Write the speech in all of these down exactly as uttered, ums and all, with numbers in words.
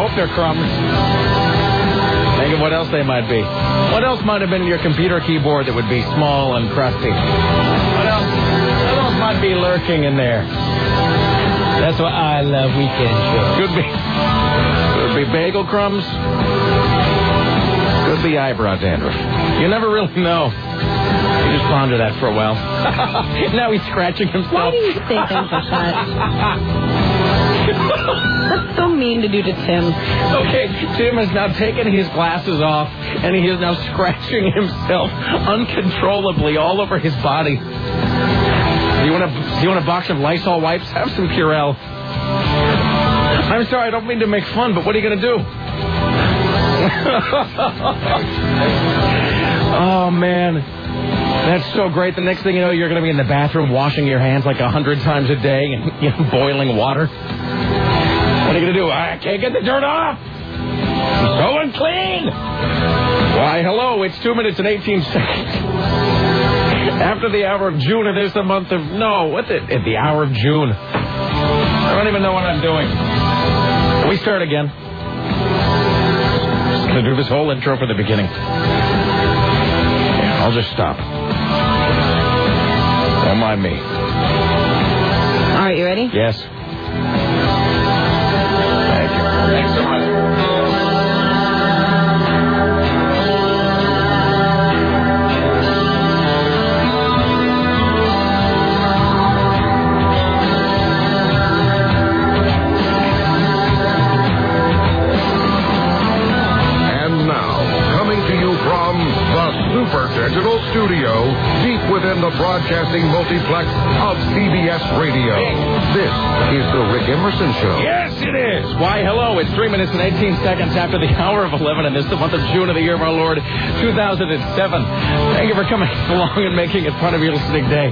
hope they're crumbs. Think of what else they might be. What else might have been in your computer keyboard that would be small and crusty? What else? What else might be lurking in there? That's why I love weekend shows. Could be. Could be bagel crumbs. Could be eyebrow dandruff. You never really know. You just ponder that for a while. Now he's scratching himself. Why do you say things like that? That's so mean to do to Tim. Okay, Tim has now taken his glasses off, and he is now scratching himself uncontrollably all over his body. Do you want a, do you want a box of Lysol wipes? Have some Purell. I'm sorry, I don't mean to make fun, but what are you going to do? Oh, man. That's so great. The next thing you know, you're going to be in the bathroom washing your hands like a hundred times a day and you know, boiling water. What are you going to do? I can't get the dirt off. I'm so unclean. Why, hello. It's two minutes and eighteen seconds. After the hour of June, it is the month of... No, what the... At the hour of June. I don't even know what I'm doing. Can we start again? I'm going to do this whole intro from the beginning. Yeah, I'll just stop. Don't mind me. All right, you ready? Yes. Thank you. Thanks so much. Super Digital Studio, deep within the broadcasting multiplex of C B S Radio. This is the Rick Emerson Show. Yes, it is. Why, hello. It's three minutes and eighteen seconds after the hour of eleven, and this is the month of June of the year of our Lord, two thousand seven. Thank you for coming along and making it part of your listening day.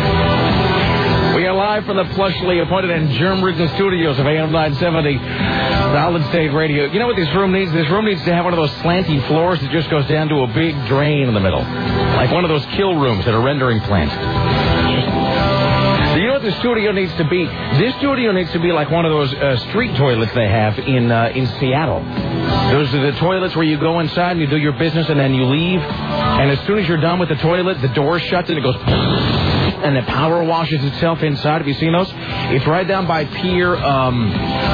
We are live from the plushly appointed and germ-ridden studios of A M nine seventy Solid State Radio. You know what this room needs? This room needs to have one of those slanty floors that just goes down to a big drain in the middle. Like one of those kill rooms at a rendering plant. Do you know what the studio needs to be? This studio needs to be like one of those uh, street toilets they have in uh, in Seattle. Those are the toilets where you go inside and you do your business and then you leave. And as soon as you're done with the toilet, the door shuts and it goes... and the power washes itself inside. Have you seen those? It's right down by Pier... Um,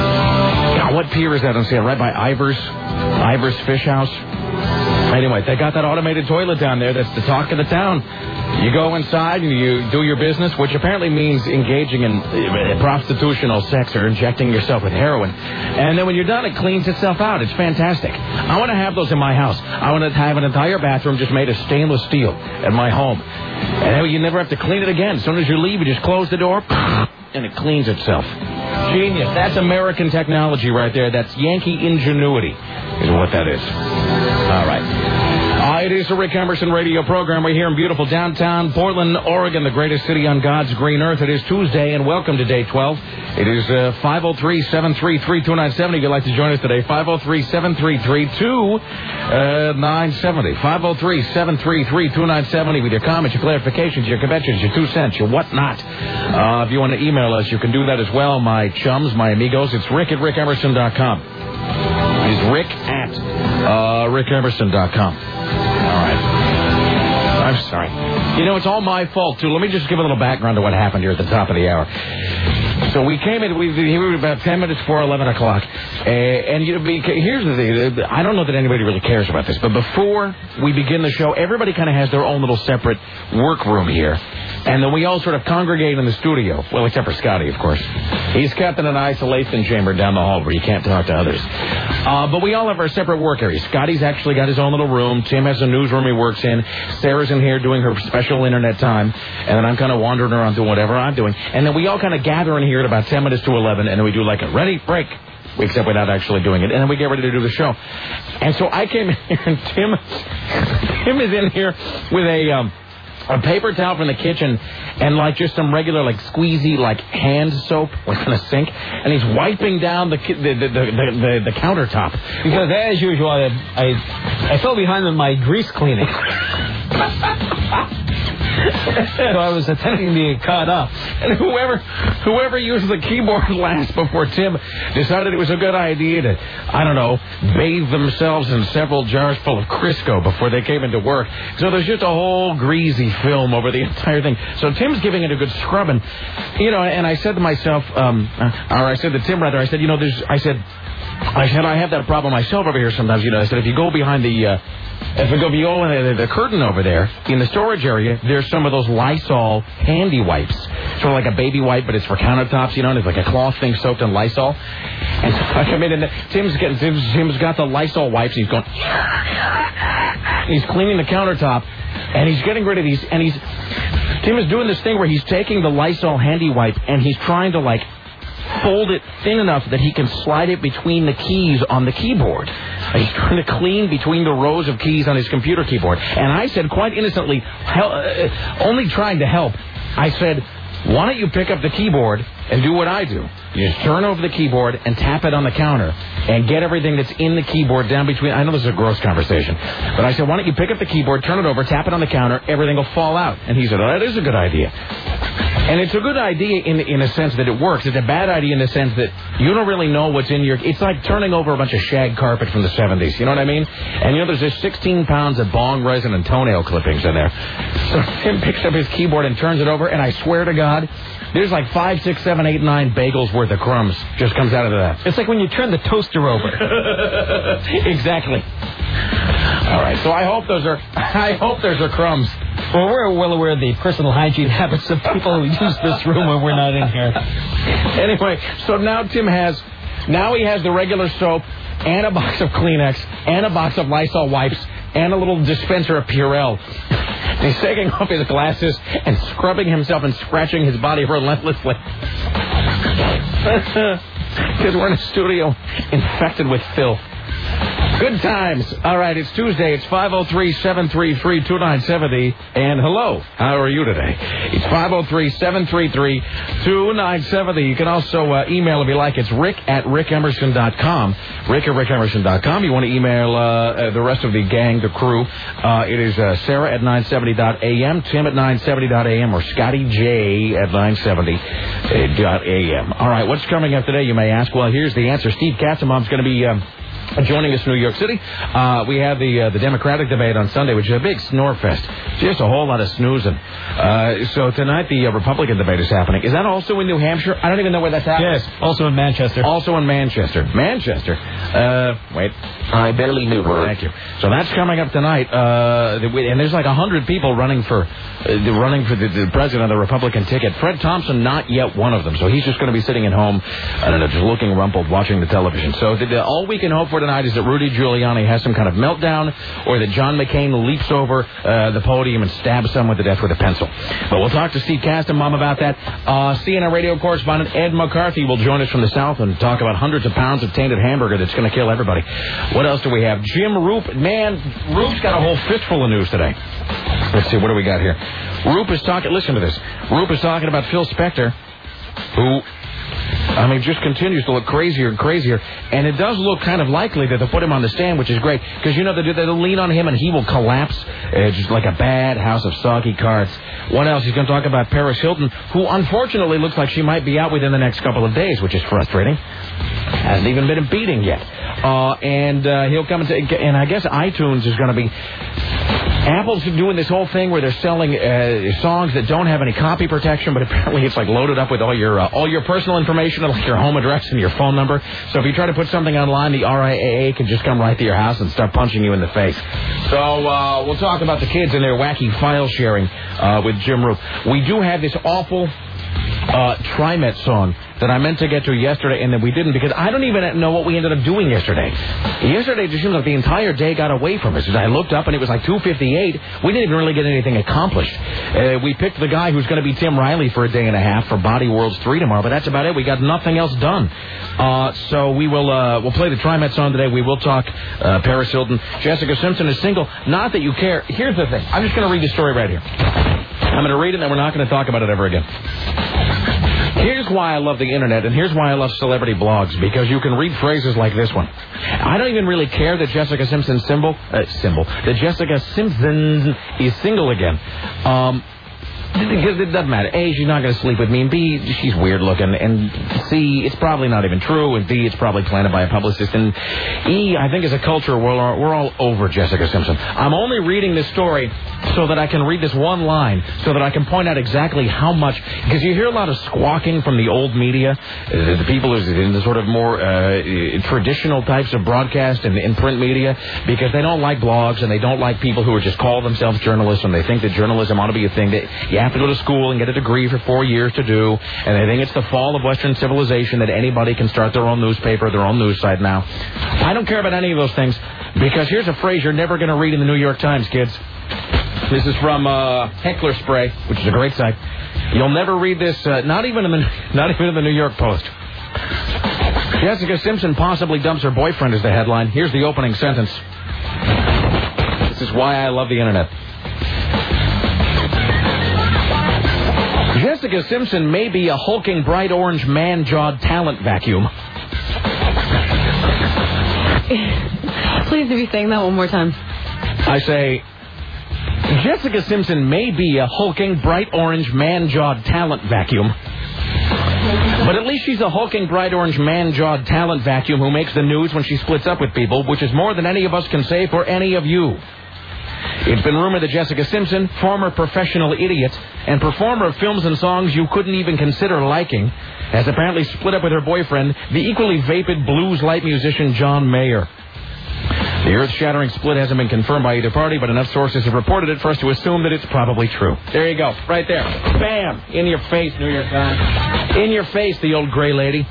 God, what pier is that on Seattle? Right by Ivers. Ivers Fish House. Anyway, they got that automated toilet down there. That's the talk of the town. You go inside and you do your business, which apparently means engaging in prostitutional sex or injecting yourself with heroin. And then when you're done, it cleans itself out. It's fantastic. I want to have those in my house. I want to have an entire bathroom just made of stainless steel at my home. And you never have to clean it again. As soon as you leave, you just close the door, and it cleans itself. Genius. That's American technology right there. That's Yankee ingenuity is what that is. All right. Uh, it is the Rick Emerson radio program. We're here in beautiful downtown Portland, Oregon, the greatest city on God's green earth. It is Tuesday, and welcome to day twelve. It is uh, five oh three, seven three three, two nine seven oh. If you'd like to join us today, five oh three, seven three three, two nine seven oh. five oh three, seven three three, two nine seven oh with your comments, your clarifications, your conventions, your two cents, your whatnot. Uh, if you want to email us, you can do that as well, my chums, my amigos. It's rick at rick emerson dot com. It's rick at uh, rick emerson dot com. All right. I'm sorry. You know, it's all my fault, too. Let me just give a little background to what happened here at the top of the hour. So we came in, we, we were about ten minutes before eleven o'clock. Uh, and you know, here's the thing. I don't know that anybody really cares about this, but before we begin the show, everybody kind of has their own little separate workroom here. And then we all sort of congregate in the studio. Well, except for Scotty, of course. He's kept in an isolation chamber down the hall where you can't talk to others. Uh, but we all have our separate work areas. Scotty's actually got his own little room. Tim has a newsroom he works in. Sarah's in here doing her special internet time. And then I'm kind of wandering around doing whatever I'm doing. And then we all kind of gather in here at about ten minutes to eleven. And then we do like a ready, break. Except without actually doing it. And then we get ready to do the show. And so I came in here and Tim, Tim is in here with a... Um, a paper towel from the kitchen and like just some regular like squeezy like hand soap like in a sink, and he's wiping down the the the the, the, the countertop because as usual I I, I fell behind on my grease cleaning. So I was attempting to get caught up. And whoever whoever used the keyboard last before Tim decided it was a good idea to, I don't know, bathe themselves in several jars full of Crisco before they came into work. So there's just a whole greasy film over the entire thing. So Tim's giving it a good scrubbing. You know, and I said to myself, um, or I said to Tim rather, I said, you know, there's, I said, I said, I have that problem myself over here sometimes. You know, I said, if you go behind the, uh, if you go behind the, the curtain over there in the storage area, there's some of those Lysol handy wipes. Sort of like a baby wipe, but it's for countertops, you know, and it's like a cloth thing soaked in Lysol. And so I come in and Tim's getting, Tim's, Tim's got the Lysol wipes. And he's going, he's cleaning the countertop, and he's getting rid of these, and he's, Tim is doing this thing where he's taking the Lysol handy wipe, and he's trying to, like, fold it thin enough that he can slide it between the keys on the keyboard. He's trying to clean between the rows of keys on his computer keyboard. And I said, quite innocently, hel- uh, only trying to help, I said, why don't you pick up the keyboard and do what I do? You just turn over the keyboard and tap it on the counter and get everything that's in the keyboard down between... I know this is a gross conversation, but I said, why don't you pick up the keyboard, turn it over, tap it on the counter, everything will fall out. And he said, oh, that is a good idea. And it's a good idea in in a sense that it works. It's a bad idea in the sense that you don't really know what's in your... It's like turning over a bunch of shag carpet from the seventies. You know what I mean? And, you know, there's just sixteen pounds of bong resin and toenail clippings in there. So Tim picks up his keyboard and turns it over, and I swear to God, there's like five, six, seven, eight, nine bagels worth of crumbs just comes out of that. It's like when you turn the toaster over. Exactly. All right, so I hope those are I hope those are crumbs. Well, we're well aware of the personal hygiene habits of people who use this room when we're not in here. Anyway, so now Tim has, now he has the regular soap and a box of Kleenex and a box of Lysol wipes and a little dispenser of Purell. He's taking off his glasses and scrubbing himself and scratching his body relentlessly. Because we're in a studio infected with filth. Good times. All right, it's Tuesday. It's five oh three, seven three three, two nine seven oh. And hello, how are you today? It's five oh three, seven three three, two nine seven oh. You can also uh, email if you like. It's rick at rick emerson dot com. Rick at rick emerson dot com. You want to email uh, uh, the rest of the gang, the crew. Uh, it is uh, Sarah at nine seventy dot a m, Tim at nine seventy dot a m, or Scotty J at nine seventy dot a m. All right, what's coming up today, you may ask? Well, here's the answer. Steve Katzenbaum's going to be... Um, joining us in New York City. Uh, we have the uh, the Democratic debate on Sunday, which is a big snore fest. Just a whole lot of snoozing. Uh, so tonight the uh, Republican debate is happening. Is that also in New Hampshire? I don't even know where that's happening. Yes, also in Manchester. Also in Manchester. Manchester. Uh, wait. I barely knew her. Thank you. So that's coming up tonight. Uh, and there's like a hundred people running for uh, running for the, the president of the Republican ticket. Fred Thompson, not yet one of them. So he's just going to be sitting at home, I don't know, just looking rumpled, watching the television. So the, the, all we can hope for tonight is that Rudy Giuliani has some kind of meltdown, or that John McCain leaps over uh, the podium and stabs someone to death with a pencil. But we'll talk to Steve Kastenbaum about that. Uh, C N N radio correspondent Ed McCarthy will join us from the South and talk about hundreds of pounds of tainted hamburger that's going to kill everybody. What else do we have? Jim Roop. Man, Roop's got a whole fistful of news today. Let's see, what do we got here? Roop is talking, listen to this. Roop is talking about Phil Spector, who... I mean, just continues to look crazier and crazier. And it does look kind of likely that they'll put him on the stand, which is great. Because, you know, they, they'll lean on him and he will collapse uh, just like a bad house of soggy cards. What else? He's going to talk about Paris Hilton, who unfortunately looks like she might be out within the next couple of days, which is frustrating. Hasn't even been a beating yet. Uh, and uh, he'll come into... And I guess iTunes is going to be... Apple's doing this whole thing where they're selling uh, songs that don't have any copy protection, but apparently it's like loaded up with all your uh, all your personal information, like your home address and your phone number. So if you try to put something online, the R I A A can just come right to your house and start punching you in the face. So uh, we'll talk about the kids and their wacky file sharing uh, with Jim Roop. We do have this awful uh, TriMet song that I meant to get to yesterday, and then we didn't, because I don't even know what we ended up doing yesterday. Yesterday, it just seemed like the entire day got away from us. I looked up, and it was like two fifty-eight. We didn't even really get anything accomplished. Uh, we picked the guy who's going to be Tim Riley for a day and a half for Body Worlds three tomorrow, but that's about it. We got nothing else done. Uh, so we will uh, we'll play the TriMet song today. We will talk uh, Paris Hilton. Jessica Simpson is single. Not that you care. Here's the thing. I'm just going to read the story right here. I'm going to read it, and then we're not going to talk about it ever again. Here's why I love the internet, and here's why I love celebrity blogs, because you can read phrases like this one. I don't even really care that Jessica Simpson's symbol, uh, symbol, that Jessica Simpson is single again. Um, Because it doesn't matter. A, she's not going to sleep with me, and B, she's weird looking, and C, it's probably not even true, and D, it's probably planted by a publicist, and E, I think as a culture, we're all, we're all over Jessica Simpson. I'm only reading this story so that I can read this one line, so that I can point out exactly how much, because you hear a lot of squawking from the old media, uh, the people in the sort of more uh, traditional types of broadcast and, and print media, because they don't like blogs, and they don't like people who are just call themselves journalists, and they think that journalism ought to be a thing that you have to go to school and get a degree for four years to do, and they think it's the fall of Western civilization that anybody can start their own newspaper, their own news site now. I don't care about any of those things, because here's a phrase you're never going to read in the New York Times, kids. This is from uh, Heckler Spray, which is a great site. You'll never read this, uh, not even in the not even in the New York Post. Jessica Simpson possibly dumps her boyfriend is the headline. Here's the opening sentence. This is why I love the internet. Jessica Simpson may be a hulking, bright orange, man-jawed talent vacuum. Please be saying that one more time. I say, Jessica Simpson may be a hulking, bright orange, man-jawed talent vacuum. But at least she's a hulking, bright orange, man-jawed talent vacuum who makes the news when she splits up with people, which is more than any of us can say for any of you. It's been rumored that Jessica Simpson, former professional idiot and performer of films and songs you couldn't even consider liking, has apparently split up with her boyfriend, the equally vapid blues light musician John Mayer. The earth-shattering split hasn't been confirmed by either party, but enough sources have reported it for us to assume that it's probably true. There you go. Right there. Bam! In your face, New York Times. In your face, the old gray lady.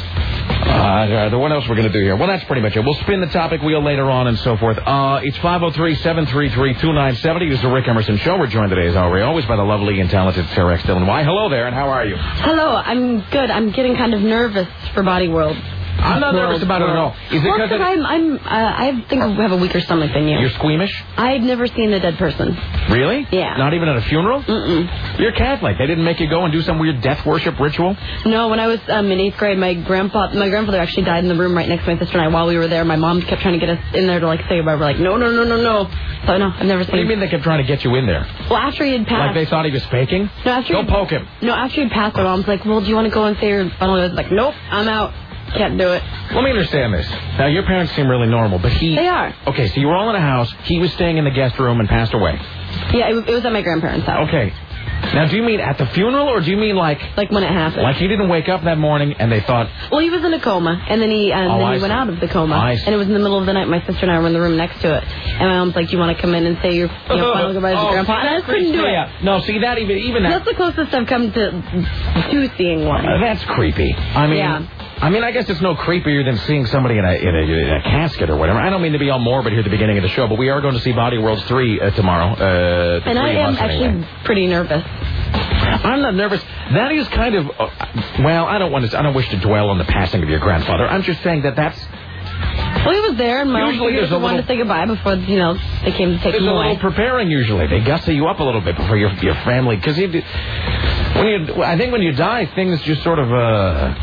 Uh, what else we're going to do here? Well, that's pretty much it. We'll spin the topic wheel later on and so forth. Uh, it's five oh three, seven three three, two nine seven oh. This is the Rick Emerson Show. We're joined today, as always, by the lovely and talented Sarah X. Dillon. Why? Hello there, and how are you? Hello, I'm good. I'm getting kind of nervous for Body World. I'm not nervous about it at all. Is it well, because I'm, I'm, uh, I think I have a weaker stomach than you. You're squeamish? I've never seen a dead person. Really? Yeah. Not even at a funeral? Mm-mm. You're Catholic. They didn't make you go and do some weird death worship ritual? No, when I was um, in eighth grade, my grandpa, my grandfather actually died in the room right next to my sister and I while we were there. My mom kept trying to get us in there to like say goodbye. We're like, no, no, no, no, no. So no, I've never seen. What do you mean they kept trying to get you in there? Well, after he had passed. Like they thought he was faking? No, after Don't poke him. No, after he had passed, my mom's like, well, do you want to go and say your final? I was like, nope, I'm out. Can't do it. Let me understand this. Now, your parents seem really normal, but he... They are. Okay, so you were all in a house. He was staying in the guest room and passed away. Yeah, it, it was at my grandparents' house. Okay. Now, do you mean at the funeral, or do you mean like... Like when it happened. Like he didn't wake up that morning and they thought... Well, he was in a coma, and then he and oh, then he I went see. out of the coma. I see. And it was in the middle of the night. My sister and I were in the room next to it. And my mom's like, do you want to come in and say your you know, final goodbyes oh, to Grandpa? And I just couldn't do it. Yeah. No, see, that even... even that, That's the closest I've come to, to seeing one. Uh, that's creepy. I mean... Yeah. I mean, I guess it's no creepier than seeing somebody in a, in a in a casket or whatever. I don't mean to be all morbid here at the beginning of the show, but we are going to see Body Worlds three uh, tomorrow. Uh, and I am actually anyway. pretty nervous. I'm not nervous. That is kind of... Uh, well, I don't want to... I don't wish to dwell on the passing of your grandfather. I'm just saying that that's... Well, he was there, and my usually mom wanted to say goodbye before, you know, they came to take There's him a away. little preparing usually. They gussy you up a little bit before your your family, because when you, I think when you die, things just sort of uh,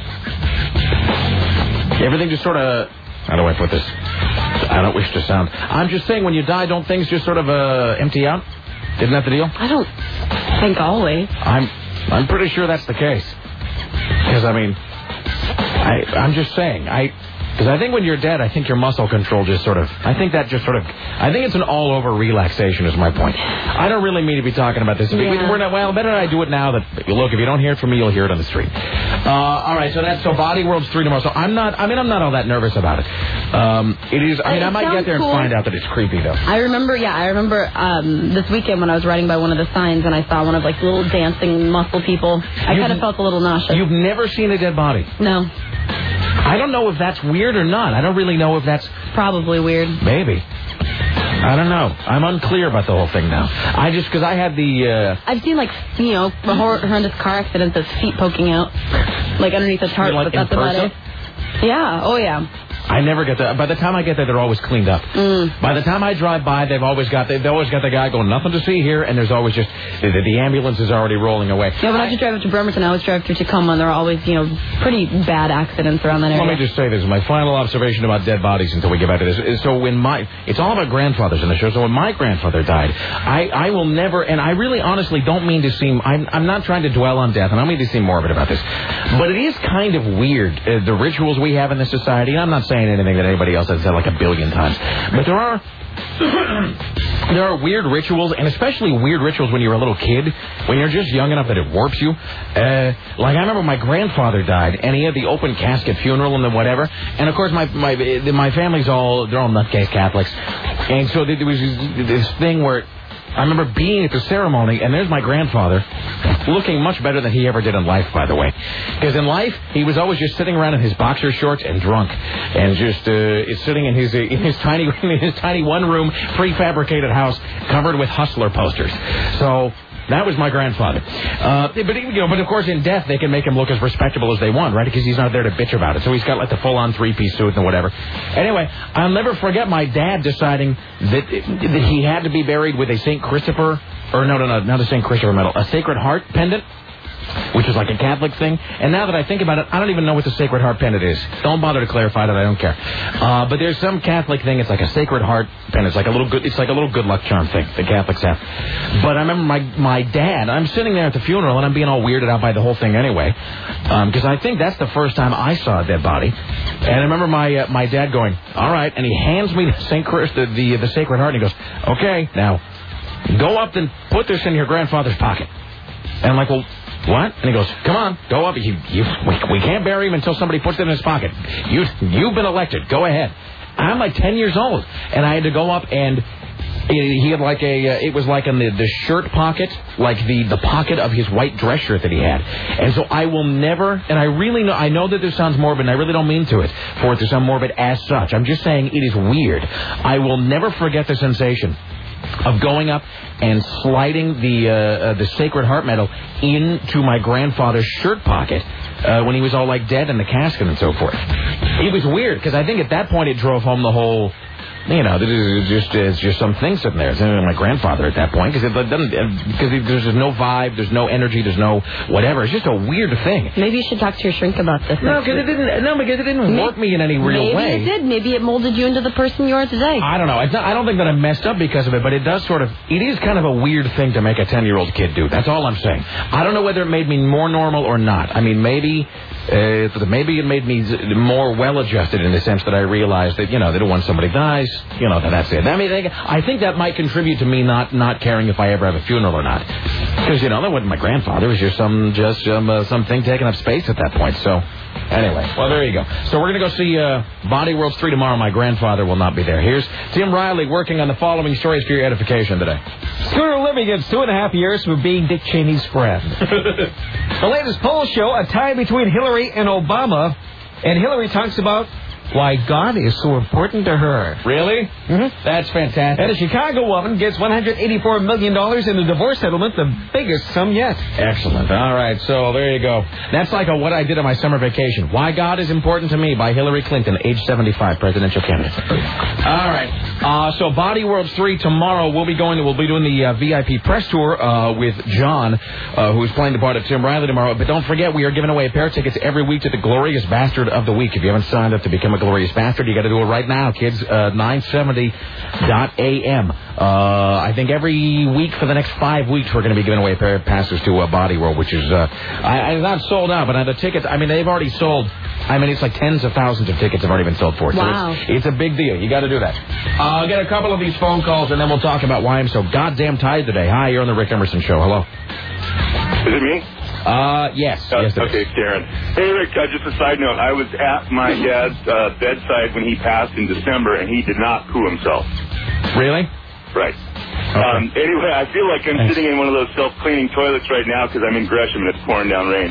everything just sort of. How do I put this? I don't wish to sound. I'm just saying, when you die, don't things just sort of uh, empty out? Isn't that the deal? I don't think always. I'm I'm pretty sure that's the case. Because I mean, I I'm just saying I. Because I think when you're dead, I think your muscle control just sort of... I think that just sort of... I think it's an all-over relaxation is my point. I don't really mean to be talking about this. Yeah. We're not, well, better I do it now. That look, if you don't hear it from me, you'll hear it on the street. Uh, all right, so that's... So Body World's three tomorrow. So I'm not... I mean, I'm not all that nervous about it. Um, it is... I mean, It I might get there sounds and cool. find out that it's creepy, though. I remember, yeah, I remember um, this weekend when I was riding by one of the signs and I saw one of, like, little dancing muscle people. I You've- kind of felt a little nauseous. You've never seen a dead body? No, I don't know if that's weird or not. I don't really know if that's... probably weird. Maybe. I don't know. I'm unclear about the whole thing now. I just... Because I had the... Uh, I've seen, like, you know, hor- horrendous car accidents of feet poking out, like, underneath the tarp, Like but that's in about person? it. Yeah, oh, yeah. I never get there. By the time I get there, they're always cleaned up. Mm. By the time I drive by, they've always got they've always got the guy going, nothing to see here, and there's always just the, the ambulance is already rolling away. Yeah, when I, I just drive up to Bremerton, I always drive through Tacoma, and there are always, you know, pretty bad accidents around that area. Let me just say this: my final observation about dead bodies until we get back to this. So when my it's all about grandfathers in the show. So when my grandfather died, I I will never, and I really honestly don't mean to seem I'm I'm not trying to dwell on death, and I don't mean to seem morbid about this, but it is kind of weird uh, the rituals we have in this society. And I'm not saying anything that anybody else has said like a billion times, but there are there are weird rituals, and especially weird rituals when you're a little kid, when you're just young enough that it warps you. Uh, like I remember my grandfather died, and he had the open casket funeral and the whatever. And of course my my my family's all they're all nutcase Catholics, and so there was this thing where I remember being at the ceremony, and there's my grandfather, looking much better than he ever did in life, by the way. Because in life, he was always just sitting around in his boxer shorts and drunk, and just uh, sitting in his uh, in his tiny in his tiny one-room prefabricated house covered with Hustler posters. So that was my grandfather. Uh, but you know, but of course, in death, they can make him look as respectable as they want, right? Because he's not there to bitch about it. So he's got like the full-on three-piece suit and whatever. Anyway, I'll never forget my dad deciding that that he had to be buried with a Saint Christopher, or no, no, no, not a Saint Christopher medal, a Sacred Heart pendant, which is like a Catholic thing. And now that I think about it, I don't even know what the Sacred Heart pendant is. Don't bother to clarify that. I don't care. Uh, but there's some Catholic thing. It's like a Sacred Heart pendant. It's like a little good. It's like a little good luck charm thing the Catholics have. But I remember my my dad. I'm sitting there at the funeral, and I'm being all weirded out by the whole thing anyway, because um, I think that's the first time I saw a dead body. And I remember my uh, my dad going, "All right," and he hands me the Saint Chris, the, the the Sacred Heart, and he goes, "Okay, now go up and put this in your grandfather's pocket." And I'm like, well, what? And he goes, come on, go up. You, you, we, we can't bury him until somebody puts it in his pocket. You, you've been elected. Go ahead. I'm like ten years old, and I had to go up, and he had like a, uh, it was like in the, the shirt pocket, like the, the pocket of his white dress shirt that he had. And so I will never, and I really know, I know that this sounds morbid, and I really don't mean to it, for it to sound morbid as such. I'm just saying it is weird. I will never forget the sensation of going up and sliding the uh, uh, the Sacred Heart medal into my grandfather's shirt pocket uh, when he was all like dead in the casket and so forth. It was weird because I think at that point it drove home the whole, you know, it's just it's just some thing sitting there. It's my grandfather at that point because it doesn't because there's no vibe, there's no energy, there's no whatever. It's just a weird thing. Maybe you should talk to your shrink about this. No, because it didn't. No, because it didn't warp me in any real maybe way. Maybe it did. Maybe it molded you into the person you are today. I don't know. It's not, I don't think that I messed up because of it, but it does sort of. It is kind of a weird thing to make a ten-year-old kid do. That's all I'm saying. I don't know whether it made me more normal or not. I mean, maybe. Uh, maybe it made me more well-adjusted in the sense that I realized that, you know, that when somebody dies, you know, that's it. I mean, I think that might contribute to me not, not caring if I ever have a funeral or not. Because, you know, that wasn't my grandfather. It was just some just some, uh, something taking up space at that point. So, anyway, well, there you go. So we're going to go see uh, Body Worlds three tomorrow. My grandfather will not be there. Here's Tim Riley working on the following stories for your edification today. Scooter Libby gets two and a half years for being Dick Cheney's friend. The latest polls show a tie between Hillary and Obama, and Hillary talks about why God is so important to her. Really? Mm-hmm. That's fantastic. And a Chicago woman gets one hundred eighty-four million dollars in a divorce settlement, the biggest sum yet. Excellent. All right, so there you go. That's like a What I Did on My Summer Vacation. Why God is Important to Me by Hillary Clinton, age seventy-five, presidential candidate. All right. Uh, so Body Worlds three tomorrow. We'll be going. To, we'll be doing the uh, V I P press tour uh, with John, uh, who's playing the part of Tim Riley tomorrow. But don't forget, we are giving away a pair of tickets every week to the Glorious Bastard of the Week. If you haven't signed up to become a Glorious Bastard, you got to do it right now, kids. Uh, nine seventy dot a m. Uh, I think every week for the next five weeks we're going to be giving away a pair of passes to uh, Body World, which is uh, I, I not sold out, but uh, the tickets. I mean, they've already sold. I mean, it's like tens of thousands of tickets have already been sold for it. Wow. So it's, it's a big deal. You got to do that. Uh, I'll get a couple of these phone calls, and then we'll talk about why I'm so goddamn tired today. Hi, you're on the Rick Emerson Show. Hello. Is it me? Uh, yes. Uh, yes okay, Karen. Hey, Rick, uh, just a side note. I was at my dad's uh, bedside when he passed in December, and he did not poo himself. Really? Right. Okay. Um, anyway, I feel like I'm Thanks. sitting in one of those self-cleaning toilets right now because I'm in Gresham and it's pouring down rain.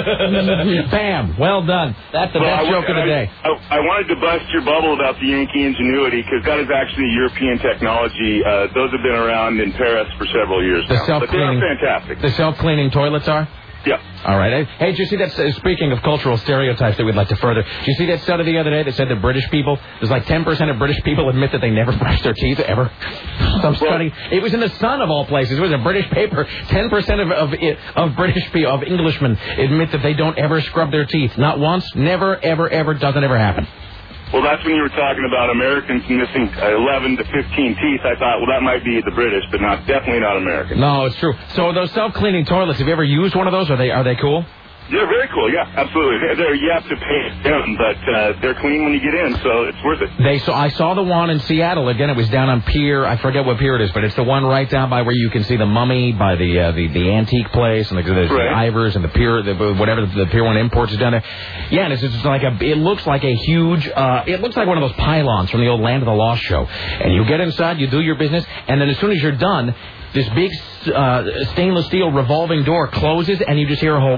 Bam! Well done. That's the well, best I, joke of the day. I, I, I wanted to bust your bubble about the Yankee ingenuity because that is actually European technology. Uh, those have been around in Paris for several years the now. But they are fantastic. The self-cleaning toilets are? Yeah. All right. Hey, did you see that? Uh, speaking of cultural stereotypes that we'd like to further, did you see that study the other day that said that British people, there's like ten percent of British people admit that they never brush their teeth ever? Some study. It was in the Sun of all places. It was a British paper. ten percent of of, of British people, of Englishmen, admit that they don't ever scrub their teeth. Not once. Never, ever, ever. Doesn't ever happen. Well, that's when you were talking about Americans missing eleven to fifteen teeth. I thought, well, that might be the British, but not definitely not American. No, it's true. So those self-cleaning toilets, have you ever used one of those? Are they are they cool? Yeah, very cool. Yeah, absolutely. They're, they're, you have to pay them, but uh, they're clean when you get in, so it's worth it. They so I saw the one in Seattle. Again, it was down on Pier. I forget what pier it is, but it's the one right down by where you can see the Mummy, by the uh, the, the antique place, and the, the, right. the Ivers and the Pier, the, whatever the, the Pier One Imports is down there. Yeah, and it's just like a. It looks like a huge. Uh, it looks like one of those pylons from the old Land of the Lost show. And you get inside, you do your business, and then as soon as you're done, this big uh, stainless steel revolving door closes, and you just hear a whole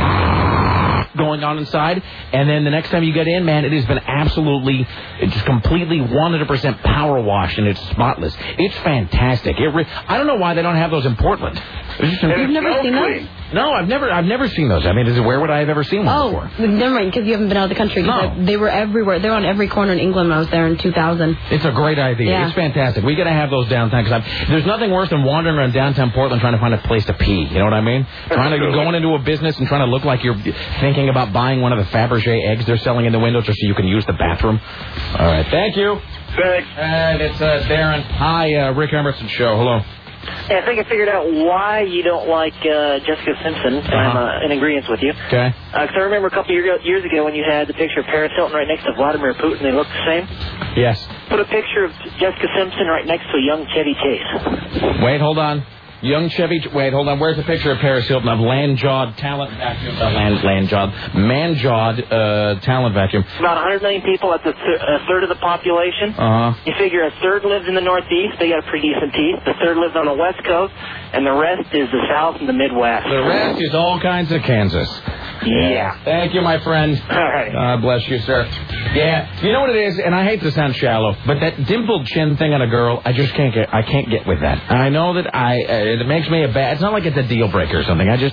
going on inside, and then the next time you get in, man, it has been absolutely, just completely one hundred percent power washed, and it's spotless. It's fantastic. It re- I don't know why they don't have those in Portland. You've never seen those? No, I've never, I've never seen those. I mean, is it, where would I have ever seen one oh, before? Oh, never mind, because you haven't been out of the country. No. I, they were everywhere. They were on every corner in England when I was there in two thousand. It's a great idea. Yeah. It's fantastic. We got to have those downtown, because there's nothing worse than wandering around downtown Portland trying to find a place to pee. You know what I mean? Trying to going into a business and trying to look like you're thinking about buying one of the Fabergé eggs they're selling in the window just so you can use the bathroom. All right. Thank you. Thanks. And it's uh, Darren. Hi, uh, Rick Emerson Show. Hello. Yeah, I think I figured out why you don't like uh, Jessica Simpson, and uh-huh. I'm uh, in agreement with you. Okay. Because uh, I remember a couple of year, years ago when you had the picture of Paris Hilton right next to Vladimir Putin, they looked the same. Yes. Put a picture of Jessica Simpson right next to a young Chevy Chase. Wait, hold on. Young Chevy, wait, hold on. Where's the picture of Paris Hilton of land-jawed talent vacuum? Uh, land, land-jawed, man-jawed uh, talent vacuum. About one hundred million people. That's a, th- a third of the population. Uh-huh. You figure a third lives in the Northeast. They got pretty decent teeth. The third lives on the West Coast, and the rest is the South and the Midwest. The rest is all kinds of Kansas. Yeah. Thank you, my friend. All right. God bless you, sir. Yeah. You know what it is, and I hate to sound shallow, but that dimpled chin thing on a girl, I just can't get. I can't get with that. I know that I. Uh, it makes me a bad. It's not like it's a deal breaker or something. I just.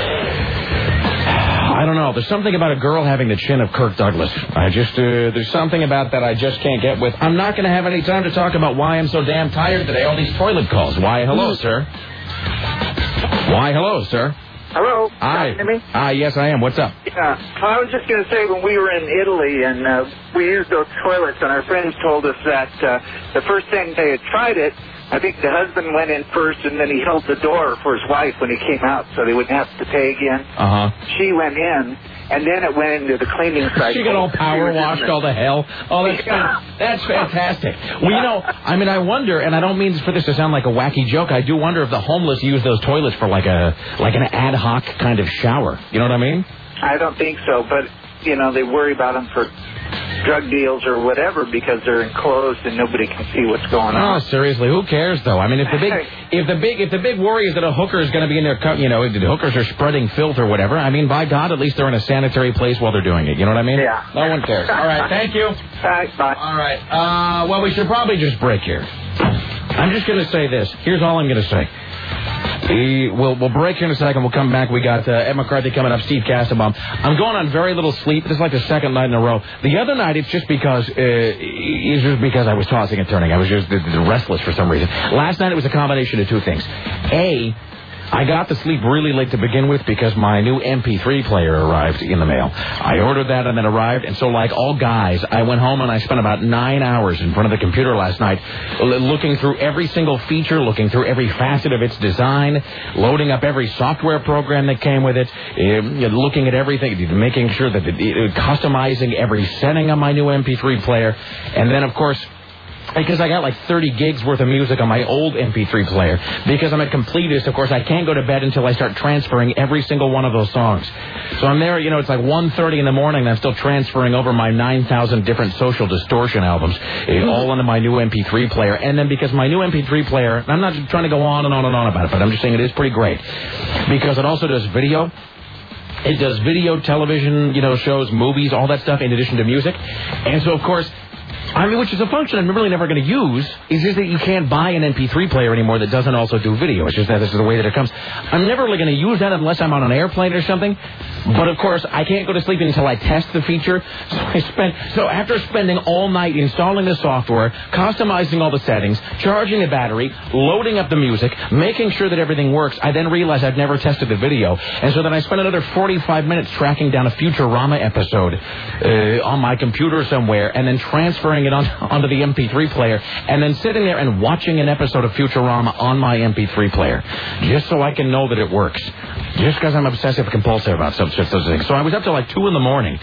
I don't know. There's something about a girl having the chin of Kirk Douglas. I just. Uh, there's something about that I just can't get with. I'm not going to have any time to talk about why I'm so damn tired today. All these toilet calls. Why, hello, sir. Why, hello, sir. Hello. Hi. Can you hear me? Ah, yes, I am. What's up? Yeah. I was just going to say, when we were in Italy and uh, we used those toilets, and our friends told us that uh, the first thing they had tried it, I think the husband went in first, and then he held the door for his wife when he came out, so they wouldn't have to pay again. Uh huh. She went in, and then it went into the cleaning cycle. She got all power washed, all the hell. Oh, that's Yeah. that's fantastic. Well, you know, I mean, I wonder, and I don't mean for this to sound like a wacky joke. I do wonder if the homeless use those toilets for like a like an ad hoc kind of shower. You know what I mean? I don't think so, but, you know, they worry about them for drug deals or whatever because they're enclosed and nobody can see what's going on. Oh, seriously, who cares though? I mean, if the big, if the big, if the big worry is that a hooker is going to be in there, you know, the hookers are spreading filth or whatever. I mean, by God, at least they're in a sanitary place while they're doing it. You know what I mean? Yeah. No one cares. All right, thank you. Bye. Bye. All right. Uh, well, we should probably just break here. I'm just going to say this. Here's all I'm going to say. We, we'll, we'll break here in a second. We'll come back. We got uh, Ed McCarthy coming up, Steve Casabaum. I'm going on very little sleep. This is like the second night in a row. The other night, it's just because uh, it's just because I was tossing and turning. I was just uh, restless for some reason. Last night, it was a combination of two things. A, I got to sleep really late to begin with because my new M P three player arrived in the mail. I ordered that and then arrived, and so like all guys, I went home and I spent about nine hours in front of the computer last night looking through every single feature, looking through every facet of its design, loading up every software program that came with it, looking at everything, making sure that it, it, customizing every setting on my new M P three player, and then of course, because I got like thirty gigs worth of music on my old M P three player. Because I'm a completist, of course, I can't go to bed until I start transferring every single one of those songs. So I'm there, you know, it's like one thirty in the morning, and I'm still transferring over my nine thousand different Social Distortion albums, all into my new M P three player. And then because my new M P three player, I'm not trying to go on and on and on about it, but I'm just saying it is pretty great. Because it also does video. It does video, television, you know, shows, movies, all that stuff in addition to music. And so, of course, I mean, which is a function I'm really never going to use, is just that you can't buy an M P three player anymore that doesn't also do video. It's just that this is the way that it comes. I'm never really going to use that unless I'm on an airplane or something. But, of course, I can't go to sleep until I test the feature. So I spent, so after spending all night installing the software, customizing all the settings, charging the battery, loading up the music, making sure that everything works, I then realized I'd never tested the video. And so then I spent another forty-five minutes tracking down a Futurama episode uh, on my computer somewhere and then transferring it on, onto the M P three player and then sitting there and watching an episode of Futurama on my M P three player just so I can know that it works. Just because I'm obsessive compulsive about some such things. So I was up till like two in the morning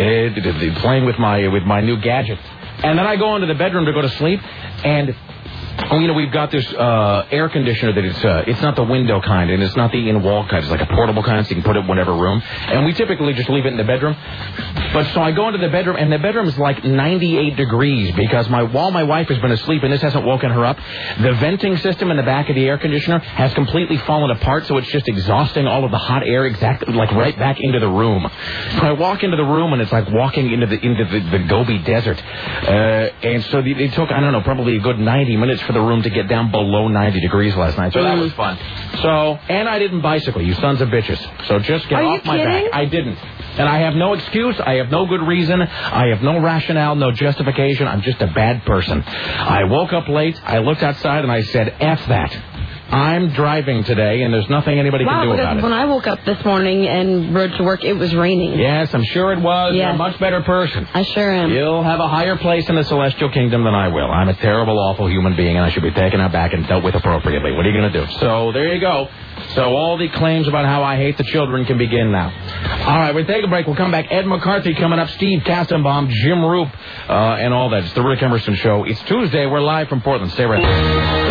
uh, playing with my with my new gadget. And then I go into the bedroom to go to sleep and... Oh, you know, we've got this uh, air conditioner that it's uh, it's not the window kind and it's not the in-wall kind. It's like a portable kind, so you can put it in whatever room. And we typically just leave it in the bedroom. But so I go into the bedroom, and the bedroom is like ninety-eight degrees because my while my wife has been asleep and this hasn't woken her up, the venting system in the back of the air conditioner has completely fallen apart, so it's just exhausting all of the hot air exactly like right back into the room. So I walk into the room, and it's like walking into the into the, the Gobi Desert. Uh, and so the, it took, I don't know, probably a good ninety minutes for the room to get down below ninety degrees last night. So that was fun. So, and I didn't bicycle, you sons of bitches. So just get Are off you my kidding? back. I didn't. And I have no excuse. I have no good reason. I have no rationale, no justification. I'm just a bad person. I woke up late. I looked outside and I said, F that. I'm driving today, and there's nothing anybody wow, can do about it. When I woke up this morning and rode to work, it was raining. Yes, I'm sure it was. Yes. You're a much better person. I sure am. You'll have a higher place in the celestial kingdom than I will. I'm a terrible, awful human being, and I should be taken out back and dealt with appropriately. What are you going to do? So there you go. So all the claims about how I hate the children can begin now. All right, we'll take a break. We'll come back. Ed McCarthy coming up. Steve Kastenbaum, Jim Roop, uh, and all that. It's the Rick Emerson Show. It's Tuesday. We're live from Portland. Stay right there.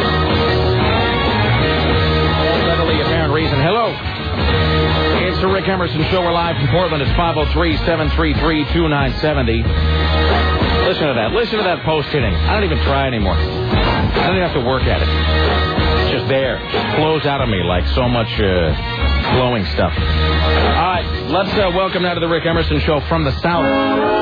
Reason. Hello. It's the Rick Emerson Show. We're live from Portland. It's five oh three, seven three three, two nine seven oh. Listen to that. Listen to that post hitting. I don't even try anymore. I don't even have to work at it. It's just there. Just flows out of me like so much uh, flowing stuff. All right. Let's uh, welcome now to the Rick Emerson Show from the South.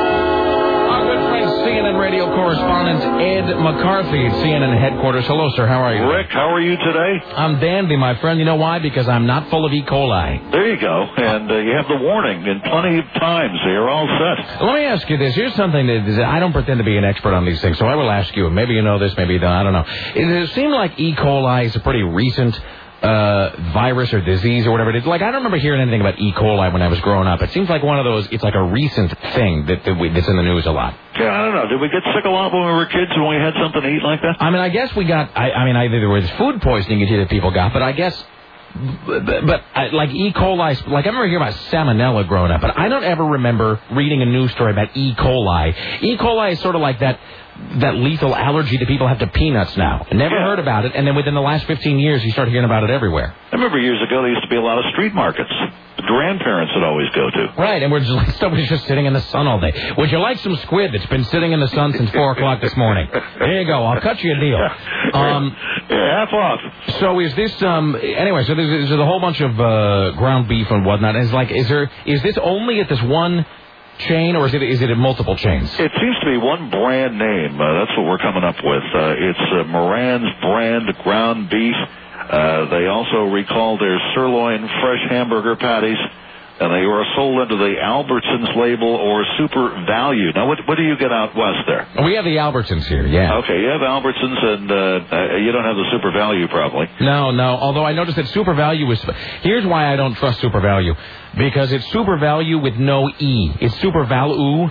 C N N radio correspondent Ed McCarthy at C N N headquarters. Hello, sir. How are you? Rick, how are you today? I'm dandy, my friend. You know why? Because I'm not full of E. coli. There you go. And uh, you have the warning in plenty of time, so you're all set. Let me ask you this. Here's something that I don't pretend to be an expert on these things, so I will ask you. Maybe you know this, maybe you don't. I don't know. It, it seemed like E. coli is a pretty recent uh, virus or disease or whatever it is. Like, I don't remember hearing anything about E. coli when I was growing up. It seems like one of those, it's like a recent thing that, that we, that's in the news a lot. Yeah, I don't know. Did we get sick a lot when we were kids when we had something to eat like that? I mean, I guess we got, I, I mean, either there was food poisoning that people got, but I guess, but, but I, like E. coli, like I remember hearing about salmonella growing up, but I don't ever remember reading a news story about E. coli. E. coli is sort of like that, that lethal allergy that people have to peanuts now. I never yeah. heard about it, and then within the last fifteen years, you start hearing about it everywhere. I remember years ago there used to be a lot of street markets. The grandparents would always go to. Right, and we're just, somebody's just sitting in the sun all day. Would you like some squid that's been sitting in the sun since four o'clock this morning? There you go. I'll cut you a deal. Um, yeah, half off. So is this, um, anyway, so there's, there's a whole bunch of uh, ground beef and whatnot. Is like, is there, is this only at this one chain, or is it is it at multiple chains? It seems to be one brand name. Uh, that's what we're coming up with. Uh, it's uh, Moran's brand ground beef. Uh, they also recall their sirloin fresh hamburger patties, and they were sold under the Albertsons label or Super Value. Now, what what do you get out west there? We have the Albertsons here, yeah. Okay, you have Albertsons, and uh, you don't have the Super Value, probably. No, no, although I noticed that Super Value is... Here's why I don't trust Super Value. Because it's Super Value with no E. It's Super Value.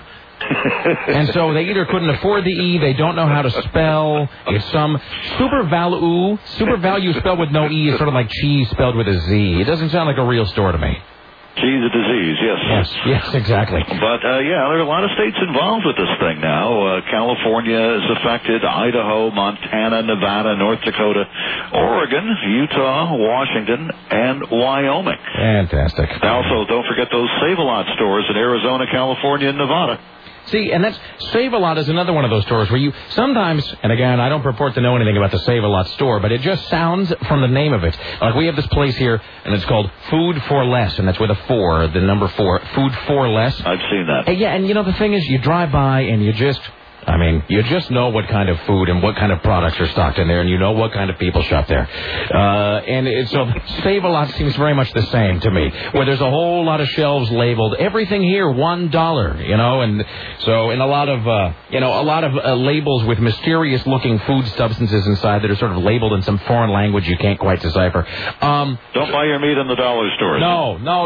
And so they either couldn't afford the E, they don't know how to spell. It's some Super Value. Super Value spelled with no E is sort of like cheese spelled with a Z. It doesn't sound like a real store to me. Cheese a disease, yes. Yes, yes, exactly. But, uh, yeah, there are a lot of states involved with this thing now. Uh, California is affected, Idaho, Montana, Nevada, North Dakota, Oregon, Utah, Washington, and Wyoming. Fantastic. Also, don't forget those Save-A-Lot stores in Arizona, California, and Nevada. See, and that's Save-A-Lot is another one of those stores where you sometimes, and again, I don't purport to know anything about the Save-A-Lot store, but it just sounds from the name of it. Like we have this place here, and it's called Food for Less, and that's with a four, the number four, Food for Less. I've seen that. And yeah, and you know, the thing is, you drive by and you just, I mean, you just know what kind of food and what kind of products are stocked in there, and you know what kind of people shop there. Uh, and it, so Save-A-Lot seems very much the same to me, where there's a whole lot of shelves labeled, everything here, one dollar, you know, and so, and a lot of, uh, you know, a lot of uh, labels with mysterious-looking food substances inside that are sort of labeled in some foreign language you can't quite decipher. Um, Don't buy your meat in the dollar store. No, no.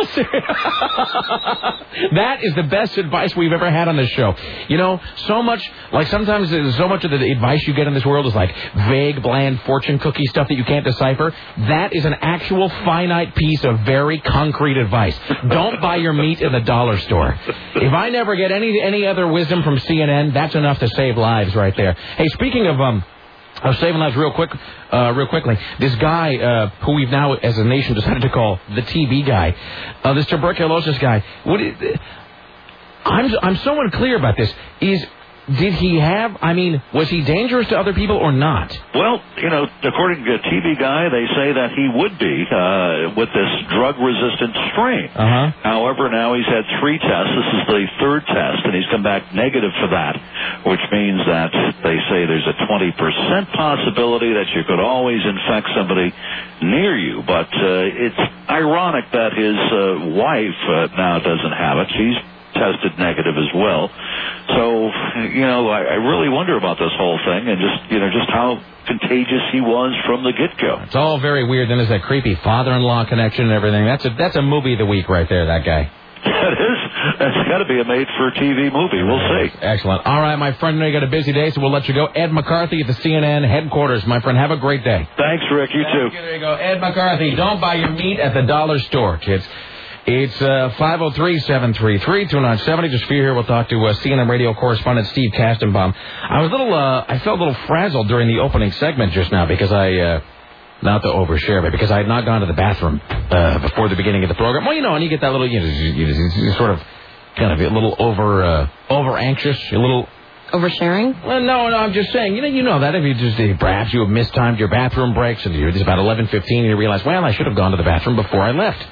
That is the best advice we've ever had on this show. You know, so much, like sometimes so much of the advice you get in this world is like vague, bland fortune cookie stuff that you can't decipher. That is an actual finite piece of very concrete advice. Don't buy your meat in the dollar store. If I never get any any other wisdom from C N N, that's enough to save lives right there. Hey, speaking of um. I was saving lives real quick, uh, real quickly. This guy, uh, who we've now, as a nation, decided to call the T B guy, uh, this tuberculosis guy. What is, I'm I'm so unclear about this. Is did he have? I mean, was he dangerous to other people or not? Well, you know, according to a T B guy, they say that he would be uh, with this drug-resistant strain. Uh-huh. However, now he's had three tests. This is the third test, and he's come back negative for that, which means that they say there's a twenty percent possibility that you could always infect somebody near you. But uh, it's ironic that his uh, wife uh, now doesn't have it. She's tested negative as well. So, you know, I, I really wonder about this whole thing and just, you know, just how contagious he was from the get-go. It's all very weird. Then there's that creepy father-in-law connection and everything. That's a that's a movie of the week right there, that guy. That is. That's got to be a made-for-T V movie. We'll see. Excellent. All right, my friend, I know you got a busy day, so we'll let you go. Ed McCarthy at the C N N headquarters. My friend, have a great day. Thanks, Rick. You too. There you go. Ed McCarthy. Don't buy your meat at the dollar store, kids. It's uh, five oh three, seven three three, two nine seven oh. Just for you here, we'll talk to uh, C N N radio correspondent Steve Kastenbaum. I was a little, uh, I felt a little frazzled during the opening segment just now because I, uh, not to overshare, but because I had not gone to the bathroom uh, before the beginning of the program. Well, you know, and you get that little, you know, you, you, you sort of, kind of a little over, uh, over anxious, a little. Oversharing? Well, no, no, I'm just saying, you know, you know that if you just, uh, perhaps you have mistimed your bathroom breaks and you're just about eleven fifteen and you realize, well, I should have gone to the bathroom before I left.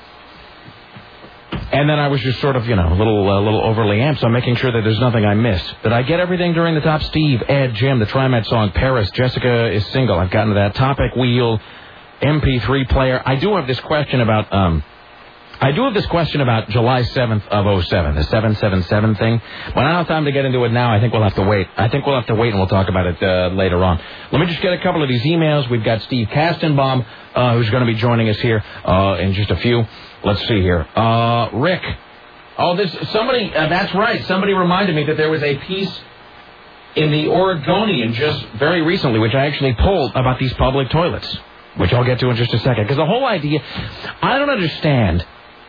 And then I was just sort of, you know, a little a uh, little overly amped, so I'm making sure that there's nothing I missed. Did I get everything during the top? Steve, Ed, Jim, the TriMet song, Paris, Jessica is single. I've gotten to that. Topic wheel, M P three player. I do have this question about, um, I do have this question about July seventh of oh seven, the seven seven seven thing. But I don't have time to get into it now. I think we'll have to wait. I think we'll have to wait and we'll talk about it uh, later on. Let me just get a couple of these emails. We've got Steve Kastenbaum, uh, who's going to be joining us here uh, in just a few. Let's see here. Uh, Rick. Oh, this somebody, uh, that's right. Somebody reminded me that there was a piece in the Oregonian just very recently, which I actually pulled about these public toilets, which I'll get to in just a second. Because the whole idea, I don't understand.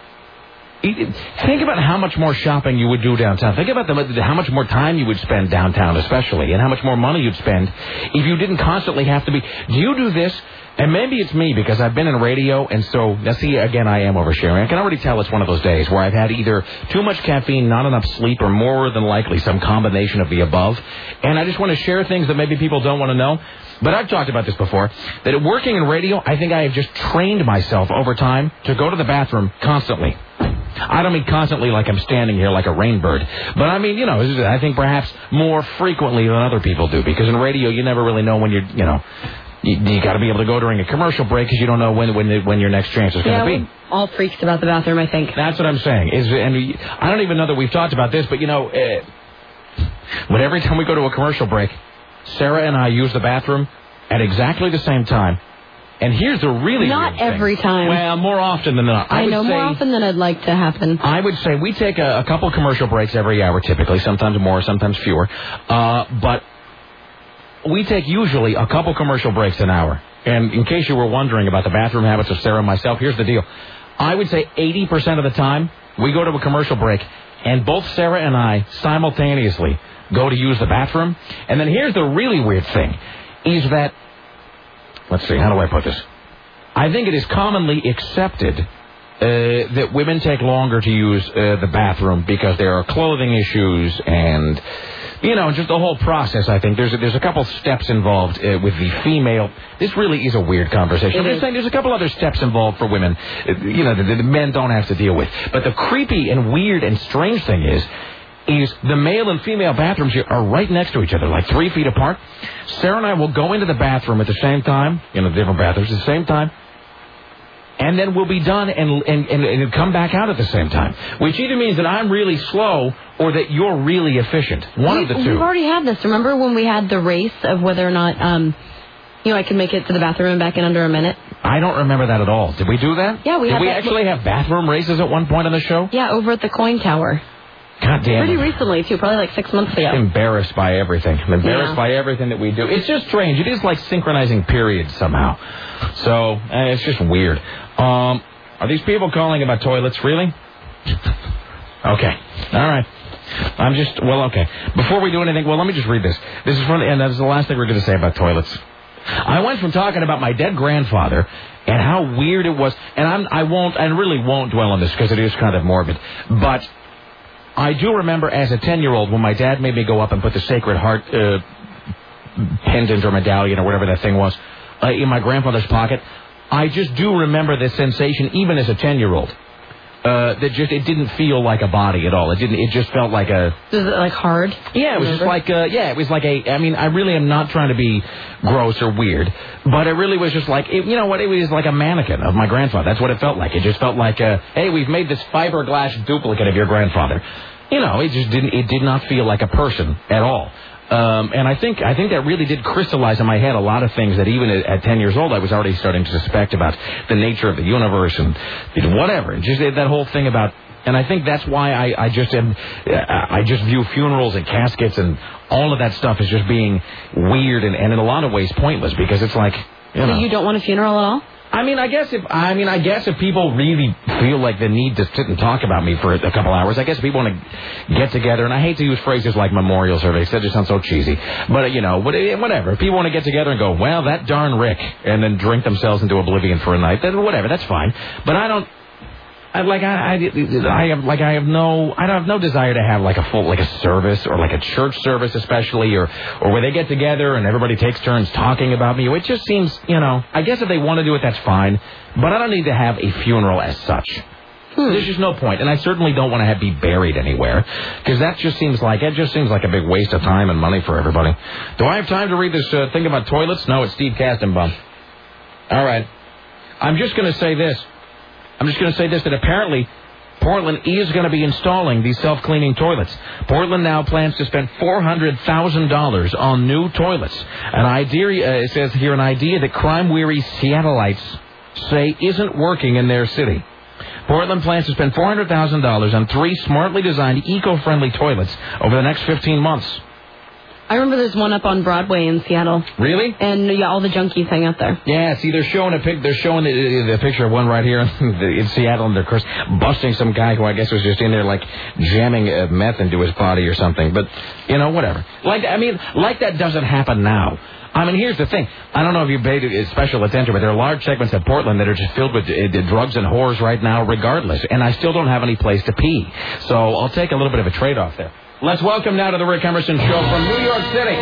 Think about how much more shopping you would do downtown. Think about the, how much more time you would spend downtown, especially, and how much more money you'd spend if you didn't constantly have to be. Do you do this? And maybe it's me because I've been in radio, and so, now see, again, I am oversharing. I can already tell it's one of those days where I've had either too much caffeine, not enough sleep, or more than likely some combination of the above. And I just want to share things that maybe people don't want to know. But I've talked about this before, that working in radio, I think I have just trained myself over time to go to the bathroom constantly. I don't mean constantly like I'm standing here like a rainbird. But I mean, you know, I think perhaps more frequently than other people do. Because in radio, you never really know when you're, you know, you, you got to be able to go during a commercial break because you don't know when when when your next chance is going to yeah, be. We're all freaks about the bathroom, I think. That's what I'm saying. Is and I don't even know that we've talked about this, but, you know, uh, but every time we go to a commercial break, Sarah and I use the bathroom at exactly the same time. And here's the really Not weird every thing. time. Well, more often than not. I, I would know, say, more often than I'd like to happen. I would say we take a, a couple commercial breaks every hour, typically, sometimes more, sometimes fewer. Uh, but we take usually a couple commercial breaks an hour. And in case you were wondering about the bathroom habits of Sarah and myself, here's the deal. I would say eighty percent of the time, we go to a commercial break, and both Sarah and I simultaneously go to use the bathroom. And then here's the really weird thing, is that, let's see, how do I put this? I think it is commonly accepted uh, that women take longer to use uh, the bathroom because there are clothing issues and, you know, just the whole process, I think. There's a, there's a couple steps involved uh, with the female. This really is a weird conversation. I'm just saying there's a couple other steps involved for women, uh, you know, that the men don't have to deal with. But the creepy and weird and strange thing is, is the male and female bathrooms here are right next to each other, like three feet apart. Sarah and I will go into the bathroom at the same time, in the different bathrooms at the same time, and then we'll be done and, and, and, and come back out at the same time, which either means that I'm really slow or that you're really efficient. One we, of the two. We've already had this. Remember when we had the race of whether or not, um, you know, I could make it to the bathroom and back in under a minute? I don't remember that at all. Did we do that? Yeah, we Did had we that. actually have bathroom races at one point on the show? Yeah, over at the Coin Tower. God damn Pretty it. recently, too, probably like six months ago. I'm embarrassed by everything. I'm embarrassed Yeah. by everything that we do. It's just strange. It is like synchronizing periods somehow. So, eh, it's just weird. Um, are these people calling about toilets, really? Okay. All right. I'm just, well, okay. Before we do anything, well, let me just read this. This is from, and that's the last thing we're going to say about toilets. I went from talking about my dead grandfather and how weird it was, and I'm, I won't, I really won't dwell on this because it is kind of morbid, but I do remember as a ten-year-old when my dad made me go up and put the Sacred Heart uh, pendant or medallion or whatever that thing was uh, in my grandfather's pocket. I just do remember this sensation, even as a ten-year-old. Uh, that just, it didn't feel like a body at all. It didn't, it just felt like a... Was it like hard? Yeah, it was just like, uh, yeah, it was like a, I mean, I really am not trying to be gross or weird, but it really was just like, it, you know what, it was like a mannequin of my grandfather. That's what it felt like. It just felt like, uh, hey, we've made this fiberglass duplicate of your grandfather. You know, it just didn't, it did not feel like a person at all. Um, and I think I think that really did crystallize in my head a lot of things that even at, at ten years old I was already starting to suspect about the nature of the universe and you know, whatever. Just that whole thing about, and I think that's why I, I just am, I just view funerals and caskets and all of that stuff as just being weird and, and in a lot of ways pointless because it's like, you know. So you don't want a funeral at all? I mean, I guess if I mean, I guess if people really feel like the need to sit and talk about me for a couple hours, I guess if people want to get together, and I hate to use phrases like memorial service, that just sounds so cheesy. But you know, whatever. If people want to get together and go, well, that darn Rick, and then drink themselves into oblivion for a night, then whatever, that's fine. But I don't. I, like I, I, I have like I have no I don't have no desire to have like a full like a service or like a church service especially or or where they get together and everybody takes turns talking about me. It just seems, you know, I guess if they want to do it, that's fine. But I don't need to have a funeral as such. Hmm. There's just no point, and I certainly don't want to have be buried anywhere because that just seems like it just seems like a big waste of time and money for everybody. Do I have time to read this uh, thing about toilets? No, it's Steve Kastenbaum. All right, I'm just going to say this. I'm just going to say this, that apparently Portland is going to be installing these self-cleaning toilets. Portland now plans to spend four hundred thousand dollars on new toilets. An idea, uh, it says here, an idea that crime-weary Seattleites say isn't working in their city. Portland plans to spend four hundred thousand dollars on three smartly designed, eco-friendly toilets over the next fifteen months. I remember there's one up on Broadway in Seattle. Really? And yeah, all the junkies hang out there. Yeah, see, they're showing a pic. They're showing the, the picture of one right here in Seattle, and they're of course busting some guy who I guess was just in there like jamming uh, meth into his body or something. But you know, whatever. Like I mean, like that doesn't happen now. I mean, here's the thing. I don't know if you paid special attention, but there are large segments of Portland that are just filled with uh, drugs and whores right now, regardless. And I still don't have any place to pee, so I'll take a little bit of a trade-off there. Let's welcome now to the Rick Emerson Show from New York City,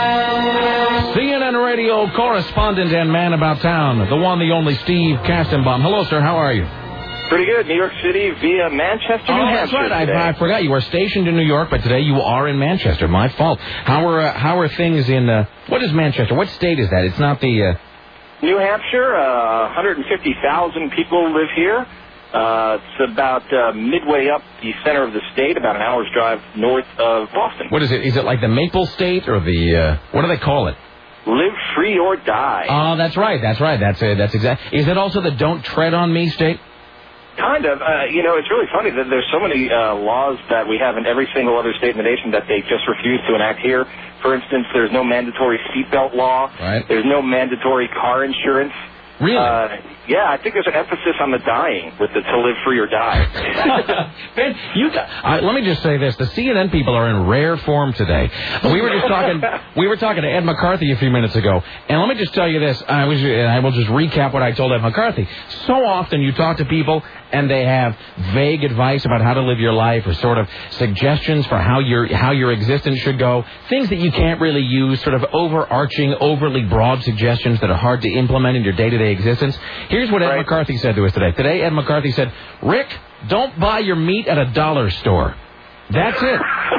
C N N Radio correspondent and man about town, the one, the only Steve Kastenbaum. Hello, sir. How are you? Pretty good. New York City via Manchester, New oh, Hampshire. That's right. I, I forgot. You were stationed in New York, but today you are in Manchester. My fault. How are uh, how are things in, uh, what is Manchester? What state is that? It's not the... Uh... New Hampshire, uh, one hundred fifty thousand people live here. Uh, it's about uh, midway up the center of the state, about an hour's drive north of Boston. What is it? Is it like the Maple State or the, uh, what do they call it? Live free or die. Oh, that's right. That's right. That's uh, that's exact. Is it also the Don't Tread on Me state? Kind of. Uh, you know, it's really funny that there's so many uh, laws that we have in every single other state in the nation that they just refuse to enact here. For instance, there's no mandatory seatbelt law. Right. There's no mandatory car insurance. Really? Uh, yeah, I think there's an emphasis on the dying with the to live free or die. Ben, you got, uh, let me just say this: the C N N people are in rare form today. We were just talking. We were talking to Ed McCarthy a few minutes ago, and let me just tell you this: I was, and I will just recap what I told Ed McCarthy. So often you talk to people, and they have vague advice about how to live your life, or sort of suggestions for how your how your existence should go. Things that you can't really use, sort of overarching, overly broad suggestions that are hard to implement in your day-to-day existence. Here's what Ed right. McCarthy said to us today. Today, Ed McCarthy said, Rick, don't buy your meat at a dollar store. That's it.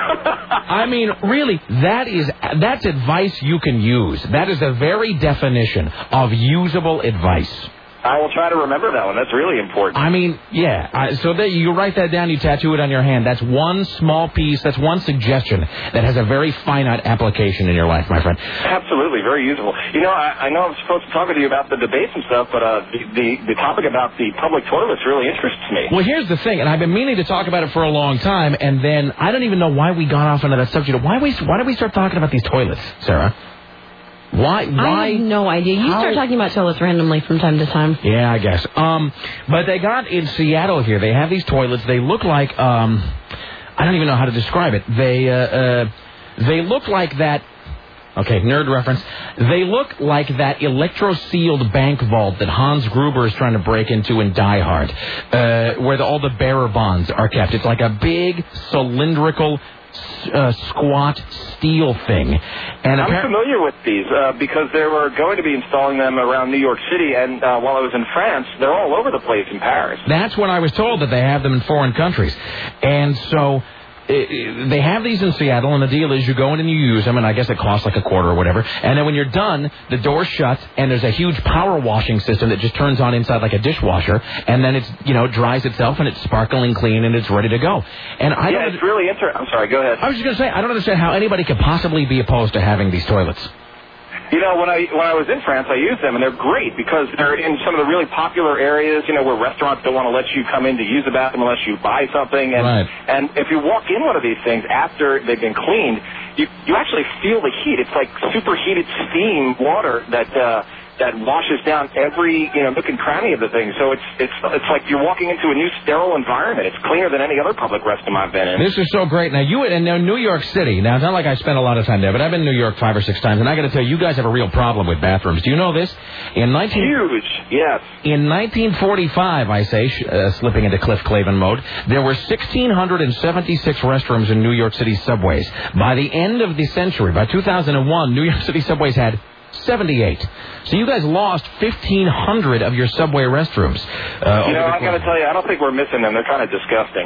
I mean, really, that is that's advice you can use. That is the very definition of usable advice. I will try to remember that one. That's really important. I mean, yeah. I, so that you write that down, you tattoo it on your hand. That's one small piece. That's one suggestion that has a very finite application in your life, my friend. Absolutely, very useful. You know, I, I know I'm supposed to talk to you about the debates and stuff, but uh, the, the the topic about the public toilets really interests me. Well, here's the thing, and I've been meaning to talk about it for a long time, and then I don't even know why we got off into that subject. Why we why did we start talking about these toilets, Sarah? Why? Why? I have no idea. You how? start talking about toilets randomly from time to time. Yeah, I guess. Um, but they got in Seattle here. They have these toilets. They look like um, I don't even know how to describe it. They uh, uh, they look like that. Okay, nerd reference. They look like that electro-sealed bank vault that Hans Gruber is trying to break into in Die Hard, uh, where the, all the bearer bonds are kept. It's like a big cylindrical. Uh, squat steel thing. And I'm familiar with these uh, because they were going to be installing them around New York City, and uh, while I was in France, they're all over the place in Paris. That's when I was told that they have them in foreign countries. And so it, they have these in Seattle, and the deal is you go in and you use them, and I guess it costs like a quarter or whatever. And then when you're done, the door's shut, and there's a huge power washing system that just turns on inside like a dishwasher, and then it's, you know, dries itself, and it's sparkling clean, and it's ready to go. And I yeah, don't, it's really interesting. I'm sorry, go ahead. I was just going to say, I don't understand how anybody could possibly be opposed to having these toilets. You know, when I when I was in France, I used them, and they're great because they're in some of the really popular areas, you know, where restaurants don't want to let you come in to use the bathroom unless you buy something. And right. and if you walk in one of these things after they've been cleaned, you you actually feel the heat. It's like superheated steam water that uh, that washes down every, you know, nook and cranny of the thing. So it's it's it's like you're walking into a new sterile environment. It's cleaner than any other public restroom I've been in. This is so great. Now, you in New York City, now, it's not like I spent a lot of time there, but I've been in New York five or six times, and I got to tell you, you guys have a real problem with bathrooms. Do you know this? In nineteen Huge, yes. In nineteen forty-five, I say, uh, slipping into Cliff Clavin mode, there were one thousand six hundred seventy-six restrooms in New York City subways. By the end of the century, by two thousand one, New York City subways had seventy-eight. So you guys lost fifteen hundred of your subway restrooms. Uh, you know, I got to tell you, I don't think we're missing them. They're kind of disgusting.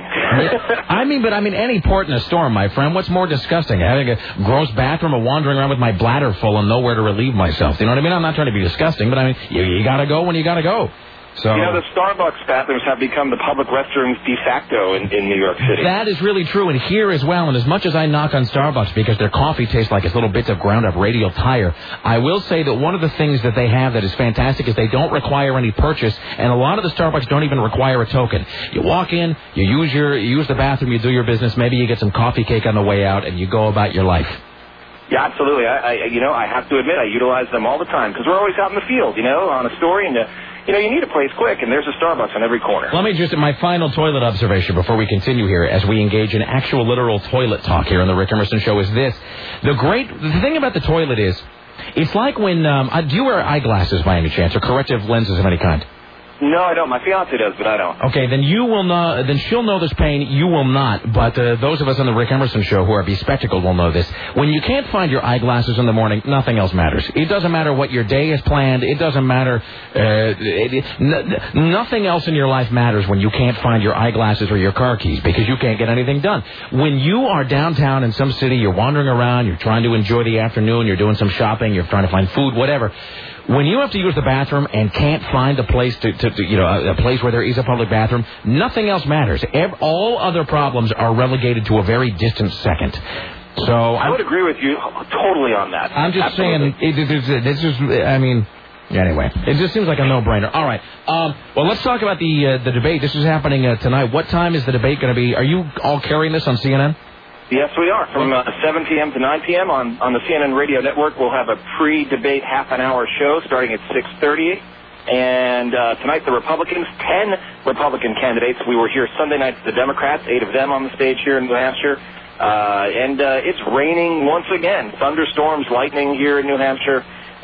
I mean, but I mean, any port in a storm, my friend. What's more disgusting? Having a gross bathroom or wandering around with my bladder full and nowhere to relieve myself. You know what I mean? I'm not trying to be disgusting, but I mean, you, you got to go when you got to go. So, you know, the Starbucks bathrooms have become the public restrooms de facto in, in New York City. That is really true, and here as well. And as much as I knock on Starbucks because their coffee tastes like it's little bits of ground-up radial tire, I will say that one of the things that they have that is fantastic is they don't require any purchase, and a lot of the Starbucks don't even require a token. You walk in, you use your you use the bathroom, you do your business, maybe you get some coffee cake on the way out, and you go about your life. Yeah, absolutely. I, I you know, I have to admit, I utilize them all the time because we're always out in the field, you know, on a story, and uh, you know, you need a place quick, and there's a Starbucks on every corner. Let me just, my final toilet observation before we continue here, as we engage in actual literal toilet talk here on the Rick Emerson Show, is this. The great, the thing about the toilet is, it's like when, um, uh, do you wear eyeglasses by any chance, or corrective lenses of any kind? No, I don't. My fiance does, but I don't. Okay, then you will not. Then she'll know this pain. You will not. But uh, those of us on the Rick Emerson Show who are bespectacled will know this. When you can't find your eyeglasses in the morning, nothing else matters. It doesn't matter what your day is planned. It doesn't matter. Uh, it, n- nothing else in your life matters when you can't find your eyeglasses or your car keys because you can't get anything done. When you are downtown in some city, you're wandering around, you're trying to enjoy the afternoon, you're doing some shopping, you're trying to find food, whatever. When you have to use the bathroom and can't find a place to, to, to you know, a, a place where there is a public bathroom, nothing else matters. Every, all other problems are relegated to a very distant second. So I would agree with you totally on that. I'm just Absolutely. saying, it, it, it, this is, I mean, anyway, it just seems like a no-brainer. All right. Um, well, let's talk about the uh, the debate. This is happening uh, tonight. What time is the debate going to be? Are you all carrying this on C N N? Yes, we are. From uh, seven p.m. to nine p.m. on, on the C N N Radio Network, we'll have a pre-debate half-an-hour show starting at six thirty. And uh, tonight, the Republicans, ten Republican candidates. We were here Sunday night for the Democrats, eight of them on the stage here in New Hampshire. Uh, and uh, it's raining once again. Thunderstorms, lightning here in New Hampshire.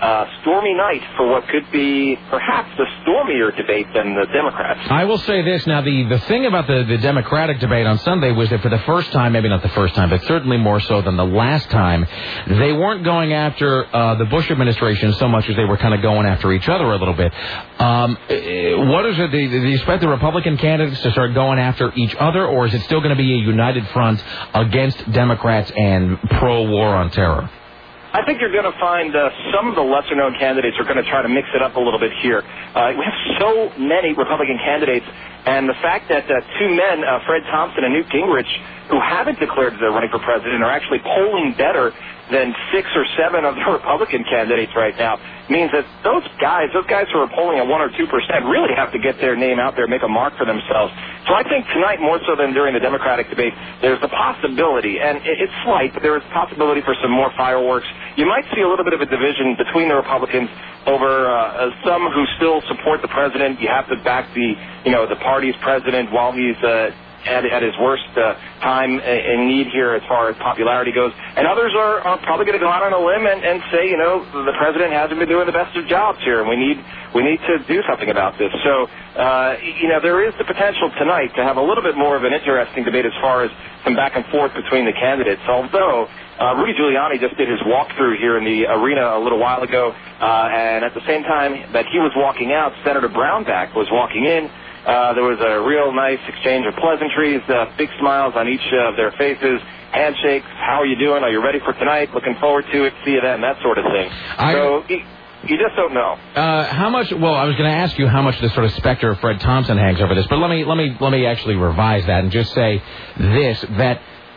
uh, stormy night for what could be perhaps a stormier debate than the Democrats. I will say this. Now, the, the thing about the, the Democratic debate on Sunday was that for the first time, maybe not the first time, but certainly more so than the last time, they weren't going after uh, the Bush administration so much as they were kind of going after each other a little bit. Um, what is it? Do you expect the Republican candidates to start going after each other, or is it still going to be a united front against Democrats and pro-war on terror? I think you're going to find uh, some of the lesser-known candidates are going to try to mix it up a little bit here. Uh, we have so many Republican candidates, and the fact that uh, two men, uh, Fred Thompson and Newt Gingrich, who haven't declared they're running for president, are actually polling better than six or seven of the Republican candidates right now, means that those guys, those guys who are polling at one or two percent, really have to get their name out there, make a mark for themselves. So I think tonight, more so than during the Democratic debate, there's the possibility, and it's slight, but there is possibility for some more fireworks. You might see a little bit of a division between the Republicans over uh, some who still support the president. You have to back the, you know, the party's president while he's uh, At, at his worst uh, time in need here as far as popularity goes. And others are, are probably going to go out on a limb and, and say, you know, the president hasn't been doing the best of jobs here, and we need we need to do something about this. So, uh, you know, there is the potential tonight to have a little bit more of an interesting debate as far as some back and forth between the candidates, although uh, Rudy Giuliani just did his walkthrough here in the arena a little while ago, uh, and at the same time that he was walking out, Senator Brownback was walking in. Uh, there was a real nice exchange of pleasantries, uh, big smiles on each uh, of their faces, handshakes, how are you doing, are you ready for tonight, looking forward to it, see you then, that sort of thing. I, so you, you just don't know. Uh, how much, well, I was going to ask you how much the sort of specter of Fred Thompson hangs over this, but let me, let me, let me actually revise that and just say this, that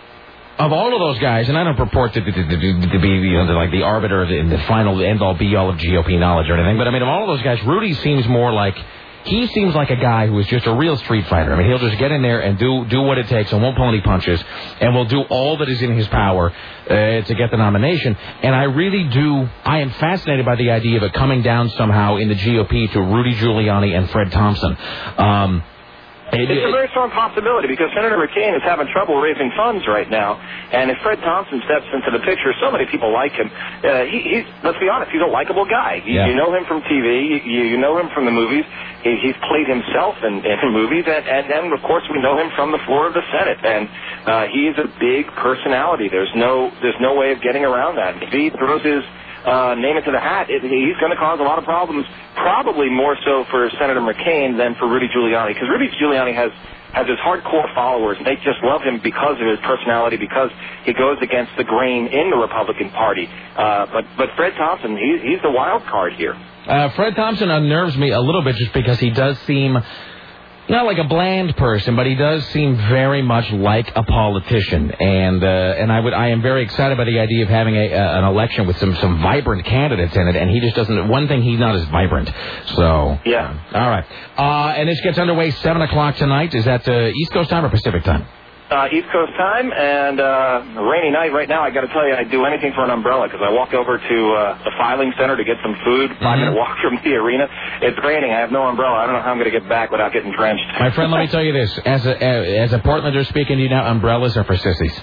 of all of those guys, and I don't purport to, to, to, to be you know, like the arbiter in the final end-all be-all of G O P knowledge or anything, but I mean, of all of those guys, Rudy seems more like He seems like a guy who is just a real street fighter. I mean, he'll just get in there and do do what it takes and won't pull any punches and will do all that is in his power uh, to get the nomination. And I really do, I am fascinated by the idea of it coming down somehow in the G O P to Rudy Giuliani and Fred Thompson. Um, It, it's a very strong possibility because Senator McCain is having trouble raising funds right now, and if Fred Thompson steps into the picture, so many people like him. Uh, he, he's, let's be honest, he's a likable guy. You, yeah. you know him from T V, you, you know him from the movies. He, he's played himself in, in movies, and, and then, of course, we know him from the floor of the Senate. And uh, he's a big personality. There's no, there's no way of getting around that. If he throws his Uh, name it to the hat, it, he's going to cause a lot of problems, probably more so for Senator McCain than for Rudy Giuliani, because Rudy Giuliani has, has his hardcore followers, and they just love him because of his personality, because he goes against the grain in the Republican Party. Uh, but, but Fred Thompson, he, he's the wild card here. Uh, Fred Thompson unnerves me a little bit just because he does seem not like a bland person, but he does seem very much like a politician, and uh, and I would I am very excited by the idea of having a, uh, an election with some, some vibrant candidates in it, and he just doesn't. One thing, he's not as vibrant. So yeah, all right. Uh, and this gets underway seven o'clock tonight. Is that uh, East Coast time or Pacific time? Uh, East Coast time, and uh, a rainy night right now. I got to tell you, I'd do anything for an umbrella because I walk over to uh, the filing center to get some food. Mm-hmm. Five minute walk from the arena. It's raining. I have no umbrella. I don't know how I'm going to get back without getting drenched. My friend, let me tell you this: as a as a Portlander speaking to you now, umbrellas are for sissies.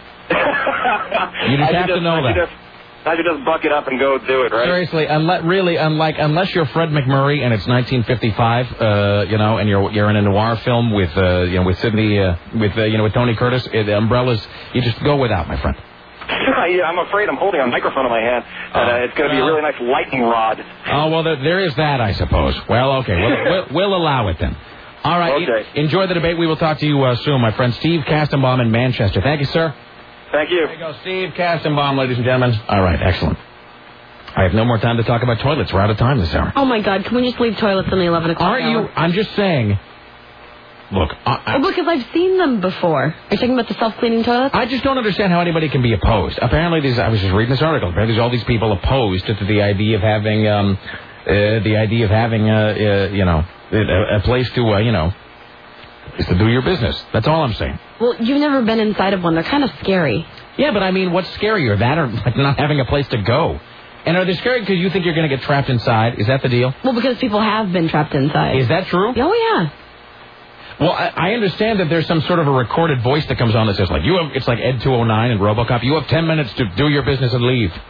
You just have just, to know I that. Just, I should just buck it up and go do it, right? Seriously, unless really, unlike unless you're Fred McMurray and it's nineteen fifty-five, uh, you know, and you're you're in a noir film with uh, you know with Sidney uh, with uh, you know with Tony Curtis, uh, the umbrellas you just go without, my friend. Yeah, I'm afraid I'm holding a microphone in my hand. And, uh, it's going to be a really nice lightning rod. Oh well, there, there is that, I suppose. Well, okay, we'll, we'll, we'll allow it then. All right, okay. e- enjoy the debate. We will talk to you uh, soon, my friend Steve Kastenbaum in Manchester. Thank you, sir. Thank you. There you go, Steve Kastenbaum, ladies and gentlemen. All right, excellent. I have no more time to talk about toilets. We're out of time this hour. Oh, my God. Can we just leave toilets in the eleven o'clock Aren't you? hour? I'm just saying. Look. I, I, well, because I've seen them before. Are you talking about the self-cleaning toilets? I just don't understand how anybody can be opposed. Apparently, these, I was just reading this article. Apparently, there's all these people opposed to, to the idea of having, um, uh, the idea of having, uh, uh, you know, a, a place to, uh, you know, is to do your business. That's all I'm saying. Well, you've never been inside of one. They're kind of scary. Yeah, but I mean, what's scarier, that or like not having a place to go? And are they scary because you think you're going to get trapped inside? Is that the deal? Well, because people have been trapped inside. Is that true? Oh, yeah. Well, I, I understand that there's some sort of a recorded voice that comes on that says, like, you have, it's like Ed two oh nine and RoboCop, you have ten minutes to do your business and leave.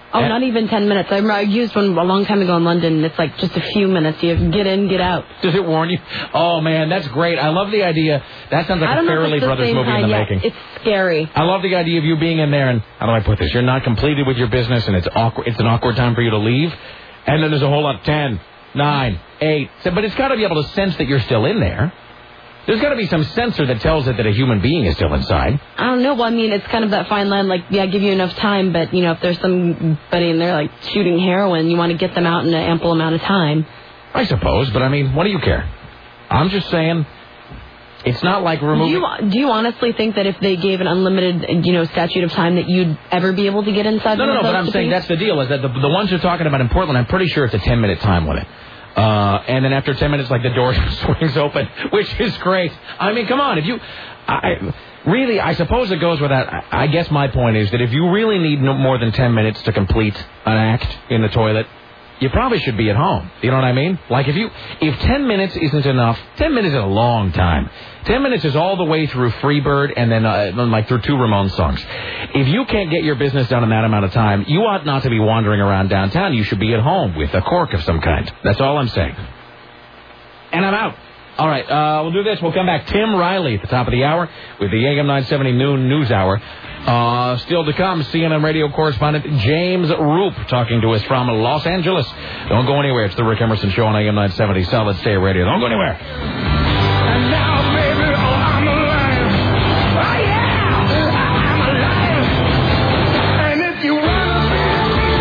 Oh, and not even ten minutes. I, I used one a long time ago in London. It's like just a few minutes. You get in, get out. Does it warn you? Oh, man, that's great. I love the idea. That sounds like I don't a know if Farrelly it's the Brothers same movie in the kind making. yet. It's scary. I love the idea of you being in there and, how do I put this? You're not completed with your business and it's awkward. It's an awkward time for you to leave. And then there's a whole lot of ten, nine, eight. So, but it's got to be able to sense that you're still in there. There's got to be some sensor that tells it that a human being is still inside. I don't know. Well, I mean, it's kind of that fine line, like, yeah, give you enough time, but, you know, if there's somebody in there, like, shooting heroin, you want to get them out in an ample amount of time. I suppose, but, I mean, what do you care? I'm just saying, it's not like removing... Do you, do you honestly think that if they gave an unlimited, you know, statute of time that you'd ever be able to get inside No, one no, of no, those but I'm to saying be? that's the deal, is that the, the ones you're talking about in Portland, I'm pretty sure it's a ten-minute time limit. Uh, and then after ten minutes, like, the door swings open, which is great. I mean, come on, if you... I, really, I suppose it goes without... I, I guess my point is that if you really need no more than ten minutes to complete an act in the toilet, you probably should be at home. You know what I mean? Like, if you... If ten minutes isn't enough, ten minutes is a long time. ten minutes is all the way through Freebird and then, uh, like, through two Ramones songs. If you can't get your business done in that amount of time, you ought not to be wandering around downtown. You should be at home with a cork of some kind. That's all I'm saying. And I'm out. All right, uh, we'll do this. We'll come back. Tim Riley at the top of the hour with the A M nine seventy noon news hour. Uh, still to come, C N N radio correspondent James Roop talking to us from Los Angeles. Don't go anywhere. It's the Rick Emerson Show on A M nine seventy Solid State Radio. Don't go anywhere. And now, baby, oh, I'm alive. Oh, yeah, I'm alive. And if you want to be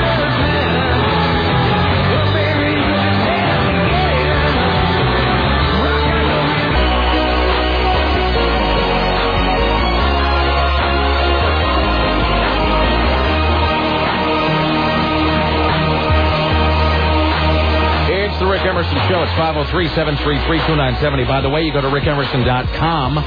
well, baby, you have to It's the Rick Emerson Show. It's five oh three, seven three three, two nine seven oh. By the way, you go to rick emerson dot com.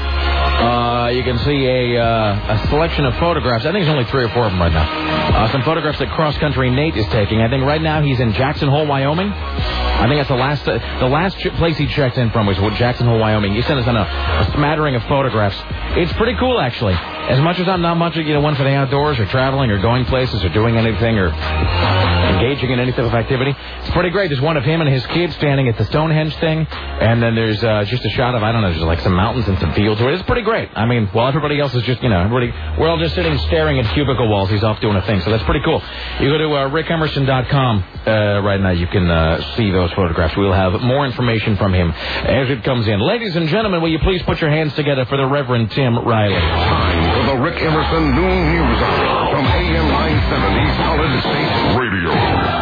Uh, you can see a, uh, a selection of photographs. I think there's only three or four of them right now. Uh, some photographs that Cross Country Nate is taking. I think right now he's in Jackson Hole, Wyoming. I think that's the last uh, the last ch- place he checked in from was Jackson Hole, Wyoming. He sent us on a, a smattering of photographs. It's pretty cool, actually. As much as I'm not much of, you know, one for the outdoors or traveling or going places or doing anything or engaging in any type of activity, it's pretty great. There's one of him and his kids standing at the Stonehenge thing, and then there's uh, just a shot of, I don't know, there's like some mountains and some fields. It's pretty great. I mean, while everybody else is just, you know, everybody, we're all just sitting staring at cubicle walls. He's off doing a thing, so that's pretty cool. You go to uh, rick emerson dot com uh, right now. You can uh, see those photographs. We'll have more information from him as it comes in. Ladies and gentlemen, will you please put your hands together for the Reverend Tim Riley. Time for the Rick Emerson Noon News Hour from A M nine seventy Solid State Radio.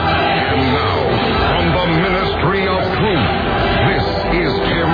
And now, from the Ministry of Truth, this is Tim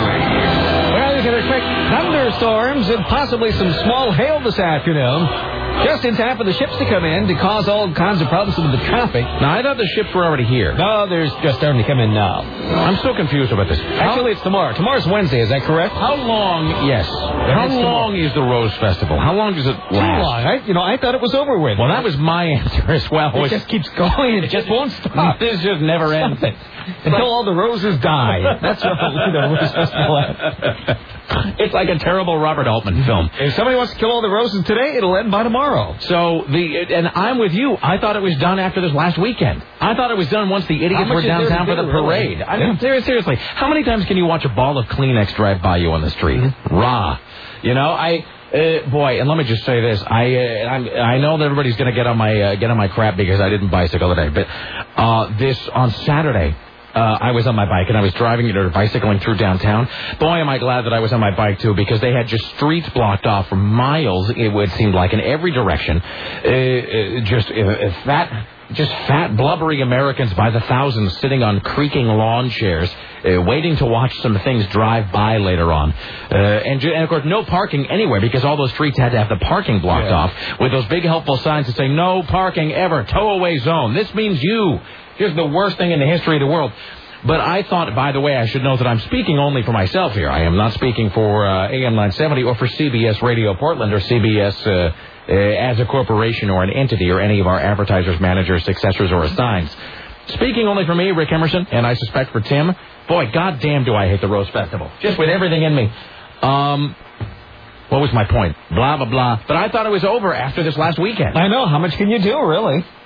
Riley. Well, you can expect thunderstorms and possibly some small hail this afternoon. Just in time for the ships to come in to cause all kinds of problems with the traffic. Now, I thought the ships were already here. No, there's just starting to come in now. I'm so confused about this. Actually, it's tomorrow. Tomorrow's Wednesday, is that correct? How long, yes. How It's long is the Rose Festival? How long does it last? Too long. I, you know, I thought it was over with. Well, that was my answer as well. It just keeps going. It just won't stop. This just never ends. Until all the roses die. That's what the Rose Festival ends. It's like a terrible Robert Altman film. If somebody wants to kill all the roses today, it'll end by tomorrow. So, the and I'm with you. I thought it was done after this last weekend. I thought it was done once the idiots were downtown for the parade. Really? I mean, Yeah. seriously, how many times can you watch a ball of Kleenex drive by you on the street? Mm-hmm. Rah. You know, I... Uh, boy, and let me just say this: I uh, I'm, I know that everybody's going to get on my uh, get on my crap because I didn't bicycle today, but uh, this on Saturday. Uh, I was on my bike and I was driving it or bicycling through downtown. Boy, am I glad that I was on my bike too, because they had just streets blocked off for miles. It would seem like in every direction. Uh, uh, just uh, fat, just fat, blubbery Americans by the thousands sitting on creaking lawn chairs, uh, waiting to watch some things drive by later on. Uh, and, ju- and of course, no parking anywhere because all those streets had to have the parking blocked Yeah. off with those big helpful signs that say no parking ever, tow away zone. This means you. Here's the worst thing in the history of the world. But I thought, by the way, I should note that I'm speaking only for myself here. I am not speaking for uh, A M nine seventy or for C B S Radio Portland or C B S uh, uh, as a corporation or an entity or any of our advertisers, managers, successors, or assigns. Speaking only for me, Rick Emerson, and I suspect for Tim. Boy, goddamn do I hate the Rose Festival. Just with everything in me. Um... What was my point? Blah, blah, blah. But I thought it was over after this last weekend. I know. How much can you do, really?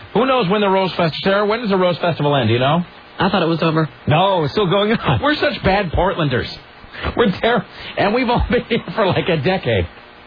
Who knows when the Rose Festival... Sarah, when does the Rose Festival end, do you know? I thought it was over. No, it's still going on. We're such bad Portlanders. We're terrible. And we've all been here for like a decade.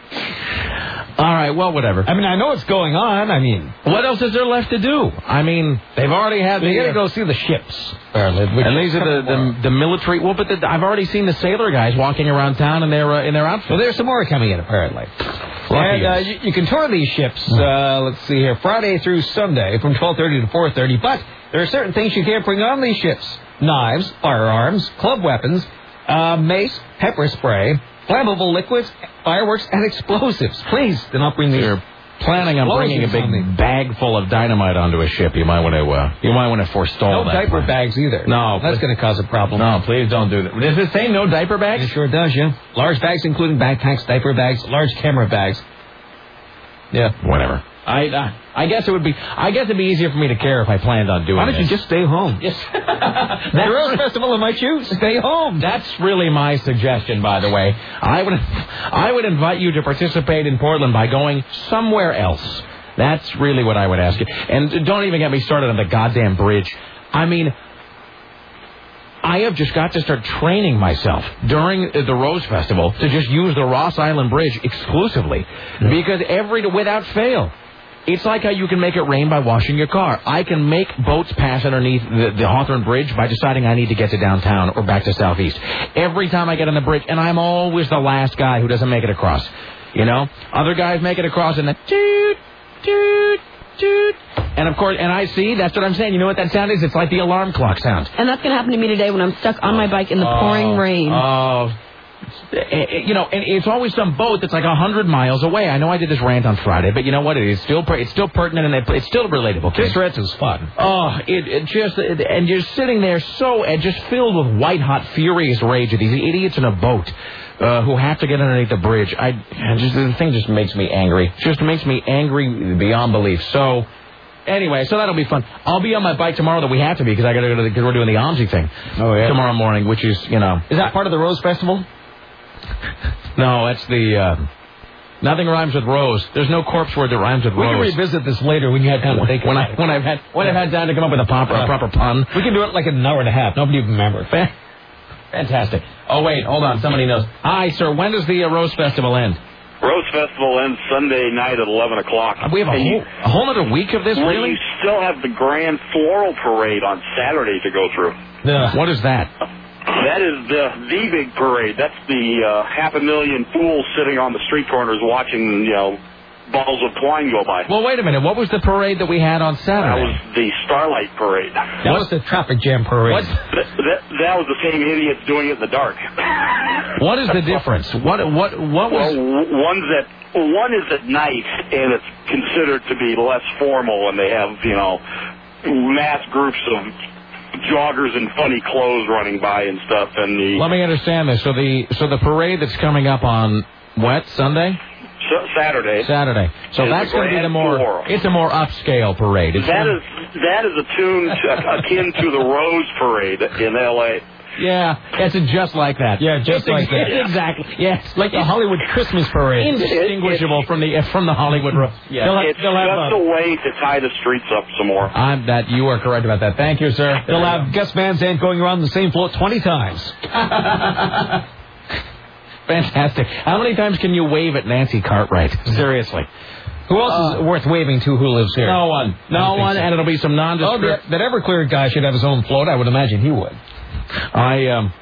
All right, well, whatever. I mean, I know it's going on. I mean... What else is there left to do? I mean, they've already had... They the, got to uh, go see the ships. And these are the, the, the military... Well, but the, I've already seen the sailor guys walking around town in their, uh, in their outfits. Well, there's some more coming in, apparently. And uh, you, you can tour these ships, uh, let's see here, Friday through Sunday from twelve thirty to four thirty. But there are certain things you can't bring on these ships. Knives, firearms, club weapons, uh, mace, pepper spray, flammable liquids, fireworks, and explosives. Please do not bring these. You're planning on bringing a big bag full of dynamite onto a ship. You might want to uh, you might want to forestall no that. No diaper plan. bags either. No. That's going to cause a problem. No, please don't do that. Does it say no diaper bags? It sure does, yeah. Large bags including backpacks, diaper bags, large camera bags. Yeah, whatever. I uh, I guess it would be I guess it'd be easier for me to care if I planned on doing. Why don't this. you just stay home? Yes. The Rose Festival of my shoes. Stay home. That's really my suggestion, by the way. I would I would invite you to participate in Portland by going somewhere else. That's really what I would ask you. And don't even get me started on the goddamn bridge. I mean, I have just got to start training myself during the Rose Festival to just use the Ross Island Bridge exclusively. Because every, without fail, it's like how you can make it rain by washing your car. I can make boats pass underneath the, the Hawthorne Bridge by deciding I need to get to downtown or back to Southeast. Every time I get on the bridge, and I'm always the last guy who doesn't make it across. You know? Other guys make it across and the toot, toot, toot. And of course, and I see, that's what I'm saying. You know what that sound is? It's like the alarm clock sound. And that's going to happen to me today when I'm stuck on my bike in the pouring oh, rain. Oh, you know, and it's always some boat that's like a hundred miles away. I know I did this rant on Friday, but you know what? It is still it's still pertinent and it's still relatable. This rant is fun. Oh, it, it just and you're sitting there so and just filled with white hot, furious rage at these idiots in a boat. Uh, who have to get underneath the bridge. I, I just the thing just makes me angry. Just makes me angry beyond belief. So, anyway, so that'll be fun. I'll be on my bike tomorrow that we have to be because I got to go to the, because we're doing the OMSI thing. Oh yeah. Tomorrow morning, which is you know. Is that part of the Rose Festival? No, that's the. Uh, nothing rhymes with rose. There's no corpse word that rhymes with we rose. We can revisit this later when you had time to think. When I when I've had when I've had time to come up with a proper a proper pun. We can do it like in an hour and a half. Nobody will remember. Fantastic. Oh, wait, hold on. Somebody knows. Hi, sir. When does the uh, Rose Festival end? Rose Festival ends Sunday night at eleven o'clock. We have a whole, you, a whole other week of this, well, really? You still have the Grand Floral Parade on Saturday to go through. Yeah. What is that? That is the, the big parade. That's the uh, half a million fools sitting on the street corners watching, you know, balls of twine go by. Well, wait a minute. What was the parade that we had on Saturday? That was the Starlight Parade. That was the traffic jam parade. What? That, that, that was the same idiots doing it in the dark. What is the difference? What what what was? Well, one's at one is at night, and it's considered to be less formal, and they have you know mass groups of joggers in funny clothes running by and stuff. And the let me understand this. So the so the parade that's coming up on what Sunday? Saturday. Saturday. So that's going to be the more. Floral. It's a more upscale parade. It's that one, is that is attuned to, akin to the Rose Parade in L A. Yeah, it's just like that. Yeah, just it's like that. Exactly. Yes, like the Hollywood Christmas parade. Indistinguishable it, it, from the from the Hollywood. Yeah, they'll have, it's they'll have, just uh, a way to tie the streets up some more. I'm that you are correct about that. Thank you, sir. They'll have Gus Van Sant going around the same float twenty times. Fantastic. How many times can you wave at Nancy Cartwright? Seriously. Who else uh, is worth waving to who lives here? No one. No one, so. And it'll be some nondescript... Oh, that, that Everclear guy should have his own float. I would imagine he would. I, um...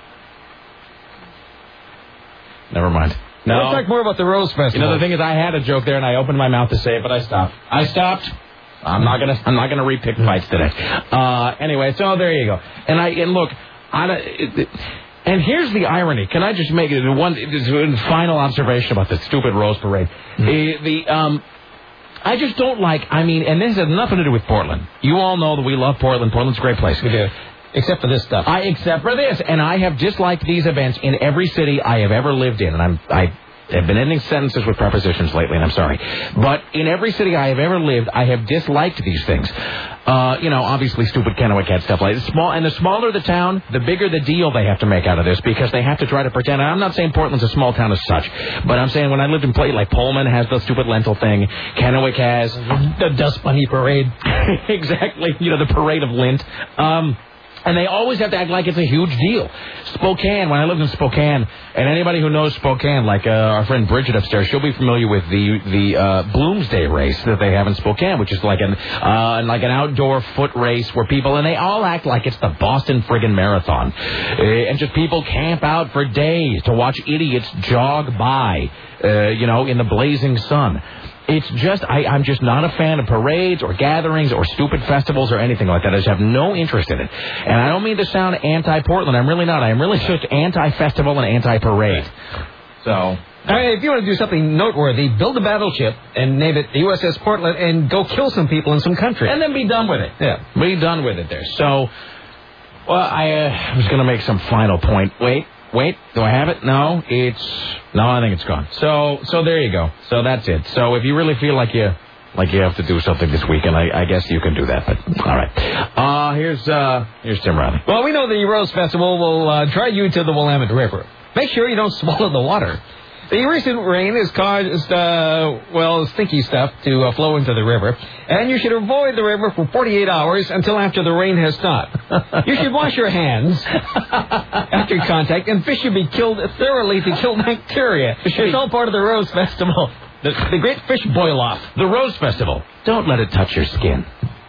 Never mind. No. Let's talk more about the Rose Festival. You know, the thing is, I had a joke there, and I opened my mouth to say it, but I stopped. I stopped. I'm not gonna. I'm not gonna repick fights today. Uh, anyway, so there you go. And I and look, I... It, it, And here's the irony. Can I just make it one final observation about the stupid Rose Parade? Mm-hmm. The, the um, I just don't like. I mean, and this has nothing to do with Portland. You all know that we love Portland. Portland's a great place. We do, except for this stuff. I except for this, and I have disliked these events in every city I have ever lived in. And I'm I I've been ending sentences with prepositions lately, and I'm sorry. But in every city I have ever lived, I have disliked these things. Uh, you know, obviously stupid Kennewick had stuff like this. Small, and the smaller the town, the bigger the deal they have to make out of this because they have to try to pretend. And I'm not saying Portland's a small town as such, but I'm saying when I lived in place, like Pullman has the stupid lentil thing, Kennewick has the Dust Bunny Parade. Exactly, you know, the parade of lint. Um... And they always have to act like it's a huge deal. Spokane, when I lived in Spokane, and anybody who knows Spokane, like uh, our friend Bridget upstairs, she'll be familiar with the the uh, Bloomsday race that they have in Spokane, which is like an uh, like an outdoor foot race where people, and they all act like it's the Boston friggin' Marathon. Uh, and just people camp out for days to watch idiots jog by, uh, you know, in the blazing sun. It's just, I, I'm just not a fan of parades or gatherings or stupid festivals or anything like that. I just have no interest in it. And I don't mean to sound anti-Portland. I'm really not. I'm really just anti-festival and anti-parade. So... All right, if you want to do something noteworthy, build a battleship and name it the U S S Portland and go kill some people in some country. And then be done with it. Yeah. Be done with it there. So, well, I uh, was going to make some final point. Wait. Wait, do I have it? No, it's... No, I think it's gone. So so there you go. So that's it. So if you really feel like you like you have to do something this weekend, I, I guess you can do that. But all right. Uh, here's uh, here's Tim Riley. Well, we know the Rose Festival will uh, drive you to the Willamette River. Make sure you don't swallow the water. The recent rain has caused, uh, well, stinky stuff to uh, flow into the river, and you should avoid the river for forty-eight hours until after the rain has stopped. You should wash your hands after contact, and fish should be killed thoroughly to kill bacteria. It's all part of the Rose Festival, the, the Great Fish Boil-Off. The Rose Festival. Don't let it touch your skin.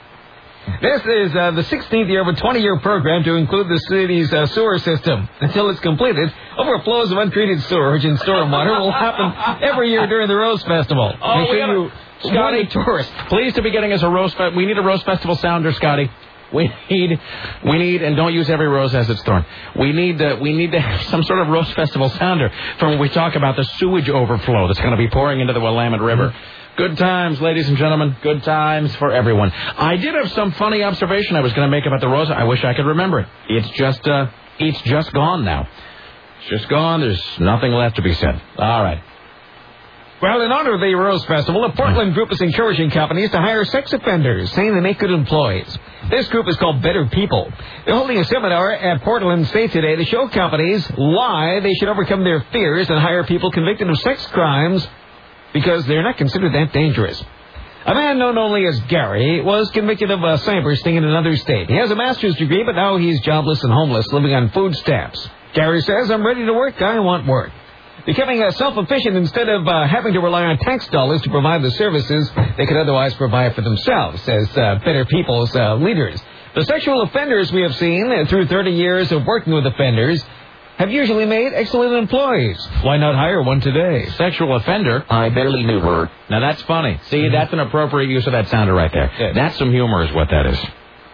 This is uh, the sixteenth year of a twenty-year program to include the city's uh, sewer system. Until it's completed, overflows of untreated sewage and stormwater will happen every year during the Rose Festival. Oh, Make sure you Scotty, tourists, pleased to be getting us a Rose Festival. We need a Rose Festival sounder, Scotty. We need, we need, and don't use every rose as it's thorn. We need, uh, we need to have some sort of Rose Festival sounder from when we talk about the sewage overflow that's going to be pouring into the Willamette River. Mm-hmm. Good times, ladies and gentlemen. Good times for everyone. I did have some funny observation I was going to make about the rose. I wish I could remember it. It's just, uh, it's just gone now. It's just gone. There's nothing left to be said. All right. Well, in honor of the Rose Festival, a Portland group is encouraging companies to hire sex offenders, saying they make good employees. This group is called Better People. They're holding a seminar at Portland State today to show companies why they should overcome their fears and hire people convicted of sex crimes because they're not considered that dangerous. A man known only as Gary was convicted of a cyber sting in another state. He has a master's degree, but now he's jobless and homeless, living on food stamps. Gary says, I'm ready to work. I want work. Becoming uh, self-efficient instead of uh, having to rely on tax dollars to provide the services they could otherwise provide for themselves, says uh, Better People's uh, leaders. The sexual offenders we have seen uh, through thirty years of working with offenders have usually made excellent employees. Why not hire one today? Sexual offender? I barely knew her. Now, that's funny. See, mm-hmm. That's an appropriate use of that sounder right there. Yeah. That's some humor is what that is.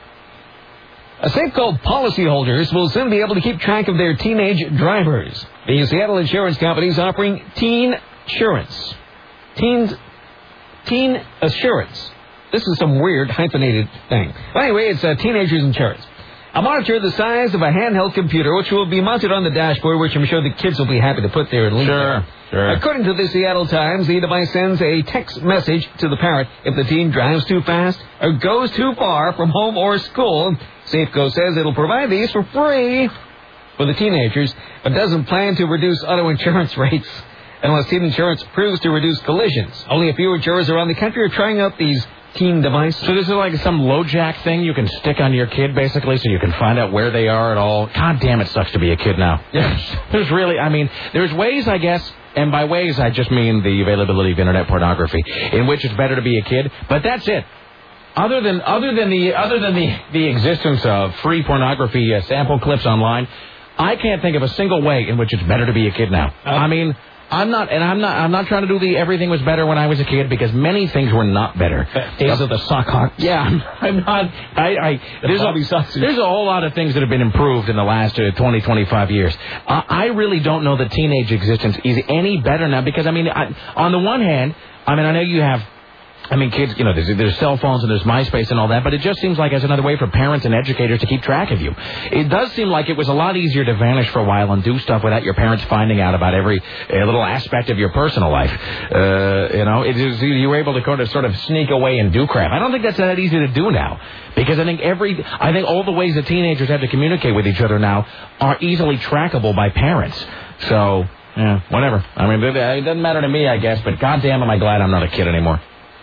A state called policyholders will soon be able to keep track of their teenage drivers. The Seattle Insurance Company is offering teen insurance. Teens, teen assurance. This is some weird hyphenated thing. But anyway, it's uh, teenagers insurance. A monitor the size of a handheld computer, which will be mounted on the dashboard, which I'm sure the kids will be happy to put there. Sure, there. sure. According to the Seattle Times, the device sends a text message to the parent if the teen drives too fast or goes too far from home or school. Safeco says it'll provide these for free for the teenagers, but doesn't plan to reduce auto insurance rates unless teen insurance proves to reduce collisions. Only a few insurers around the country are trying out these teen devices. So this is like some LoJack thing you can stick on your kid, basically, so you can find out where they are at all. God damn, it sucks to be a kid now. Yes. There's really, I mean, there's ways, I guess, and by ways I just mean the availability of internet pornography, in which it's better to be a kid, but that's it. Other than other than the other than the, the existence of free pornography uh, sample clips online, I can't think of a single way in which it's better to be a kid now. Uh, I mean, I'm not, and I'm not, I'm not trying to do the everything was better when I was a kid, because many things were not better. Days of the sock hawk. Yeah, I'm, I'm not. I, I there's a, there's a whole lot of things that have been improved in the last uh, twenty, twenty-five years. Uh, I really don't know that teenage existence is any better now, because I mean, I, on the one hand, I mean, I know you have. I mean, kids, you know, there's, there's cell phones and there's MySpace and all that, but it just seems like as another way for parents and educators to keep track of you. It does seem like it was a lot easier to vanish for a while and do stuff without your parents finding out about every uh, little aspect of your personal life. Uh, you know, it is, you were able to kind of sort of sneak away and do crap. I don't think that's that easy to do now, because I think every, I think all the ways that teenagers have to communicate with each other now are easily trackable by parents. So, yeah, whatever. I mean, it doesn't matter to me, I guess, but goddamn am I glad I'm not a kid anymore.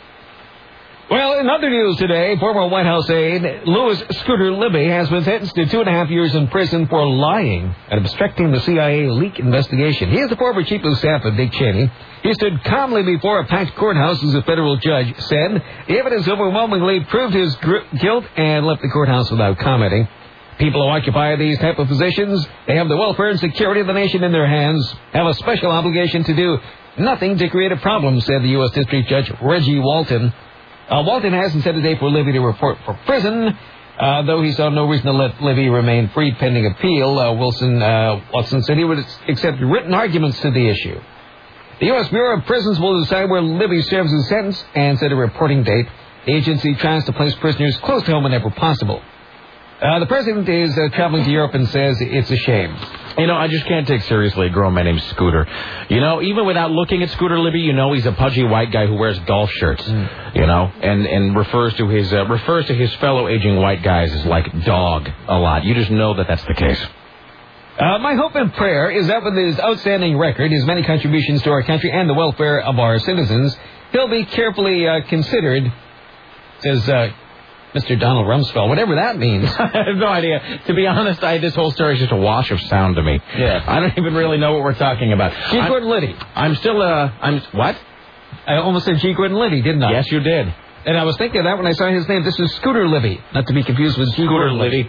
Well, in other news today, former White House aide Louis Scooter Libby has been sentenced to two and a half years in prison for lying and obstructing the C I A leak investigation. He is the former chief of staff of Dick Cheney. He stood calmly before a packed courthouse as a federal judge said the evidence overwhelmingly proved his gr- guilt and left the courthouse without commenting. People who occupy these type of positions, they have the welfare and security of the nation in their hands, have a special obligation to do nothing to create a problem, said the U S District Judge Reggie Walton. Uh, Walton hasn't set a date for Libby to report for prison, uh, though he saw no reason to let Libby remain free pending appeal. Uh, Wilson uh, Watson said he would accept written arguments to the issue. The U S Bureau of Prisons will decide where Libby serves his sentence and set a reporting date. The agency tries to place prisoners close to home whenever possible. Uh, the president is uh, traveling to Europe and says it's a shame. You know, I just can't take seriously a grown man named Scooter. You know, even without looking at Scooter Libby, you know he's a pudgy white guy who wears golf shirts. Mm. You know, and and refers to his uh, refers to his fellow aging white guys as like dog a lot. You just know that that's the case. Uh, my hope and prayer is that with his outstanding record, his many contributions to our country and the welfare of our citizens, he'll be carefully uh, considered, says uh, Mister Donald Rumsfeld, whatever that means. I have no idea. To be honest, I, this whole story is just a wash of sound to me. Yeah. I don't even really know what we're talking about. G. Gordon Liddy. I'm still, uh, I'm, what? I almost said G. Gordon Liddy, didn't I? Yes, you did. And I was thinking of that when I saw his name. This is Scooter Libby, not to be confused with G. Scooter Gordon Liddy.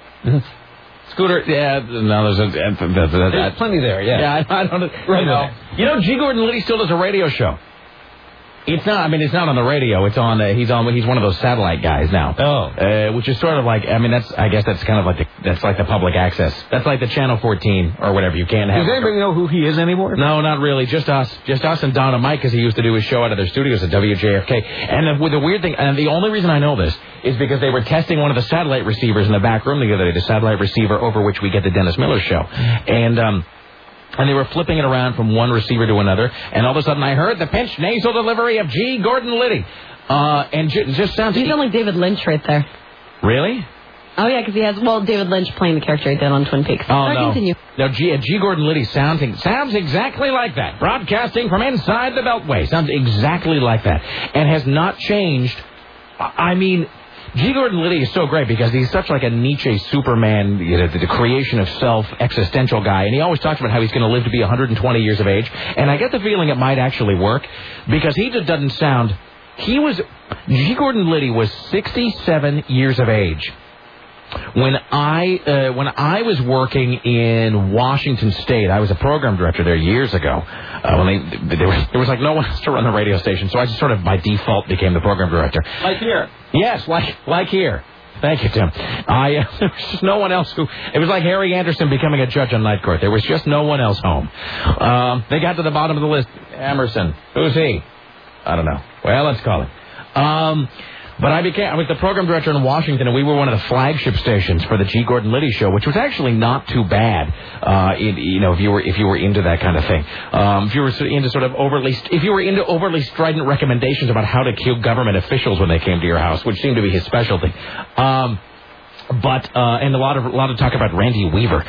Scooter, yeah, no, there's, a, uh, there's, there's plenty there, yeah. Yeah, I, I don't know. Right you know, you know, G. Gordon Liddy still does a radio show. It's not, I mean, it's not on the radio. It's on, uh, he's on, he's one of those satellite guys now. Oh. Uh, which is sort of like, I mean, that's, I guess that's kind of like the, that's like the public access. That's like the Channel fourteen or whatever. You can't have. Does anybody know who he is anymore? No, not really. Just us. Just us and Don and Mike, because he used to do his show out of their studios at W J F K. And the, with the weird thing, and the only reason I know this is because they were testing one of the satellite receivers in the back room the other day, the satellite receiver over which we get the Dennis Miller show. And, um, And they were flipping it around from one receiver to another, and all of a sudden I heard the pinched nasal delivery of G. Gordon Liddy. Uh, and j- just sounds... You sound like David Lynch right there. Really? Oh, yeah, because he has, well, David Lynch playing the character he did on Twin Peaks. Oh, Sorry, no. Continue. No, G, uh, G. Gordon Liddy sounds, sounds exactly like that. Broadcasting from inside the Beltway. Sounds exactly like that. And has not changed. I mean... G. Gordon Liddy is so great because he's such like a Nietzsche Superman, you know, the, the creation of self, existential guy. And he always talks about how he's going to live to be one hundred twenty years of age. And I get the feeling it might actually work because he just doesn't sound... He was... G. Gordon Liddy was sixty-seven years of age when I uh, when I was working in Washington State. I was a program director there years ago. Uh, when they, they were, there was like no one else to run the radio station, so I just sort of by default became the program director. Like here. Yes, like like here. Thank you, Tim. I uh, there was just no one else who. It was like Harry Anderson becoming a judge on Night Court. There was just no one else home. Um, they got to the bottom of the list. Emerson, who's he? I don't know. Well, let's call it. Um. But I became, I was the program director in Washington, and we were one of the flagship stations for the G. Gordon Liddy show, which was actually not too bad, uh, in, you know, if you were, if you were into that kind of thing. Um, if you were into sort of overly, if you were into overly strident recommendations about how to kill government officials when they came to your house, which seemed to be his specialty. Um, but, uh, and a lot of, a lot of talk about Randy Weaver.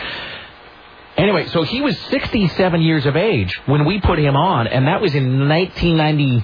Anyway, so he was sixty-seven years of age when we put him on, and that was in nineteen ninety,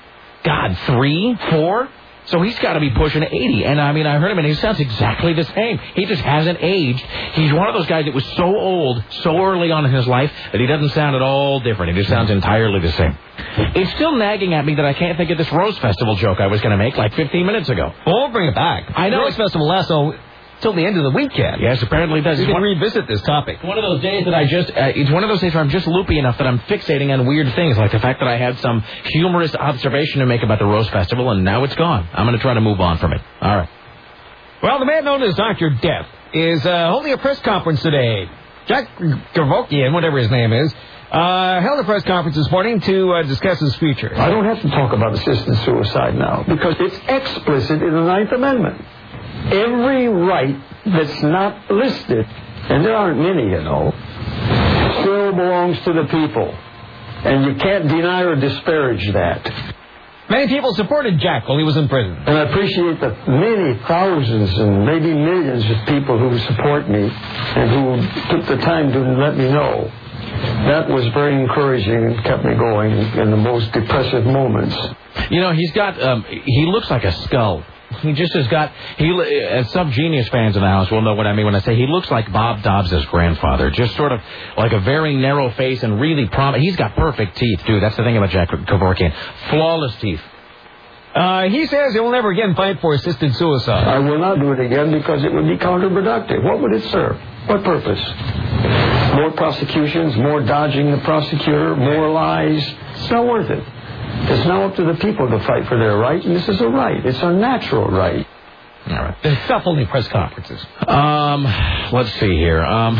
God, three, four? So he's got to be pushing eighty. And, I mean, I heard him, and he sounds exactly the same. He just hasn't aged. He's one of those guys that was so old so early on in his life that he doesn't sound at all different. He just sounds entirely the same. It's still nagging at me that I can't think of this Rose Festival joke I was going to make like fifteen minutes ago. Well, we'll bring it back. I know. The Rose Festival lasts all... till the end of the weekend. Yes, apparently it does. We it's can one, revisit this topic. One of those days that I just, uh, it's one of those days where I'm just loopy enough that I'm fixating on weird things, like the fact that I had some humorous observation to make about the Rose Festival, and now it's gone. I'm going to try to move on from it. All right. Well, the man known as Doctor Death is uh, holding a press conference today. Jack Kevorkian, whatever his name is, Uh, held a press conference this morning to uh, discuss his future. I don't have to talk about assisted suicide now because it's explicit in the Ninth Amendment. Every right that's not listed, and there aren't many, you know, still belongs to the people. And you can't deny or disparage that. Many people supported Jack while he was in prison. And I appreciate the many thousands and maybe millions of people who support me and who took the time to let me know. That was very encouraging and kept me going in the most depressive moments. You know, he's got, um, he looks like a skull. He just has got, he, as some Genius fans in the house will know what I mean when I say he looks like Bob Dobbs' grandfather. Just sort of like a very narrow face and really prom. He's got perfect teeth, dude. That's the thing about Jack Kevorkian. Flawless teeth. Uh, he says he will never again fight for assisted suicide. I will not do it again because it would be counterproductive. What would it serve? What purpose? More prosecutions, more dodging the prosecutor, more lies. It's not worth it. It's now up to the people to fight for their right, and this is a right. It's a natural right. All right. Then stuff only press conferences. Um, let's see here. Um,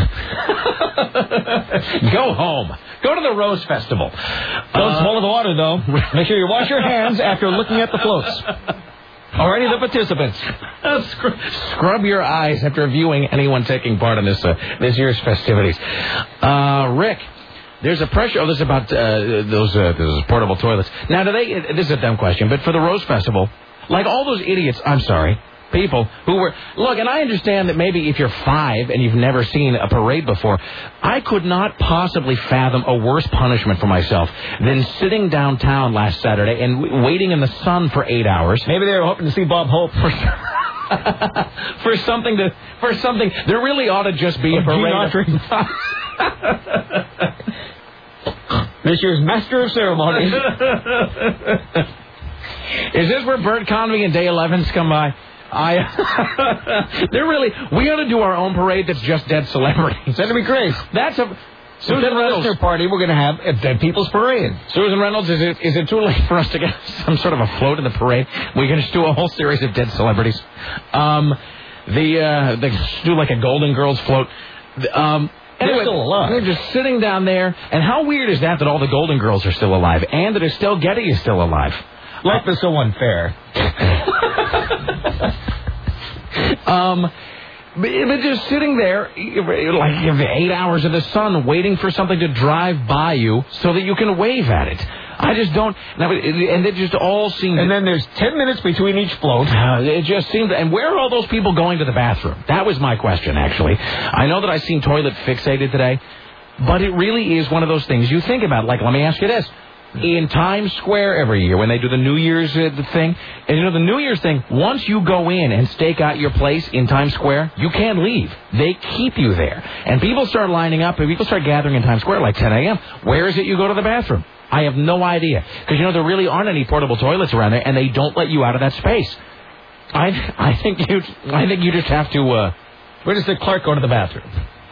go home. Go to the Rose Festival. Don't uh, swallow the water, though. Make sure you wash your hands after looking at the floats. Or any of the participants. Uh, scrub, scrub your eyes after viewing anyone taking part in this uh, this year's festivities. Uh, Rick. There's a pressure. Oh, this is about uh, those uh, those portable toilets. Now, do they? This is a dumb question, but for the Rose Festival, like all those idiots, I'm sorry, people who were look, and I understand that maybe if you're five and you've never seen a parade before, I could not possibly fathom a worse punishment for myself than sitting downtown last Saturday and w- waiting in the sun for eight hours. Maybe they were hoping to see Bob Hope for. for something to for something. There really ought to just be a parade. This year's Master of Ceremonies. Is this where Bert Convy and Day elevens come by? I. They're really. We ought to do our own parade that's just dead celebrities. That'd be great. That's a. Susan Reynolds party. We're going to have a Dead People's Parade. Susan Reynolds, is it is it too late for us to get some sort of a float in the parade? We can just do a whole series of dead celebrities. Um, the uh, they do like a Golden Girls float. Um. They're Anyway, still alive. They're just sitting down there. And how weird is that that all the Golden Girls are still alive and that Estelle Getty is still alive? Life is so unfair. um, but, but just sitting there, like eight hours in the sun, waiting for something to drive by you so that you can wave at it. I just don't. And it just all seems. And then there's ten minutes between each float. Uh, it just seems. And where are all those people going to the bathroom? That was my question, actually. I know that I seem toilet fixated today, but it really is one of those things you think about. Like, let me ask you this. In Times Square every year when they do the New Year's uh, thing, and you know the New Year's thing, once you go in and stake out your place in Times Square, you can't leave. They keep you there. And people start lining up, and people start gathering in Times Square like ten a.m. Where is it you go to the bathroom? I have no idea. Because, you know, there really aren't any portable toilets around there, and they don't let you out of that space. I I think you I think you just have to... Uh, Where does Dick Clark go to the bathroom?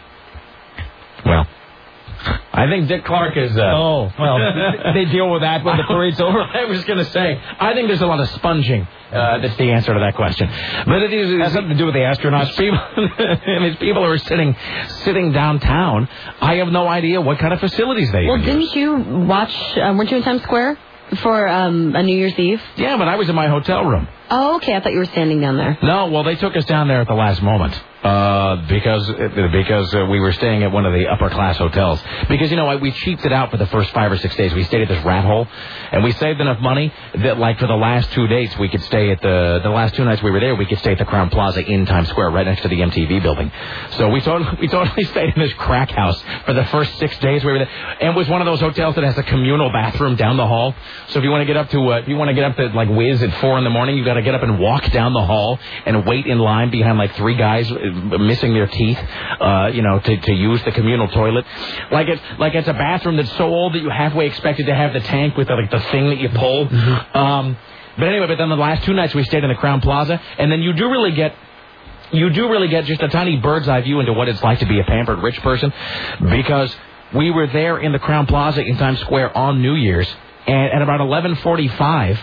Well... I think Dick Clark is... Uh, oh, well, they deal with that when the parade's over. I was going to say, I think there's a lot of sponging. Uh, that's the answer to that question. But it is, it has something to do with the astronauts. People, and these people who are sitting sitting downtown, I have no idea what kind of facilities they Well, use. didn't you watch, um, weren't you in Times Square for um, a New Year's Eve? Yeah, but I was in my hotel room. Oh, okay. I thought you were standing down there. No, well, they took us down there at the last moment. Uh, because because uh, we were staying at one of the upper class hotels. Because, you know, we cheaped it out for the first five or six days. We stayed at this rat hole, and we saved enough money that, like, for the last two dates, we could stay at the the last two nights we were there, we could stay at the Crowne Plaza in Times Square, right next to the M T V building. So we totally we totally stayed in this crack house for the first six days we were there, and it was one of those hotels that has a communal bathroom down the hall. So if you want to get up to uh, if you want to get up to like Wiz at four in the morning, you got to get up and walk down the hall and wait in line behind like three guys missing their teeth, uh, you know, to, to use the communal toilet. Like it's like it's a bathroom that's so old that you halfway expected to have the tank with the, like the thing that you pull. Mm-hmm. Um, but anyway, but then the last two nights we stayed in the Crowne Plaza, and then you do really get. You do really get just a tiny bird's eye view into what it's like to be a pampered rich person, because we were there in the Crowne Plaza in Times Square on New Year's, and at about eleven forty-five,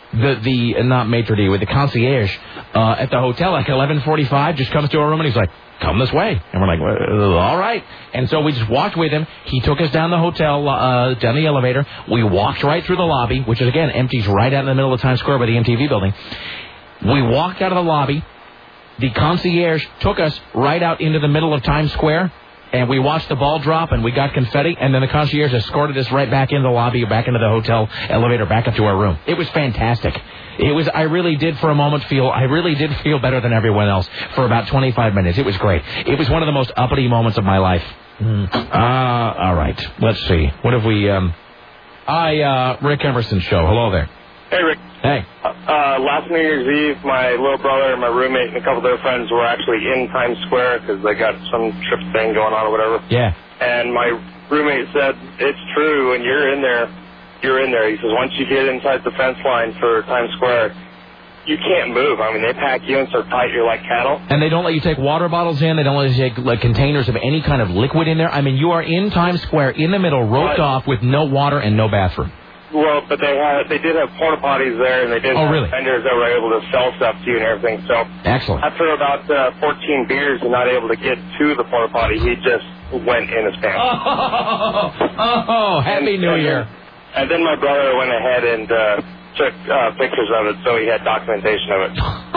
the, the not maitre d', with the concierge uh, at the hotel, like eleven forty-five, just comes to our room and he's like, come this way. And we're like, well, all right. And so we just walked with him. He took us down the hotel, uh, down the elevator. We walked right through the lobby, which is, again, empties right out in the middle of Times Square by the M T V building. We walked out of the lobby. The concierge took us right out into the middle of Times Square, and we watched the ball drop, and we got confetti, and then the concierge escorted us right back into the lobby, back into the hotel elevator, back up to our room. It was fantastic. It was, I really did for a moment feel, I really did feel better than everyone else for about twenty-five minutes. It was great. It was one of the most uppity moments of my life. Mm. Uh, all right. Let's see. What have we, um, I, uh, Rick Emerson Show. Hello there. Hey, Rick. Hey. Uh, last New Year's Eve, my little brother and my roommate and a couple of their friends were actually in Times Square because they got some trip thing going on or whatever. Yeah. And my roommate said, it's true, and you're in there. You're in there. He says, once you get inside the fence line for Times Square, you can't move. I mean, they pack you in so tight you're like cattle. And they don't let you take water bottles in. They don't let you take like containers of any kind of liquid in there. I mean, you are in Times Square in the middle, roped but, off with no water and no bathroom. Well, but they had, they did have porta potties there, and they did oh, have really? vendors that were able to sell stuff to you and everything. So excellent. After about uh, fourteen beers and not able to get to the porta potty, he just went in his pants. Oh, oh Happy and, New and Year. Then, and then my brother went ahead and uh, took uh, pictures of it, so he had documentation of it.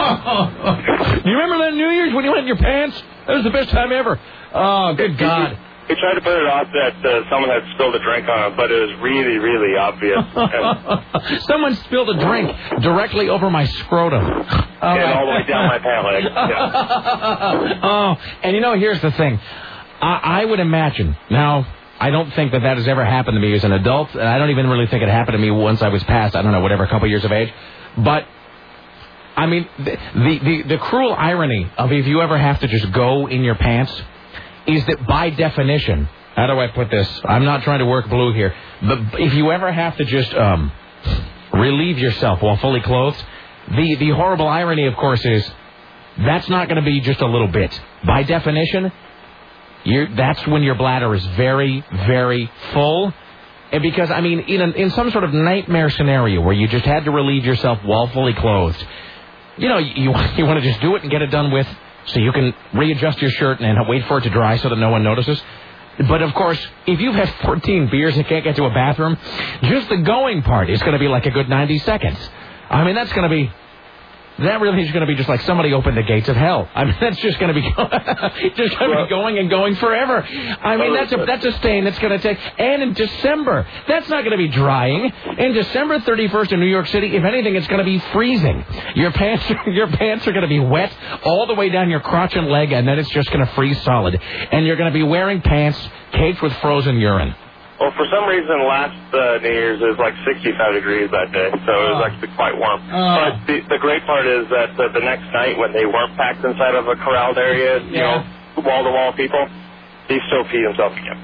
You remember that New Year's when you went in your pants? That was the best time ever. Oh, good God. He tried to put it off that uh, someone had spilled a drink on it, but it was really, really obvious. And someone spilled a drink directly over my scrotum. Oh, and all the way down my pant leg. Yeah. Oh, and you know, here's the thing. I, I would imagine, now, I don't think that that has ever happened to me as an adult, and I don't even really think it happened to me once I was past, I don't know, whatever, a couple years of age. But, I mean, the, the, the, the cruel irony of if you ever have to just go in your pants is that by definition, how do I put this? I'm not trying to work blue here, but if you ever have to just um, relieve yourself while fully clothed, the, the horrible irony, of course, is that's not going to be just a little bit. By definition, you're, that's when your bladder is very, very full. And because, I mean, in, a, in some sort of nightmare scenario where you just had to relieve yourself while fully clothed, you know, you, you want to just do it and get it done with, so you can readjust your shirt and wait for it to dry so that no one notices. But, of course, if you've had fourteen beers and can't get to a bathroom, just the going part is going to be like a good ninety seconds. I mean, that's going to be... That really is going to be just like somebody opened the gates of hell. I mean, that's just going to be just going to be going and going forever. I mean, that's a that's a stain that's going to take. And in December, that's not going to be drying. In December thirty-first in New York City, if anything, it's going to be freezing. Your pants, your pants are going to be wet all the way down your crotch and leg, and then it's just going to freeze solid. And you're going to be wearing pants caked with frozen urine. Well, for some reason, last uh, New Year's it was like sixty-five degrees that day, so it was oh. actually quite warm. Oh. But the, the great part is that uh, the next night, when they weren't packed inside of a corralled area, you yeah. know, wall-to-wall people, he still peed himself again.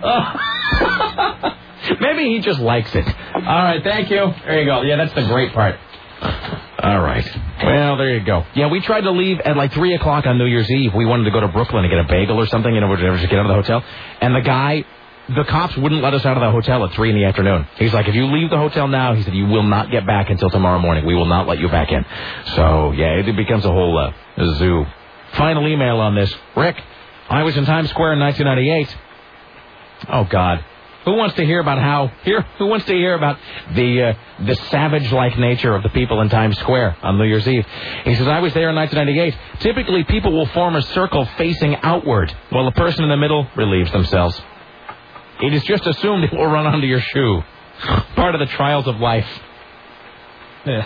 Oh. Maybe he just likes it. All right, thank you. There you go. Yeah, that's the great part. All right. Well, there you go. Yeah, we tried to leave at like three o'clock on New Year's Eve. We wanted to go to Brooklyn and get a bagel or something, you know, whatever, just get out of the hotel. And the guy... The cops wouldn't let us out of the hotel at three in the afternoon. He's like, if you leave the hotel now, he said, you will not get back until tomorrow morning. We will not let you back in. So, yeah, it becomes a whole uh, zoo. Final email on this. Rick, I was in Times Square in nineteen ninety-eight. Oh, God. Who wants to hear about how, here, who wants to hear about the uh, the savage-like nature of the people in Times Square on New Year's Eve? He says, I was there in nineteen ninety-eight. Typically, people will form a circle facing outward, while the person in the middle relieves themselves. It is just assumed it will run onto your shoe. Part of the trials of life. Yeah.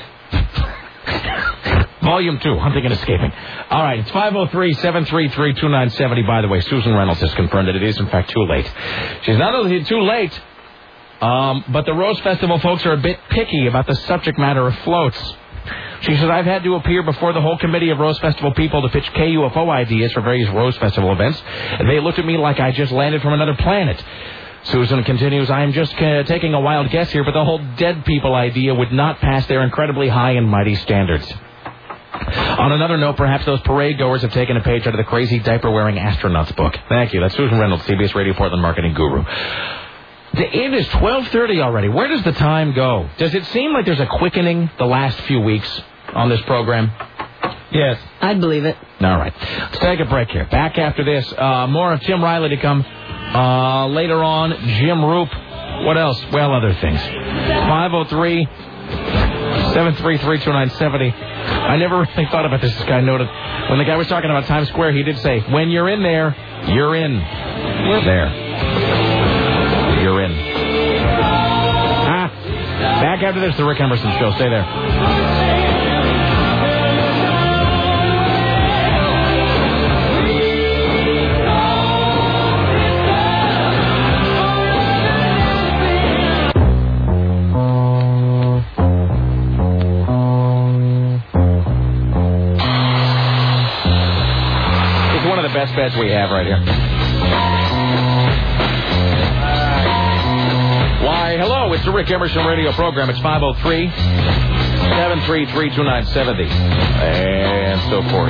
Volume two, Hunting and Escaping. All right, it's five oh three, seven three three, two nine seven oh. By the way, Susan Reynolds has confirmed that it is, in fact, too late. She's not only too late, um, but the Rose Festival folks are a bit picky about the subject matter of floats. She says, I've had to appear before the whole committee of Rose Festival people to pitch K U F O ideas for various Rose Festival events. They looked at me like I just landed from another planet. Susan continues, I am just uh, taking a wild guess here, but the whole dead people idea would not pass their incredibly high and mighty standards. On another note, perhaps those parade goers have taken a page out of the crazy diaper-wearing astronauts book. Thank you. That's Susan Reynolds, C B S Radio Portland marketing guru. It is twelve thirty already. Where does the time go? Does it seem like there's a quickening the last few weeks on this program? Yes. I'd believe it. All right. Let's take a break here. Back after this. Uh, more of Tim Riley to come. Uh, later on, Jim Roop. What else? Well, other things. five oh three, seven three three, two nine seven oh. I never really thought about this. This guy noted. When the guy was talking about Times Square, he did say, when you're in there, you're in. We're there. You're in. Ah. Back after this, the Rick Emerson Show. Stay there. It's one of the best beds we have right here. Why, hello, it's the Rick Emerson radio program. It's five oh three, seven three three, two nine seven oh. And so forth.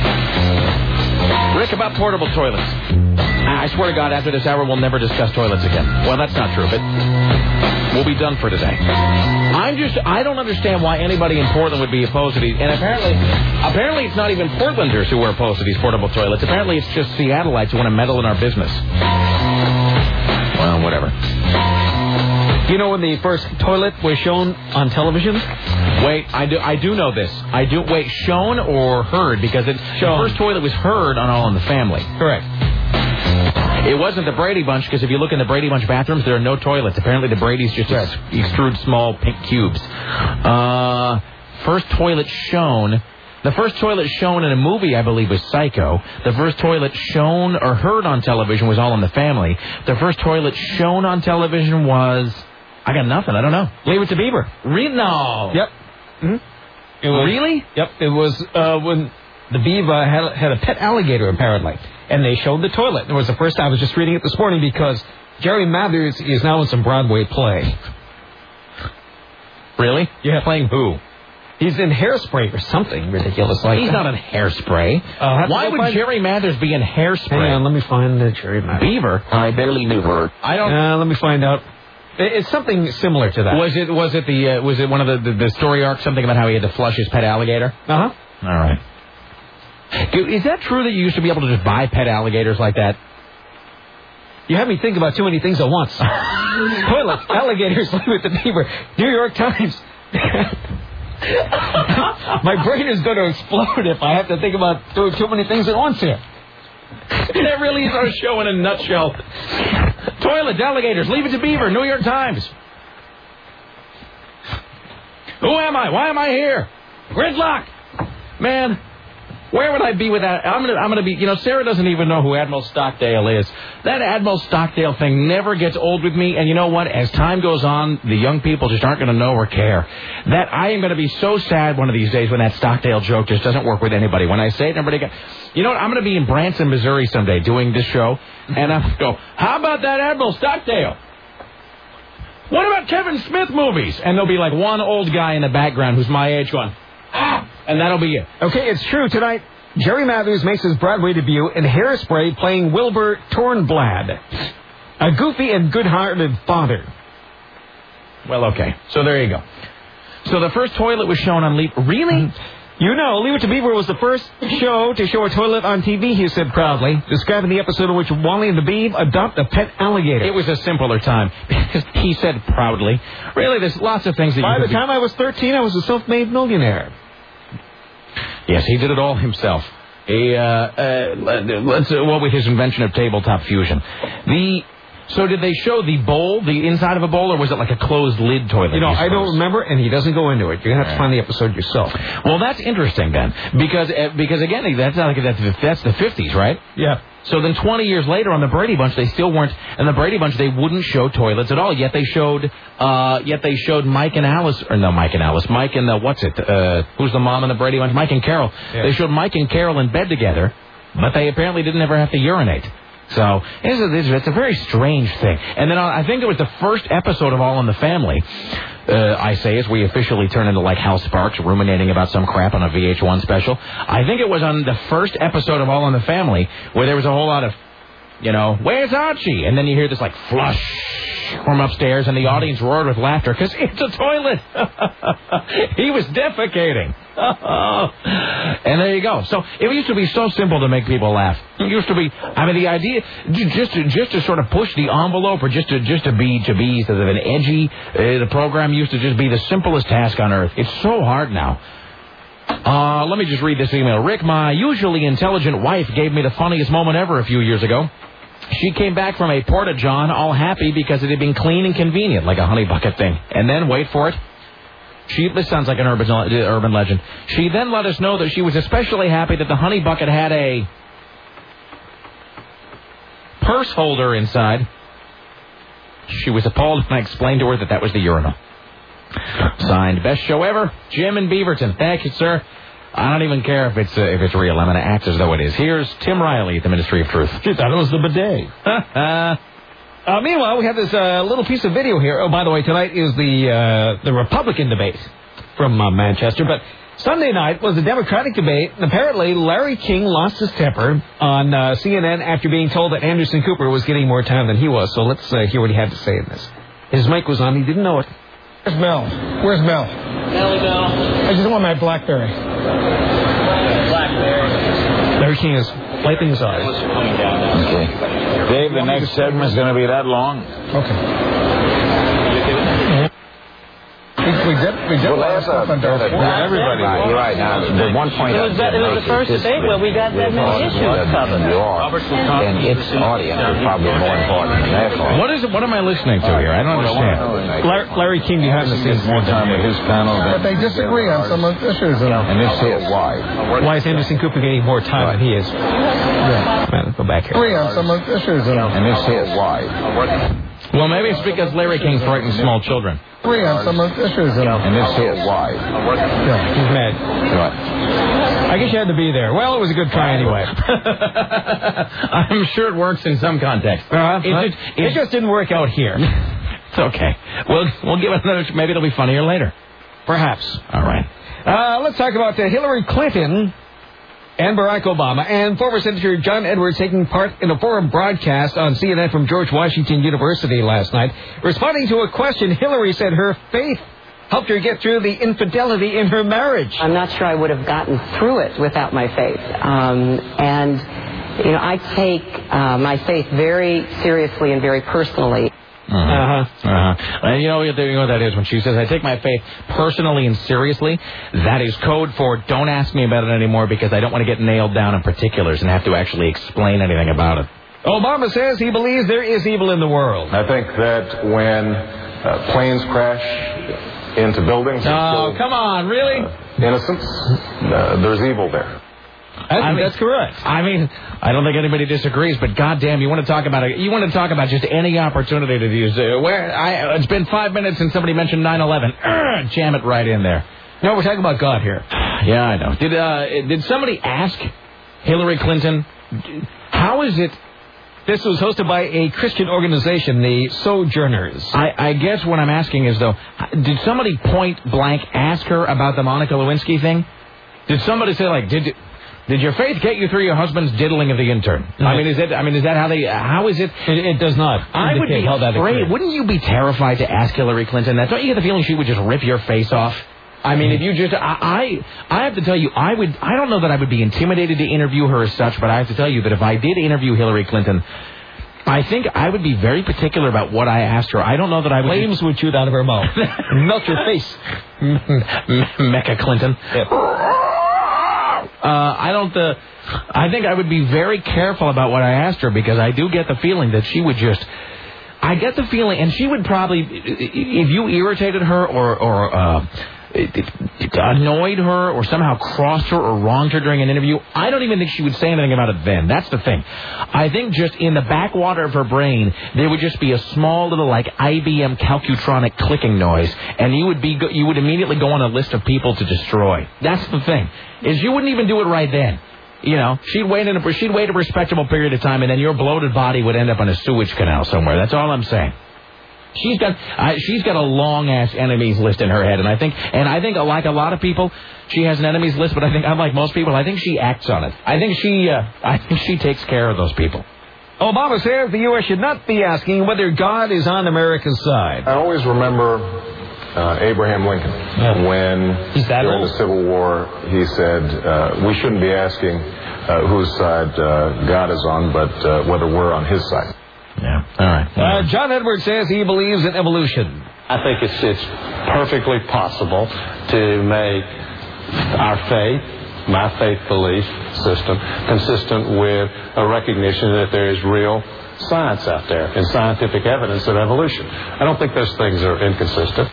Rick, about portable toilets. I swear to God, after this hour, we'll never discuss toilets again. Well, that's not true, but we'll be done for today. I'm just, I don't understand why anybody in Portland would be opposed to these. And apparently, apparently it's not even Portlanders who are opposed to these portable toilets. Apparently it's just Seattleites who want to meddle in our business. Well, whatever. You know when the first toilet was shown on television? Wait, I do I do know this. I do wait, shown or heard? Because it, the first toilet was heard on All in the Family. Correct. It wasn't the Brady Bunch, because if you look in the Brady Bunch bathrooms, there are no toilets. Apparently the Brady's just ex- extrude small pink cubes. Uh, first toilet shown... The first toilet shown in a movie, I believe, was Psycho. The first toilet shown or heard on television was All in the Family. The first toilet shown on television was... I got nothing. I don't know. Leave It to Beaver. Re- no. Yep. Mm-hmm. It was, really? Yep. It was uh, when the Beaver had, had a pet alligator, apparently. And they showed the toilet. It was the first time. I was just reading it this morning because Jerry Mathers is now in some Broadway play. Really? Yeah. Playing who? He's in Hairspray or something ridiculous like He's that. not in Hairspray. Uh, Why would Jerry Mathers be in Hairspray? Hang on, let me find the Jerry Mathers. Beaver? I barely knew her. I don't... Uh, let me find out. It's something similar to that. Was it Was it the uh, was it one of the, the the story arcs? Something about how he had to flush his pet alligator? Uh huh. All right. Is that true that you used to be able to just buy pet alligators like that? You have me think about too many things at once. Toilets, alligators, Leave It to Beaver, New York Times. My brain is going to explode if I have to think about doing too many things at once here. That really is our show in a nutshell. Toilets, alligators, Leave It to Beaver, New York Times. Who am I? Why am I here? Gridlock. Man, where would I be without... I'm going to I'm gonna be... You know, Sarah doesn't even know who Admiral Stockdale is. That Admiral Stockdale thing never gets old with me. And you know what? As time goes on, the young people just aren't going to know or care. That I am going to be so sad one of these days when that Stockdale joke just doesn't work with anybody. When I say it, everybody goes... You know what? I'm going to be in Branson, Missouri someday doing this show. And I'm going to go, how about that Admiral Stockdale? What about Kevin Smith movies? And there'll be like one old guy in the background who's my age going, ah, and that'll be it. Okay, it's true. Tonight, Jerry Mathers makes his Broadway debut in Hairspray playing Wilbur Tornblad, a goofy and good-hearted father. Well, okay. So there you go. So the first toilet was shown on Leap. Really? You know, Leave It to Beaver was the first show to show a toilet on T V, he said proudly, describing the episode in which Wally and the Beav adopt a pet alligator. It was a simpler time, because he said proudly. Really, there's lots of things that By you the time be... I was thirteen, I was a self-made millionaire. Yes, he did it all himself. He, uh, uh, let's, uh, what with his invention of tabletop fusion. The... So did they show the bowl, the inside of a bowl, or was it like a closed lid toilet? You know, I don't remember, and he doesn't go into it. You're going to have to find the episode yourself. Well, that's interesting, then. Because, uh, because again, that's, not like, that's, that's the fifties, right? Yeah. So then twenty years later on the Brady Bunch, they still weren't, and the Brady Bunch, they wouldn't show toilets at all. Yet they showed, uh, yet they showed Mike and Alice, or no, Mike and Alice, Mike and the, what's it, uh, who's the mom in the Brady Bunch? Mike and Carol. Yeah. They showed Mike and Carol in bed together, but they apparently didn't ever have to urinate. So it's a, it's a very strange thing. And then I think it was the first episode of All in the Family, uh, I say, as we officially turn into like Hal Sparks ruminating about some crap on a V H one special. I think it was on the first episode of All in the Family where there was a whole lot of, you know, where's Archie? And then you hear this like flush. from upstairs, and the audience roared with laughter because it's a toilet. He was defecating. And there you go. So it used to be so simple to make people laugh. It used to be, I mean, the idea just to, just to sort of push the envelope, or just to just to be to be sort of an edgy. Uh, the program used to just be the simplest task on earth. It's so hard now. Uh, let me just read this email. Rick, my usually intelligent wife gave me the funniest moment ever a few years ago. She came back from a porta-john all happy because it had been clean and convenient, like a honey bucket thing. And then, wait for it, she, this sounds like an urban, uh, urban legend. She then let us know that she was especially happy that the honey bucket had a purse holder inside. She was appalled when I explained to her that that was the urinal. Signed, best show ever, Jim in Beaverton. Thank you, sir. I don't even care if it's uh, if it's real. I'm going to act as though it is. Here's Tim Riley at the Ministry of Truth. She thought it was the bidet. uh, meanwhile, we have this uh, little piece of video here. Oh, by the way, tonight is the uh, the Republican debate from uh, Manchester. But Sunday night was the Democratic debate, and apparently Larry King lost his temper on uh, C N N after being told that Anderson Cooper was getting more time than he was. So let's uh, hear what he had to say in this. His mic was on. He didn't know it. Where's Mel? Where's Mel? Melly Bell. I just want my BlackBerry. BlackBerry. Larry King is wiping his eyes. Okay. Dave, the next segment is going to be that long. Okay. We, we did, we did well, there's a, there's a, everybody. You're right. Now, the one point it was, that, it was the first debate where we got that many issues covered. And its audience is probably more important than their audience. What is it? What am I listening to here? I don't understand. Larry, Larry King behind the scenes. More time with his panel. But they disagree on some of the issues. And this is why. Why is Anderson Cooper getting more time than he is? Yeah. Man, go back here. Agree on some of the issues. And this is why. Well, maybe it's because Larry King frightens small children. Agree on some of the issues. And this is why. Yeah, he's mad. Right. I guess you had to be there. Well, it was a good try anyway. I'm sure it works in some context. Uh, it, it, it, it just didn't work out here. It's okay. We'll we'll give it another. Maybe it'll be funnier later. Perhaps. All right. Uh, let's talk about uh, Hillary Clinton and Barack Obama, and former Senator John Edwards taking part in a forum broadcast on C N N from George Washington University last night. Responding to a question, Hillary said her faith helped her get through the infidelity in her marriage. I'm not sure I would have gotten through it without my faith. Um, and, you know, I take uh, my faith very seriously and very personally. Uh-huh. Uh-huh. Uh-huh. And you know, you know what that is when she says, I take my faith personally and seriously. That is code for don't ask me about it anymore because I don't want to get nailed down in particulars and have to actually explain anything about it. Obama says he believes there is evil in the world. I think that when uh, planes crash into buildings... Oh, come on, really? Uh, innocents, uh, there's evil there. I think I mean, that's correct. I mean, I don't think anybody disagrees, but goddamn, you want to talk about it? You want to talk about just any opportunity to use uh, where I? It's been five minutes since somebody mentioned nine eleven. Urgh, jam it right in there. No, we're talking about God here. Yeah, I know. Did uh, did somebody ask Hillary Clinton how is it? This was hosted by a Christian organization, the Sojourners. I, I guess what I'm asking is though, did somebody point blank ask her about the Monica Lewinsky thing? Did somebody say like did? Did your faith get you through your husband's diddling of the intern? No. I mean, is it? I mean, is that how they? How is it? It, it does not. I would be how that afraid. Wouldn't you be terrified to ask Hillary Clinton that? Don't you get the feeling she would just rip your face off? I mean, if you just, I, I, I have to tell you, I would. I don't know that I would be intimidated to interview her as such, but I have to tell you that if I did interview Hillary Clinton, I think I would be very particular about what I asked her. I don't know that I would. Flames would shoot out of her mouth, melt your face. Mecca Clinton. Yep. Uh, I don't. Uh, I think I would be very careful about what I asked her because I do get the feeling that she would just. I get the feeling, and she would probably, if you irritated her or or uh, annoyed her or somehow crossed her or wronged her during an interview, I don't even think she would say anything about it then. That's the thing. I think just in the backwater of her brain, there would just be a small little like I B M Calcutronic clicking noise, and you would be you would immediately go on a list of people to destroy. That's the thing. Is you wouldn't even do it right then. You know, she'd wait in a she'd wait a respectable period of time, and then your bloated body would end up on a sewage canal somewhere. That's all I'm saying. She's got uh, she's got a long ass enemies list in her head, and I think and I think like a lot of people, she has an enemies list. But I think unlike most people, I think she acts on it. I think she uh, I think she takes care of those people. Obama says the U S should not be asking whether God is on America's side. I always remember uh, Abraham Lincoln when during old? the Civil War he said uh, we shouldn't be asking uh, whose side uh, God is on, but uh, whether we're on his side. Yeah. All right. Uh, John Edwards says he believes in evolution. I think it's it's perfectly possible to make our faith, my faith belief system, consistent with a recognition that there is real science out there and scientific evidence of evolution. I don't think those things are inconsistent.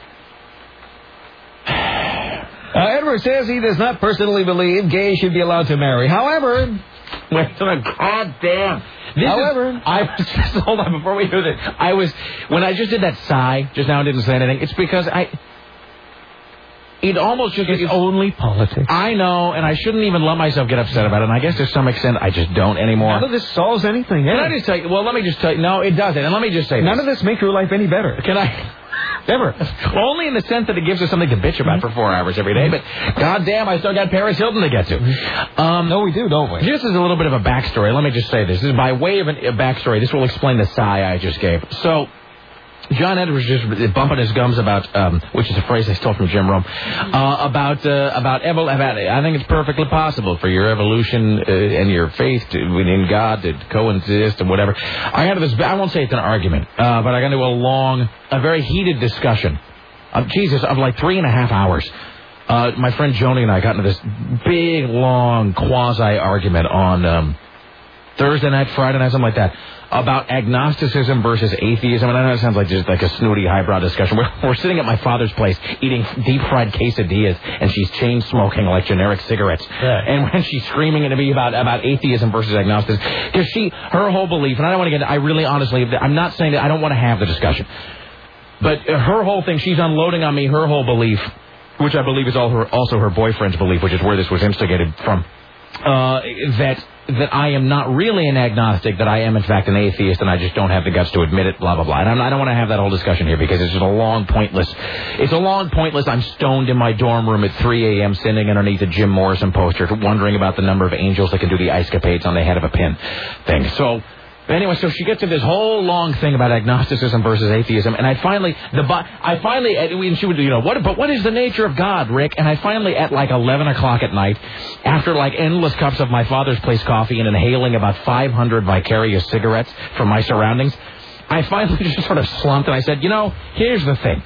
Uh, Edwards says he does not personally believe gays should be allowed to marry. However, wait a minute, God damn. This However, is, I was just, hold on before we do this. I was when I just did that sigh just now and didn't say anything. It's because I. It almost just it's only politics. I know, and I shouldn't even let myself get upset about it. And I guess to some extent I just don't anymore. None of this solves anything. Can I just tell you? Well, let me just tell you. No, it doesn't. And let me just say, none this. of this makes your life any better. Can I? Never. Well, only in the sense that it gives us something to bitch about for four hours every day. But goddamn, I still got Paris Hilton to get to. Um, no, we do, don't we? Just as a little bit of a backstory, let me just say this. This is by way of a backstory. This will explain the sigh I just gave. So, John Edwards just bumping his gums about, um, which is a phrase I stole from Jim Rome, uh, about uh, about evol- about. I think it's perfectly possible for your evolution uh, and your faith to, in God to coexist and whatever. I got this. I won't say it's an argument, uh, but I got into a long, a very heated discussion of Jesus of like three and a half hours. Uh, my friend Joni and I got into this big, long quasi argument on um, Thursday night, Friday night, something like that, about agnosticism versus atheism. And I know it sounds like just like a snooty, highbrow discussion. We're, we're sitting at my father's place eating deep-fried quesadillas, and she's chain-smoking like generic cigarettes. Yeah. And when she's screaming at me about, about atheism versus agnosticism, because she, her whole belief, and I don't want to get, I really honestly, I'm not saying that, I don't want to have the discussion. But her whole thing, she's unloading on me her whole belief, which I believe is all her, also her boyfriend's belief, which is where this was instigated from, uh, that... that I am not really an agnostic, that I am, in fact, an atheist, and I just don't have the guts to admit it, blah, blah, blah. And I'm, I don't want to have that whole discussion here because it's just a long, pointless... It's a long, pointless... I'm stoned in my dorm room at three a.m. sitting underneath a Jim Morrison poster wondering about the number of angels that can do the ice capades on the head of a pin thing. So... But anyway, so she gets to this whole long thing about agnosticism versus atheism, and I finally, the I finally, and she would, you know, what, but what is the nature of God, Rick? And I finally, at like eleven o'clock at night, after like endless cups of my father's place coffee and inhaling about five hundred vicarious cigarettes from my surroundings, I finally just sort of slumped, and I said, you know, here's the thing.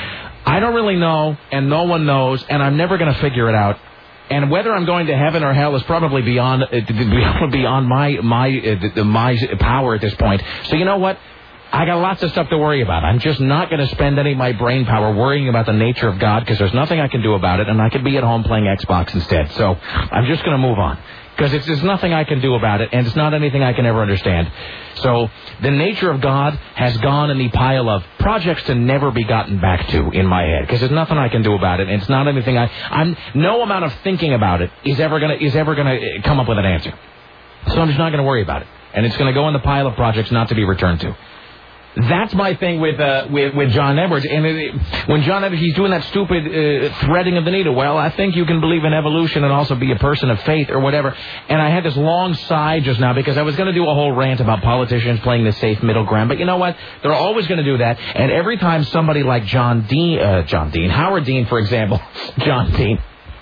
I don't really know, and no one knows, and I'm never going to figure it out. And whether I'm going to heaven or hell is probably beyond uh, beyond my my uh, my power at this point. So you know what? I got lots of stuff to worry about. I'm just not going to spend any of my brain power worrying about the nature of God because there's nothing I can do about it, and I could be at home playing Xbox instead. So I'm just going to move on because it's, there's nothing I can do about it, and it's not anything I can ever understand. So the nature of God has gone in the pile of projects to never be gotten back to in my head because there's nothing I can do about it, and it's not anything I. I'm no amount of thinking about it is ever gonna is ever gonna come up with an answer. So I'm just not going to worry about it, and it's going to go in the pile of projects not to be returned to. That's my thing with uh, with with John Edwards. And it, when John Edwards, he's doing that stupid uh, threading of the needle. Well, I think you can believe in evolution and also be a person of faith or whatever. And I had this long sigh just now because I was going to do a whole rant about politicians playing the safe middle ground. But you know what? They're always going to do that. And every time somebody like John Dean, uh, John Dean, Howard Dean, for example, John Dean,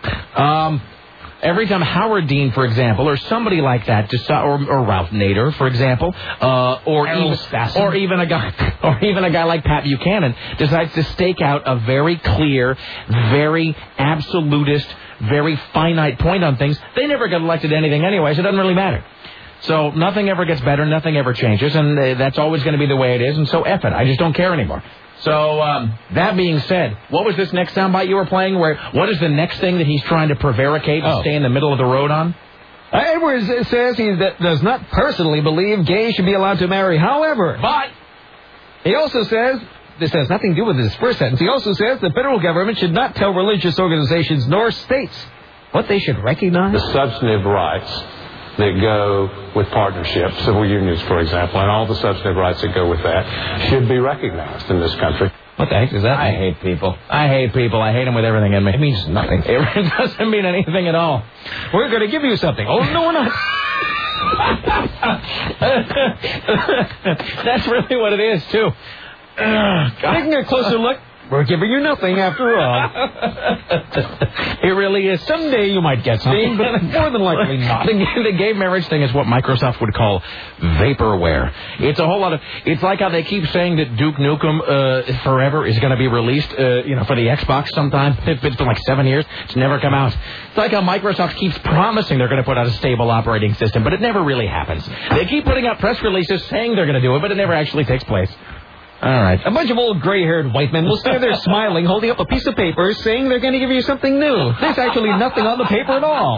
um. Every time Howard Dean, for example, or somebody like that, just, or, or Ralph Nader, for example, uh, or even, or even a guy, or even a guy like Pat Buchanan, decides to stake out a very clear, very absolutist, very finite point on things, they never get elected to anything anyway, so it doesn't really matter. So nothing ever gets better, nothing ever changes, and uh, that's always going to be the way it is. And so F it, I just don't care anymore. So, um, that being said, what was this next soundbite you were playing? Where what is the next thing that he's trying to prevaricate and oh. stay in the middle of the road on? Uh, Edwards says he does not personally believe gays should be allowed to marry. However, but he also says, this has nothing to do with his first sentence, he also says the federal government should not tell religious organizations nor states what they should recognize. The substantive rights that go with partnerships, civil unions, for example, and all the substantive rights that go with that should be recognized in this country. What the heck does that mean? I hate people. I hate people. I hate them with everything in me. It means nothing. It doesn't mean anything at all. We're going to give you something. Oh, no, we're not. That's really what it is, too. Uh, Taking a closer look, we're giving you nothing after all. It really is. Someday you might get something, but more than likely not. The, the gay marriage thing is what Microsoft would call vaporware. It's a whole lot of... It's like how they keep saying that Duke Nukem uh, Forever is going to be released, uh, you know, for the Xbox sometime. It's been like seven years. It's never come out. It's like how Microsoft keeps promising they're going to put out a stable operating system, but it never really happens. They keep putting out press releases saying they're going to do it, but it never actually takes place. All right. A bunch of old gray-haired white men will stand there smiling, holding up a piece of paper, saying they're going to give you something new. There's actually nothing on the paper at all.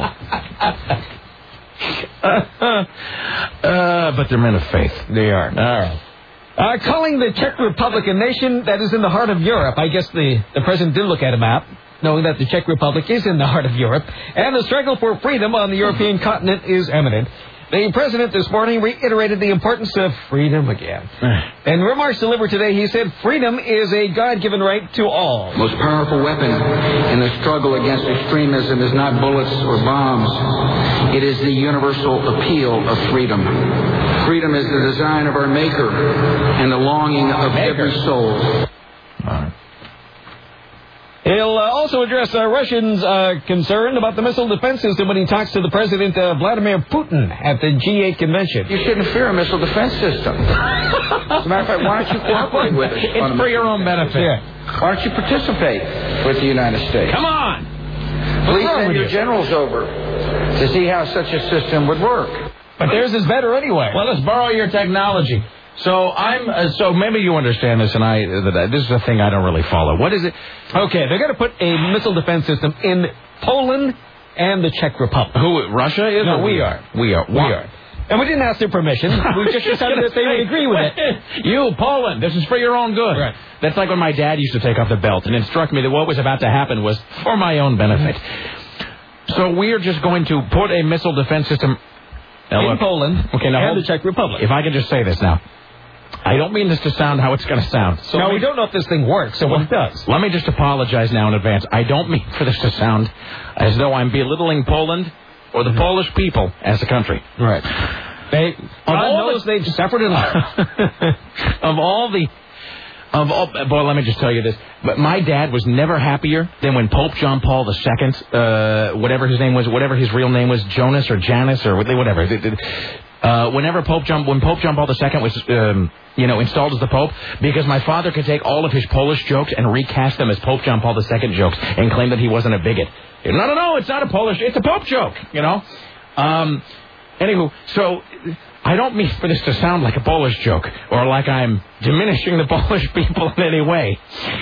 uh, but they're men of faith. They are. All right. Uh, calling the Czech Republic a nation that is in the heart of Europe. I guess the, the president did look at a map, knowing that the Czech Republic is in the heart of Europe, and the struggle for freedom on the European continent is imminent. The president this morning reiterated the importance of freedom again. In remarks delivered today, he said freedom is a God-given right to all. The most powerful weapon in the struggle against extremism is not bullets or bombs. It is the universal appeal of freedom. Freedom is the design of our Maker and the longing of every soul. He'll uh, also address uh, Russians' uh, concern about the missile defense system when he talks to the President uh, Vladimir Putin at the G eight convention. You shouldn't fear a missile defense system. As a matter of fact, why don't you cooperate with us? It's for your own benefit. Yeah. Why don't you participate with the United States? Come on! Please send your generals over to see how such a system would work. But theirs is better anyway. Well, let's borrow your technology. So I'm uh, so maybe you understand this, and I uh, that this is a thing I don't really follow. What is it? Okay, they're going to put a missile defense system in Poland and the Czech Republic. Who? Russia is? No, or we are. We are. We are. And we didn't ask their permission. We just decided that they would agree with it. You, Poland, this is for your own good. Right. That's like when my dad used to take off the belt, and it struck me that what was about to happen was for my own benefit. So we're just going to put a missile defense system in look, Poland okay, now and hold, the Czech Republic. If I can just say this now. I don't mean this to sound how it's going to sound. So no, me, we don't know if this thing works, so what it does. Let me just apologize now in advance. I don't mean for this to sound as though I'm belittling Poland or the mm-hmm. Polish people as a country. Right. They, God knows the, they've suffered enough. of all the... Of all, boy, let me just tell you this. But my dad was never happier than when Pope John Paul the Second, uh, whatever his name was, whatever his real name was, Jonas or Janus or whatever. Uh, whenever Pope John, when Pope John Paul the Second was, um, you know, installed as the Pope, because my father could take all of his Polish jokes and recast them as Pope John Paul the Second jokes and claim that he wasn't a bigot. No, no, no, it's not a Polish, it's a Pope joke, you know. Um, anywho, so I don't mean for this to sound like a Polish joke or like I'm diminishing the Polish people in any way.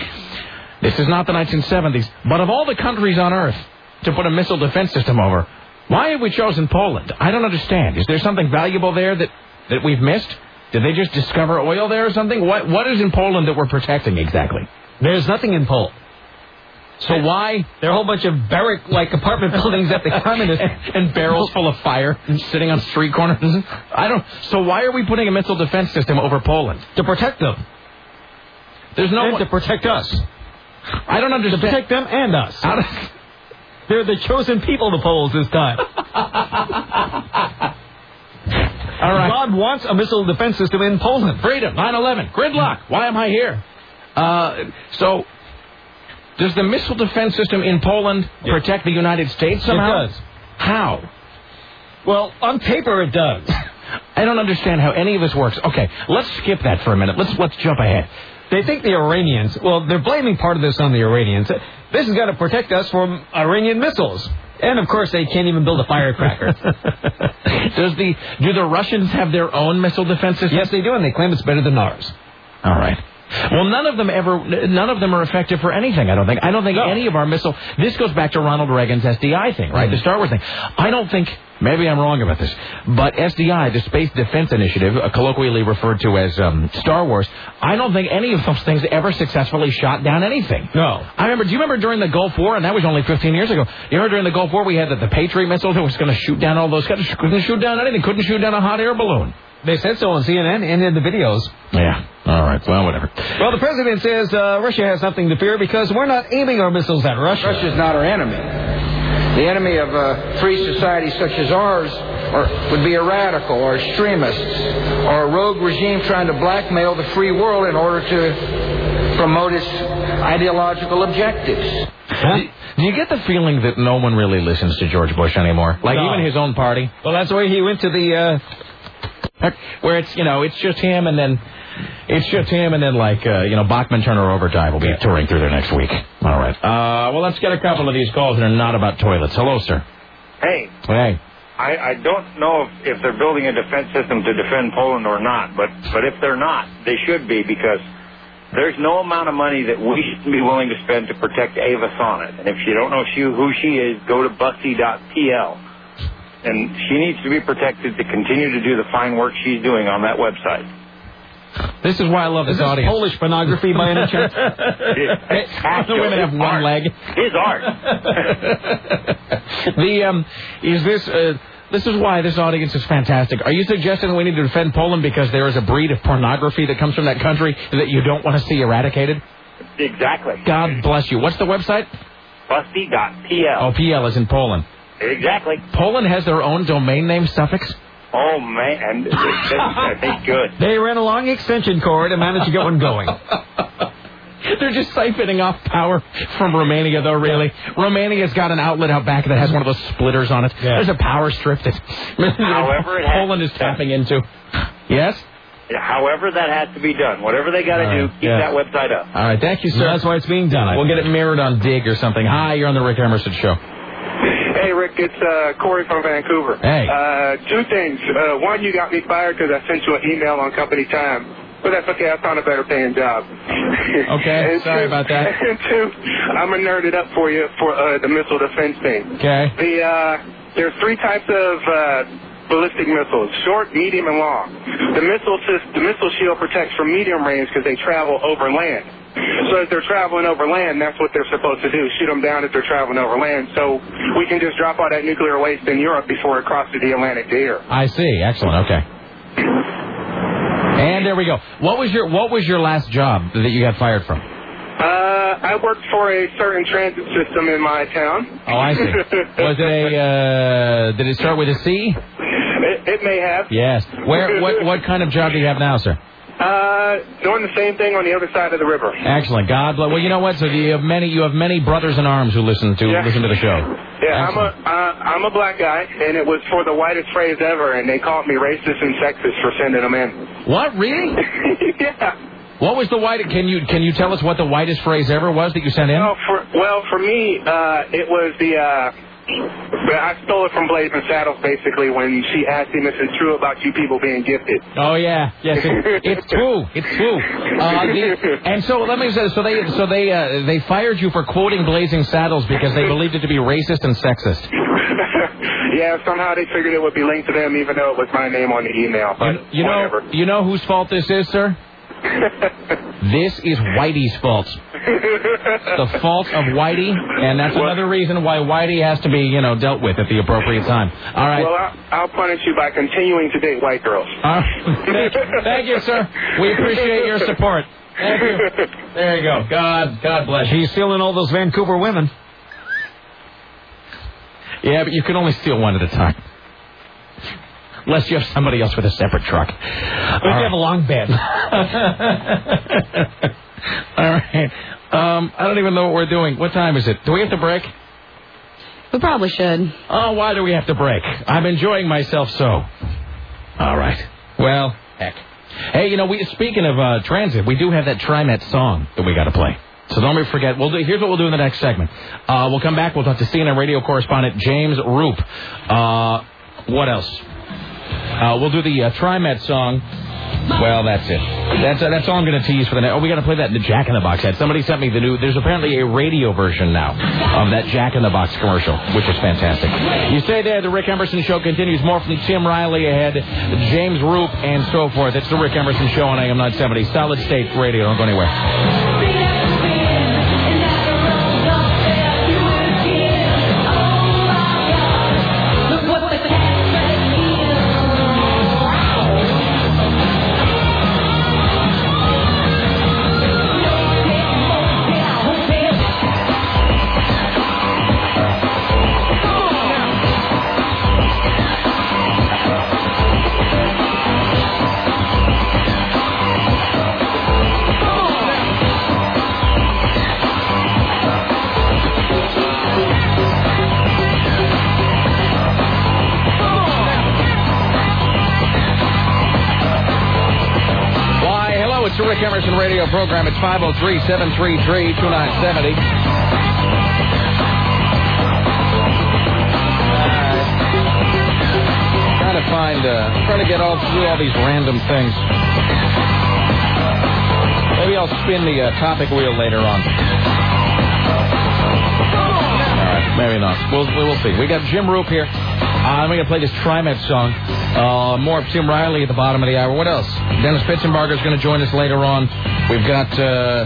This is not the nineteen seventies, but of all the countries on earth to put a missile defense system over, why have we chosen Poland? I don't understand. Is there something valuable there that, that we've missed? Did they just discover oil there or something? What What is in Poland that we're protecting exactly? There's nothing in Poland. So why? There are a whole bunch of barrack-like apartment buildings that the communists... and, and barrels full of fire sitting on street corners. I don't... So why are we putting a missile defense system over Poland? To protect them. There's no... And one... to protect us. I don't understand. To protect them and us. How do... They're the chosen people, the Poles, this time. All right. God wants a missile defense system in Poland. Freedom, nine eleven, gridlock. Why am I here? Uh, so, does the missile defense system in Poland yeah. protect the United States somehow? It does. How? Well, on paper it does. I don't understand how any of this works. Okay, let's skip that for a minute. Let's let's jump ahead. They think the Iranians, well, they're blaming part of this on the Iranians. This is going to protect us from Iranian missiles. And, of course, they can't even build a firecracker. Does the Do the Russians have their own missile defense system? Yes, they do, and they claim it's better than ours. All right. Well, none of them ever, none of them are effective for anything, I don't think. I don't think no. any of our missile, this goes back to Ronald Reagan's S D I thing, right? Mm-hmm. The Star Wars thing. I don't think, maybe I'm wrong about this, but S D I, the Space Defense Initiative, uh, colloquially referred to as um, Star Wars, I don't think any of those things ever successfully shot down anything. No. I remember, do you remember during the Gulf War, and that was only fifteen years ago, you remember during the Gulf War we had the, the Patriot missile that was going to shoot down all those guys, couldn't shoot down anything, couldn't shoot down a hot air balloon. They said so on C N N and in the videos. Yeah. All right. Well, whatever. Well, the president says uh, Russia has nothing to fear because we're not aiming our missiles at Russia. Russia's not our enemy. The enemy of a free society such as ours or would be a radical or extremist or a rogue regime trying to blackmail the free world in order to promote its ideological objectives. Huh? Do you get the feeling that no one really listens to George Bush anymore? Like No. even his own party? Well, that's why he went to the... Uh... Where it's, you know, it's just him and then... It's just him and then, like, uh, you know, Bachman Turner Overdrive will be touring through there next week. All right. Uh, well, let's get a couple of these calls that are not about toilets. Hello, sir. Hey, Hey. I, I don't know if, if they're building a defense system to defend Poland or not, but, but if they're not, they should be, because there's no amount of money that we should be willing to spend to protect Ava Sonnet. And if you don't know she, who she is, go to busty dot p l. And she needs to be protected to continue to do the fine work she's doing on that website. This is why I love this, Is this audience. Polish pornography by any chance? The women have one art. leg. His art. the um, is this uh, this is why this audience is fantastic. Are you suggesting that we need to defend Poland because there is a breed of pornography that comes from that country that you don't want to see eradicated? Exactly. God bless you. What's the website? busty dot p l. Oh, P L is in Poland. Exactly. Poland has their own domain name suffix? Oh, man. It's good. They ran a long extension cord and managed to get one going. They're just siphoning off power from Romania, though, really. Romania's got an outlet out back that has one of those splitters on it. Yeah. There's a power strip that However it has Poland is tapping into. Yes? However that has to be done. Whatever they got to All do, right. keep Yeah. that website up. All right, thank you, sir. That's why it's being done. I We'll think. get it mirrored on Dig or something. Hi, you're on the Rick Emerson Show. Hey, Rick, it's uh, Corey from Vancouver. Hey. Uh, two things. Uh, one, you got me fired because I sent you an email on company time. But that's okay. I found a better paying job. Okay, And sorry two- about that. And two, I'm going to nerd it up for you for uh, the missile defense thing. Okay. The uh, There's three types of uh, ballistic missiles, short, medium, and long. The missile, sys- the missile shield protects from medium range because they travel over land. So if they're traveling over land, that's what they're supposed to do, shoot them down if they're traveling over land. So we can just drop all that nuclear waste in Europe before it crosses the Atlantic to here. I see. Excellent. Okay. And there we go. What was your What was your last job that you got fired from? Uh, I worked for a certain transit system in my town. Oh, I see. Was it a? Uh, did it start with a C? It, it may have. Yes. Where? What? What kind of job do you have now, sir? Uh, doing the same thing on the other side of the river. Excellent. God bless. Well, you know what? So you have many. You have many brothers in arms who listen to Yeah. listen to the show. Yeah, I'm a uh, I'm a black guy, and it was for the whitest phrase ever, and they called me racist and sexist for sending them in. What? Really? Yeah. What was the white? Can you can you tell us what the whitest phrase ever was that you sent in? Well, for well, for me, uh, it was the. Uh, I stole it from Blazing Saddles, basically, when she asked him if it's true about you people being gifted. Oh yeah, yes, it, it's true, it's true. Uh, the, and so let me say, so they, so they, uh, they fired you for quoting Blazing Saddles because they believed it to be racist and sexist. Yeah, somehow they figured it would be linked to them, even though it was my name on the email. But You know, whatever. you know whose fault this is, sir? This is Whitey's fault. The fault of Whitey, and that's another reason why Whitey has to be, you know, dealt with at the appropriate time. All right. Well, I'll, I'll punish you by continuing to date white girls. Uh, thank, thank you, sir. We appreciate your support. Thank you. There you go. God, God bless you. He's stealing all those Vancouver women. Yeah, but you can only steal one at a time. Unless you have somebody else with a separate truck. Or if you have a long bed. All right. Um, I don't even know what we're doing. What time is it? Do we have to break? We probably should. Oh, why do we have to break? I'm enjoying myself so. All right. Well, heck. Hey, you know, we speaking of uh, transit, we do have that TriMet song that we got to play. So don't forget. We'll do, here's what we'll do in the next segment. Uh, we'll come back. We'll talk to C N N radio correspondent James Roop. Uh, what else? Uh, we'll do the uh, TriMet song. Well, that's it. That's uh, that's all I'm going to tease for the next. Oh, we got to play that in the Jack in the Box ad. Somebody sent me the new. There's apparently a radio version now of that Jack in the Box commercial, which is fantastic. You stay there. The Rick Emerson Show continues. More from Tim Riley ahead, James Roop, and so forth. It's the Rick Emerson Show on A M nine seventy. Solid State Radio. Don't go anywhere. Rick Emerson radio program. It's five oh three, seven three three, two nine seven oh. Trying to find, uh, trying to get all through all these random things. Maybe I'll spin the uh, topic wheel later on. All right, maybe not. We'll, we'll see. We got Jim Roop here. Uh, I'm going to play this TriMet song. Uh, more of Tim Riley at the bottom of the hour. What else? Dennis Pitzenbarger is going to join us later on. We've got... Uh,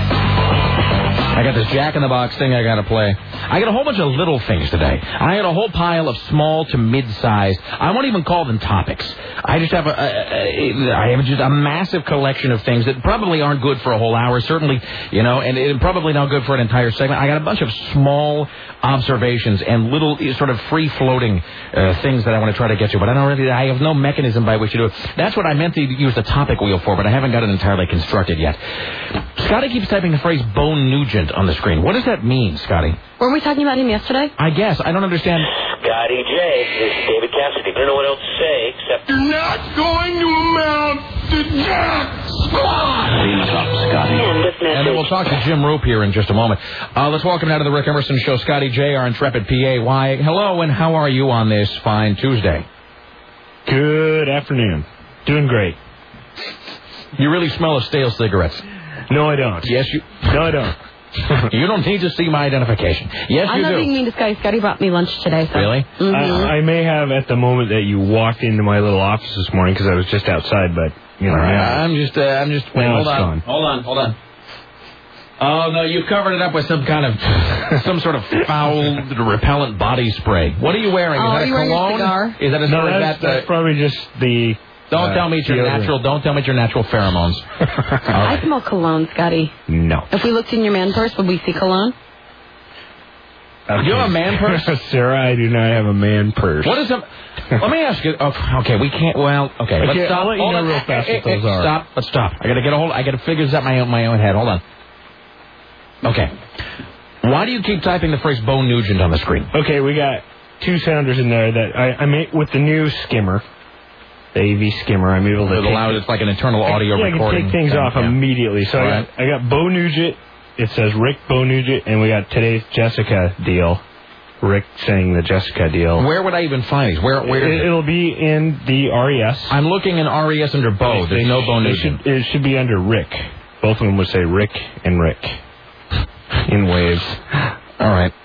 I got this Jack in the Box thing I got to play. I got a whole bunch of little things today. I had a whole pile of small to mid-sized. I won't even call them topics. I just have a, a, a I have just a massive collection of things that probably aren't good for a whole hour. Certainly, you know, and, and probably not good for an entire segment. I got a bunch of small observations and little sort of free-floating uh, things that I want to try to get to. But I don't really. I have no mechanism by which to do it. That's what I meant to use the topic wheel for, but I haven't got it entirely constructed yet. Scotty keeps typing the phrase "Bone Nugent" on the screen. What does that mean, Scotty? Weren't we talking about him yesterday? I guess. I don't understand. Scotty J, this is David Cassidy. I don't know what else to say except... You're not going to amount to jack squat! Please up, Scotty. And then we'll talk to Jim Roop here in just a moment. Uh, let's welcome now to the Rick Emerson Show, Scotty J, our intrepid P A. Why, hello, and how are you on this fine Tuesday? Good afternoon. Doing great. You really smell of stale cigarettes. No, I don't. Yes, you... No, I don't. You don't need to see my identification. Yes, I'm you not do. being mean to Scotty. Scotty brought me lunch today. So. Really? Mm-hmm. I, I may have at the moment that you walked into my little office this morning because I was just outside, but, you know. Right. I'm just, uh, I'm just, wait, now hold it's on. gone. Hold on, hold on. Oh, no, you've covered it up with some kind of, some sort of foul, repellent body spray. What are you wearing? Oh, is that are a you wearing a cologne? cigar? Is that a No, or is that's, that, that's uh, probably just the... Don't uh, tell me it's your deodorant. natural, don't tell me it's your natural pheromones. I smell cologne, Scotty. No. If we looked in your man purse, would we see cologne? Okay. Do you have a man purse? Sarah, I do not have a man purse. What is a... Let me ask you... Okay, okay, we can't... Well, okay, Okay, let's stop. I'll let you Hold know on. real fast Eh, what those eh, are. Stop, let's stop. I gotta get a hold... I gotta figure this out in my own, my own head. Hold on. Okay. Why do you keep typing the phrase Bone Nugent on the screen? Okay, we got two sounders in there that I, I made with the new skimmer, the A V skimmer. I'm able to It take allows, it's like an internal audio yeah, recording. I can take things thing, off yeah. immediately. So Right. I got I got Bo Nugent. It says Rick Bo Nugent, and we got today's Jessica deal. Rick saying the Jessica deal. Where would I even find these? Where? Where? It, it'll be in the R E S. I'm looking in R E S under Bo. There's no Bo It Nugent. should, it should be under Rick. Both of them would say Rick and Rick in waves. All right.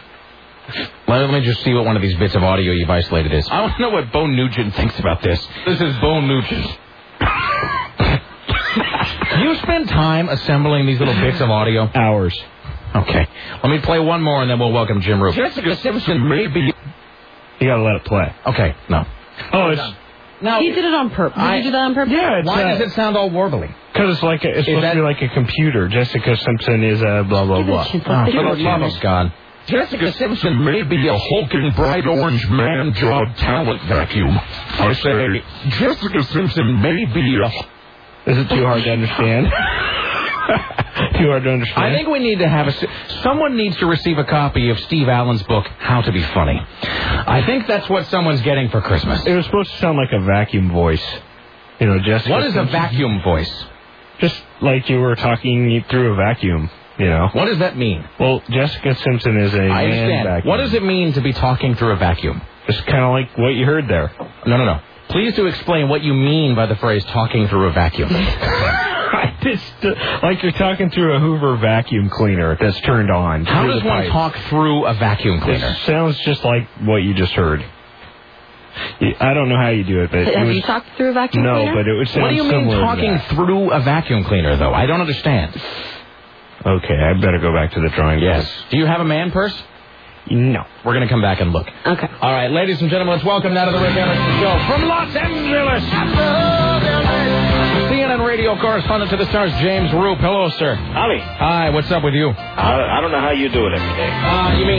Let me just see what one of these bits of audio you've isolated is. I want to know what Bo Nugent thinks about this. This is Bo Nugent. You spend time assembling these little bits of audio? Hours. Okay. Let me play one more and then we'll welcome Jim Roop. Jessica Simpson, maybe. You gotta let it play. Okay, no. Oh, it's... Now, he did it on purpose. Did I- you do that on purpose? Yeah, it's, Why uh, does it sound all warbly? Because it's like a, it's supposed that- to be like a computer. Jessica Simpson is a blah blah Give it a blah. chance. Oh, Let's for see the what love it is. of God. Jessica Simpson may be a hulking bright orange man job talent vacuum. I say, Jessica Simpson may be a... Is it too hard to understand? Too hard to understand? I think we need to have a... Someone needs to receive a copy of Steve Allen's book, How to Be Funny. I think that's what someone's getting for Christmas. It was supposed to sound like a vacuum voice. You know, Jessica What is a Simpson. vacuum voice? Just like you were talking through a vacuum, you know. What does that mean? Well, Jessica Simpson is a I man understand. vacuum. What does it mean to be talking through a vacuum? Just kind of like what you heard there. No, no, no. Please do explain what you mean by the phrase talking through a vacuum. It's uh, like you're talking through a Hoover vacuum cleaner that's turned on. How through does the one pipe. talk through a vacuum cleaner? It sounds just like what you just heard. I don't know how you do it, but it Have was, you talked through a vacuum no, cleaner? but it would sound What do you mean similar to talking that. through a vacuum cleaner, though? I don't understand. Okay, I better go back to the drawing board. Yes. Do you have a man purse? No. We're going to come back and look. Okay. All right, ladies and gentlemen, let's welcome now to the Rick Emerson Show from Los Angeles. C N N radio correspondent to the stars, James Roop. Hello, sir. Howdy. Hi, what's up with you? I, I don't know how you do it every day. Uh, you mean,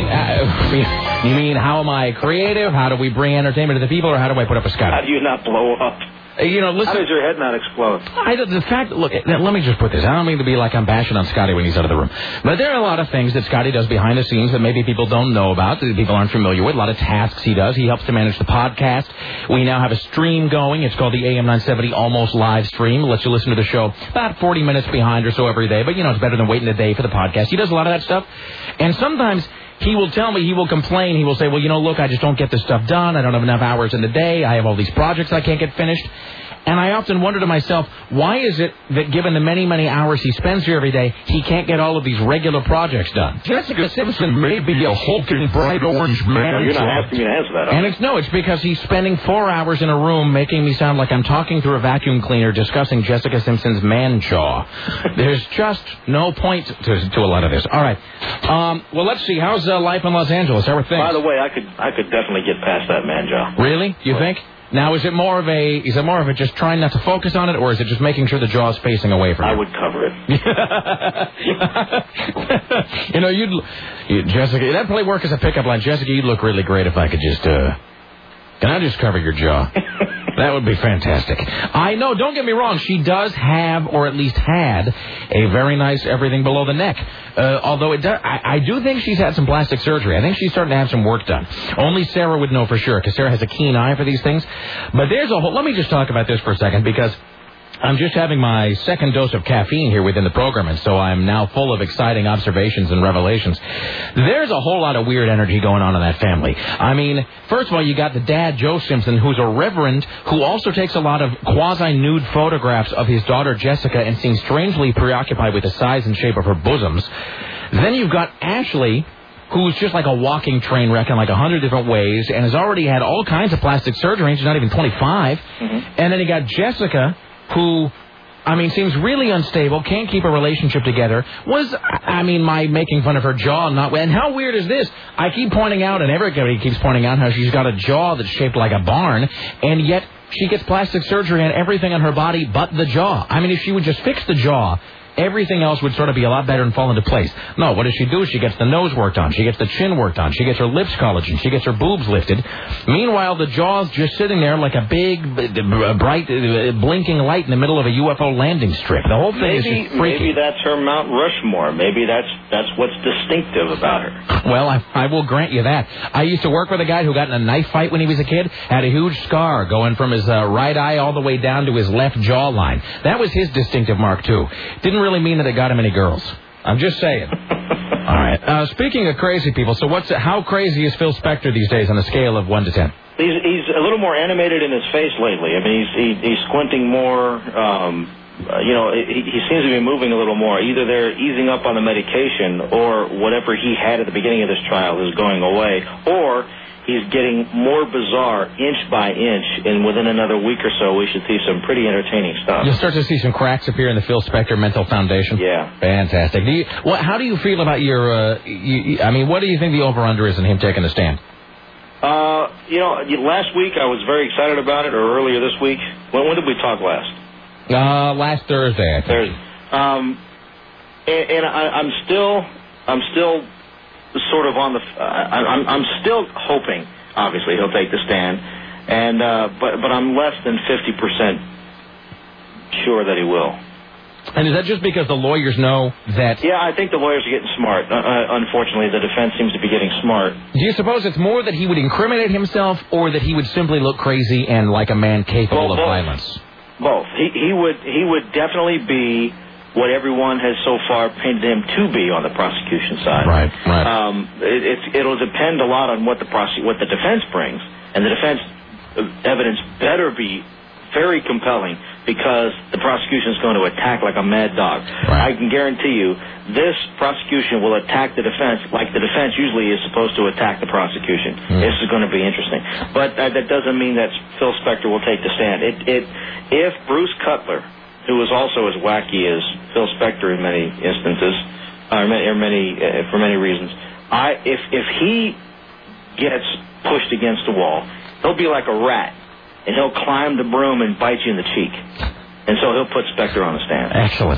uh, you mean how am I creative? How do we bring entertainment to the people, or how do I put up a How Scott? do you not blow up Uh, You know, listen. How does your head not explode? I, the fact, look, let me just put this. I don't mean to be like I'm bashing on Scotty when he's out of the room. But there are a lot of things that Scotty does behind the scenes that maybe people don't know about, that people aren't familiar with. A lot of tasks he does. He helps to manage the podcast. We now have a stream going. It's called the A M nine seventy Almost Live Stream. It lets you listen to the show about forty minutes behind or so every day. But, you know, it's better than waiting a day for the podcast. He does a lot of that stuff. And sometimes he will tell me, he will complain. He will say, well, you know, look, I just don't get this stuff done. I don't have enough hours in the day. I have all these projects I can't get finished. And I often wonder to myself, why is it that given the many, many hours he spends here every day, he can't get all of these regular projects done? Jessica Simpson may be a hulking bright orange man. You're not asking me to answer that. And it's no, it's because he's spending four hours in a room making me sound like I'm talking through a vacuum cleaner discussing Jessica Simpson's man jaw. There's just no point to, to a lot of this. All right. Um, well, let's see. How's uh, life in Los Angeles? How are things? By the way, I could I could definitely get past that man jaw. Really? You well, think? Now, is it more of a is it more of a just trying not to focus on it, or is it just making sure the jaw's facing away from it? I would cover it. You know, you'd you, Jessica, that'd probably work as a pickup line. Jessica, you'd look really great if I could just uh, can I just cover your jaw? That would be fantastic. I know, don't get me wrong, she does have, or at least had, a very nice everything below the neck. Uh, although it does, I, I do think she's had some plastic surgery. I think she's starting to have some work done. Only Sarah would know for sure, because Sarah has a keen eye for these things. But there's a whole, let me just talk about this for a second, because I'm just having my second dose of caffeine here within the program, and so I'm now full of exciting observations and revelations. There's a whole lot of weird energy going on in that family. I mean, first of all, you got the dad, Joe Simpson, who's a reverend, who also takes a lot of quasi-nude photographs of his daughter, Jessica, and seems strangely preoccupied with the size and shape of her bosoms. Then you've got Ashley, who's just like a walking train wreck in like a hundred different ways, and has already had all kinds of plastic surgery, and she's not even twenty-five. Mm-hmm. And then you got Jessica, who, I mean, seems really unstable, can't keep a relationship together, was, I mean, my making fun of her jaw, not, and how weird is this? I keep pointing out, and everybody keeps pointing out how she's got a jaw that's shaped like a barn, and yet she gets plastic surgery on everything on her body but the jaw. I mean, if she would just fix the jaw, everything else would sort of be a lot better and fall into place. No, what does she do? She gets the nose worked on. She gets the chin worked on. She gets her lips collagen. She gets her boobs lifted. Meanwhile, the jaw's just sitting there like a big, bright, blinking light in the middle of a U F O landing strip. The whole thing maybe, is just freaky. Maybe that's her Mount Rushmore. Maybe that's that's what's distinctive about her. Well, I, I will grant you that. I used to work with a guy who got in a knife fight when he was a kid, had a huge scar going from his uh, right eye all the way down to his left jawline. That was his distinctive mark, too. Didn't really mean that it got him any girls. I'm just saying. All right. Uh, speaking of crazy people, so what's how crazy is Phil Spector these days on a scale of one to ten? He's, he's a little more animated in his face lately. I mean, he's he, he's squinting more. Um, uh, you know, he, he seems to be moving a little more. Either they're easing up on the medication, or whatever he had at the beginning of this trial is going away, or he's getting more bizarre inch by inch, and within another week or so, we should see some pretty entertaining stuff. You'll start to see some cracks appear in the Phil Spector Mental Foundation. Yeah. Fantastic. Do you, what, how do you feel about your, uh, you, I mean, what do you think the over-under is in him taking the stand? Uh, you know, last week I was very excited about it, or earlier this week. When, when did we talk last? Uh, last Thursday, I think. Thursday. Um, and, and I, I'm still, I'm still... sort of on the, uh, I'm, I'm still hoping, obviously, he'll take the stand, and uh, but but I'm less than fifty percent sure that he will. And is that just because the lawyers know that? Yeah, I think the lawyers are getting smart. Uh, uh, unfortunately, the defense seems to be getting smart. Do you suppose it's more that he would incriminate himself, or that he would simply look crazy and like a man capable well, of both. violence? Both. He he would he would definitely be what everyone has so far painted him to be on the prosecution side. Right, right. Um, it, it's, it'll depend a lot on what the prosec- what the defense brings, and the defense evidence better be very compelling, because the prosecution is going to attack like a mad dog. Right. I can guarantee you, this prosecution will attack the defense like the defense usually is supposed to attack the prosecution. Mm. This is going to be interesting, but uh, that doesn't mean that Phil Spector will take the stand. It, it, if Bruce Cutler, who is also as wacky as Phil Spector in many instances, or many, or many uh, for many reasons. I if if he gets pushed against the wall, he'll be like a rat, and he'll climb the broom and bite you in the cheek, and so he'll put Spector on the stand. Excellent.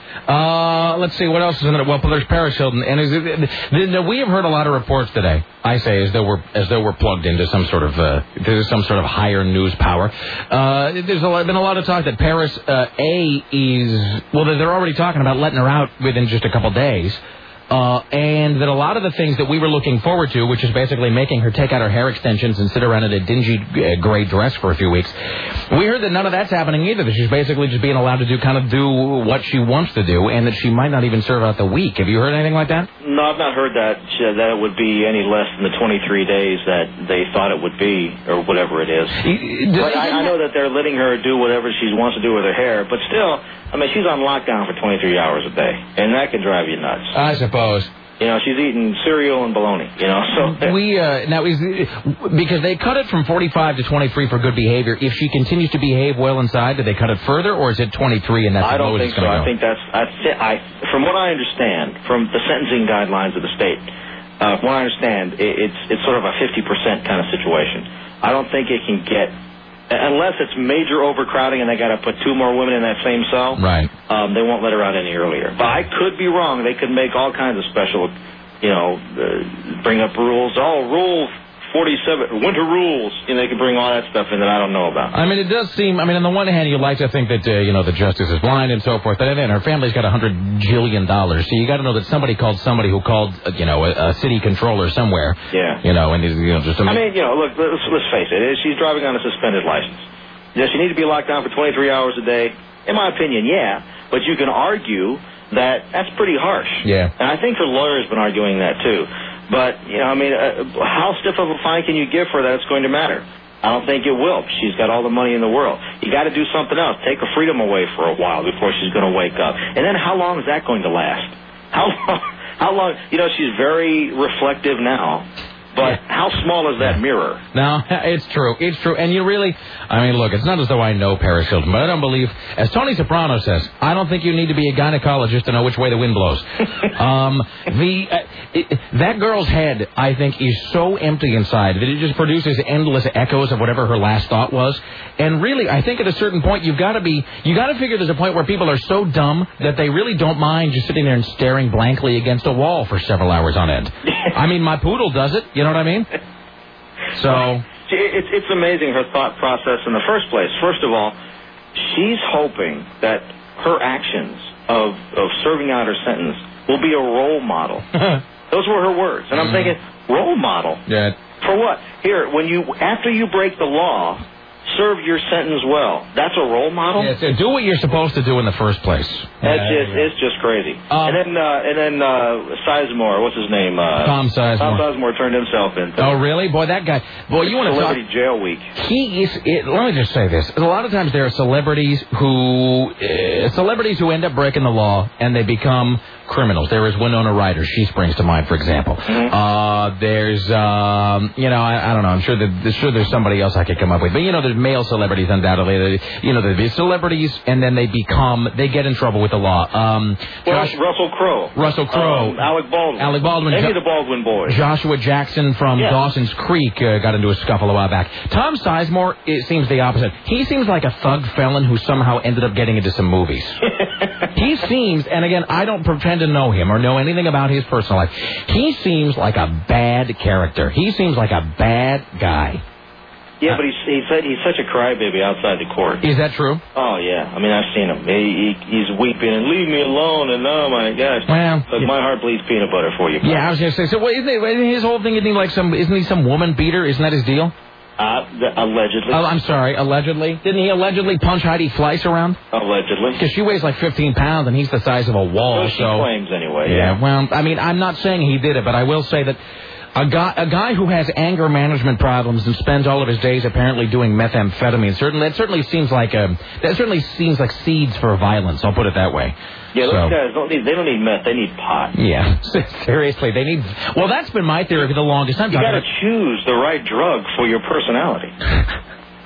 Uh, let's see, what else is in it? Well, there's Paris Hilton. And is it, we have heard a lot of reports today, I say, as though we're, as though we're plugged into some sort of, uh, there's some sort of higher news power. Uh, there's a lot, been a lot of talk that Paris, uh, A is, well, they're already talking about letting her out within just a couple days. Uh, and that a lot of the things that we were looking forward to, which is basically making her take out her hair extensions and sit around in a dingy uh, gray dress for a few weeks, we heard that none of that's happening either, that she's basically just being allowed to do kind of do what she wants to do, and that she might not even serve out the week. Have you heard anything like that? No, I've not heard that, uh, that it would be any less than the twenty-three days that they thought it would be, or whatever it is. But I, I know that they're letting her do whatever she wants to do with her hair, but still, I mean, she's on lockdown for twenty-three hours a day, and that can drive you nuts. I suppose. You know, she's eating cereal and bologna, you know, so... We, uh, now, is because they cut it from forty-five to twenty-three for good behavior. If she continues to behave well inside, do they cut it further, or is it twenty-three and that's I the don't lowest think it's so. going to I go? think that's... I, thi- I, from what I understand, from the sentencing guidelines of the state, uh, from what I understand, it, it's, it's sort of a fifty percent kind of situation. I don't think it can get... Unless it's major overcrowding and they got to put two more women in that same cell, right? Um, they won't let her out any earlier. But I could be wrong. They could make all kinds of special, you know, uh, bring up rules. Oh, rule forty-seven, winter rules. You know, they could bring all that stuff in that I don't know about. I mean, it does seem. I mean, on the one hand, you like to think that uh, you know the justice is blind and so forth. And then her family's got a hundred jillion dollars, so you got to know that somebody called somebody who called uh, you know a, a city controller somewhere. Yeah. You know, and you know just. I mean, I mean, you know, look, let's, let's face it. She's driving on a suspended license. Does she need to be locked down for twenty-three hours a day? In my opinion, yeah. But you can argue that that's pretty harsh. Yeah. And I think her lawyer's been arguing that too. But, you know, I mean, uh, how stiff of a fine can you give her that it's going to matter? I don't think it will. She's got all the money in the world. You got to do something else. Take her freedom away for a while before she's going to wake up. And then how long is that going to last? How long? How long? You know, she's very reflective now. But how small is that mirror? No, it's true. It's true. And you really, I mean, look, it's not as though I know Paris Hilton, but I don't believe, as Tony Soprano says, I don't think you need to be a gynecologist to know which way the wind blows. um, the uh, it, that girl's head, I think, is so empty inside that it just produces endless echoes of whatever her last thought was. And really, I think at a certain point, you've got to be, you got to figure there's a point where people are so dumb that they really don't mind just sitting there and staring blankly against a wall for several hours on end. I mean, my poodle does it. You know what I mean? So it's it's amazing her thought process in the first place. First of all, she's hoping that her actions of of serving out her sentence will be a role model. Those were her words, and I'm thinking, role model? Yeah. For what? Here, when you after you break the law, serve your sentence well. That's a role model? Yeah, so do what you're supposed to do in the first place. That's just, it's just crazy. Um, and then, uh, and then uh, Sizemore, what's his name? Uh, Tom Sizemore. Tom Sizemore turned himself in. Oh, really? Boy, that guy. Boy, you want to talk. Celebrity Jail Week. He is. It, let me just say this: a lot of times there are celebrities who, uh, celebrities who end up breaking the law and they become criminals. There is Winona Ryder. She springs to mind, for example. Mm-hmm. Uh, there's, um, you know, I, I don't know. I'm sure that sure there's somebody else I could come up with, but you know, there's male celebrities undoubtedly. They, you know, there's celebrities, and then they become, they get in trouble with the law. Um, well, Josh, Russell Crowe. Russell Crowe. Um, Alec Baldwin. Alec Baldwin. Maybe jo- the Baldwin boys. Joshua Jackson from yeah. Dawson's Creek uh, got into a scuffle a while back. Tom Sizemore, it seems the opposite. He seems like a thug felon who somehow ended up getting into some movies. He seems, and again, I don't pretend to know him or know anything about his personal life. He seems like a bad character. He seems like a bad guy. Yeah, but he's he's he's such a crybaby outside the court. Is that true? Oh yeah, I mean I've seen him. He, he he's weeping and leave me alone and oh my gosh. Well, look, yeah. my heart bleeds peanut butter for you. Bro. Yeah, I was gonna say. So, what, isn't, it, isn't his whole thing? Isn't he like some? Isn't he some woman beater? Isn't that his deal? Uh, the, allegedly. Oh, I'm sorry, allegedly. Didn't he allegedly punch Heidi Fleiss around? Allegedly. Because she weighs like fifteen pounds and he's the size of a wall. So she so claims anyway. Yeah, Yeah. Well, I mean, I'm not saying he did it, but I will say that. A guy, a guy who has anger management problems and spends all of his days apparently doing methamphetamine. Certainly, that certainly seems like a that certainly seems like seeds for violence. I'll put it that way. Yeah, those so, guys don't need. They don't need meth. They need pot. Yeah, seriously, they need. Well, that's been my theory for the longest time. You got to choose the right drug for your personality.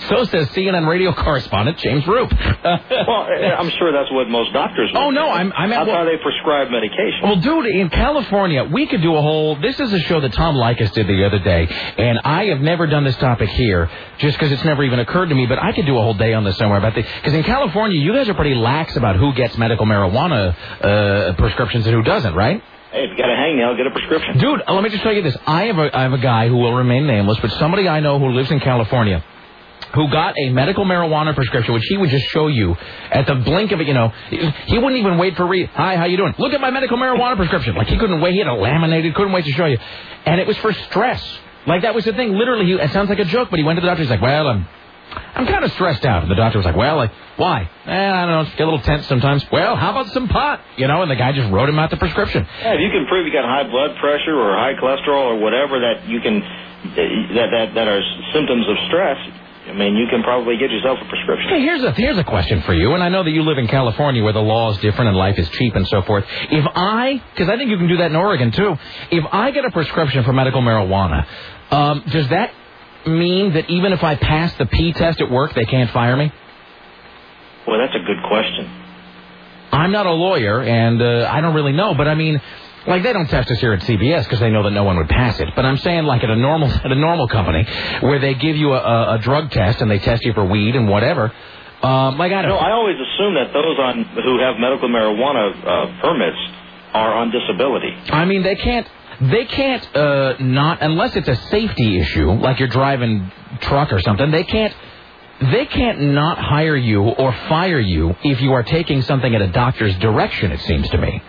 So says C N N radio correspondent James Roop. Well, I'm sure that's what most doctors would Oh, no, do. I'm... I'm That's well, how they prescribe medication. Well, dude, in California, we could do a whole... This is a show that Tom Likas did the other day, and I have never done this topic here, just because it's never even occurred to me, but I could do a whole day on this somewhere about the... Because in California, you guys are pretty lax about who gets medical marijuana uh, prescriptions and who doesn't, right? Hey, if you got a hangnail, get a prescription. Dude, uh, let me just tell you this. I have a I have a guy who will remain nameless, but somebody I know who lives in California who got a medical marijuana prescription, which he would just show you at the blink of it, you know. He wouldn't even wait for re... Hi, how you doing? Look at my medical marijuana prescription. Like, he couldn't wait. He had it laminated, couldn't wait to show you. And it was for stress. Like, that was the thing. Literally, he, it sounds like a joke, but he went to the doctor. He's like, well, I'm... I'm kind of stressed out. And the doctor was like, well, like, why? Eh, I don't know, get a little tense sometimes. Well, how about some pot? You know, and the guy just wrote him out the prescription. Yeah, if you can prove you got high blood pressure or high cholesterol or whatever that you can, that, that, that are symptoms of stress, I mean, you can probably get yourself a prescription. Hey, here's a, here's a question for you, and I know that you live in California where the law is different and life is cheap and so forth. If I, because I think you can do that in Oregon too, if I get a prescription for medical marijuana, um, does that mean that even if I pass the P test at work, they can't fire me? Well, that's a good question. I'm not a lawyer, and uh, I don't really know, but I mean, like, they don't test us here at C B S because they know that no one would pass it. But I'm saying, like, at a normal at a normal company where they give you a, a, a drug test and they test you for weed and whatever. Um, like I don't. No, I always assume that those on who have medical marijuana uh, permits are on disability. I mean, they can't. They can't uh, not, unless it's a safety issue, like you're driving truck or something, they can't they can't not hire you or fire you if you are taking something at a doctor's direction, it seems to me.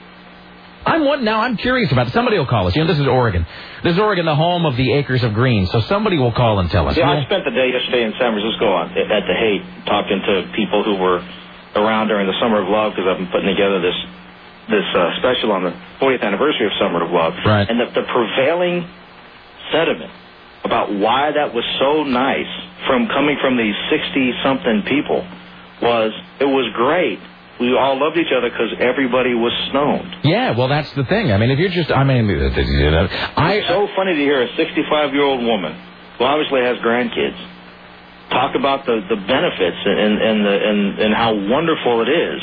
I'm one now. I'm curious about it. Somebody will call us. You know, this is Oregon. This is Oregon, the home of the acres of green. So somebody will call and tell us. Yeah, I spent the day yesterday in San Francisco on, at the Haight talking to people who were around during the Summer of Love because I've been putting together this this uh, special on the fortieth anniversary of Summer of Love. Right. And the, the prevailing sentiment about why that was so nice from coming from these sixty-something people was it was great. We all loved each other because everybody was stoned. Yeah, well, that's the thing. I mean, if you're just, I mean, you know, I... It's so funny to hear a sixty-five-year-old woman who obviously has grandkids talk about the, the benefits and, and, the, and, and how wonderful it is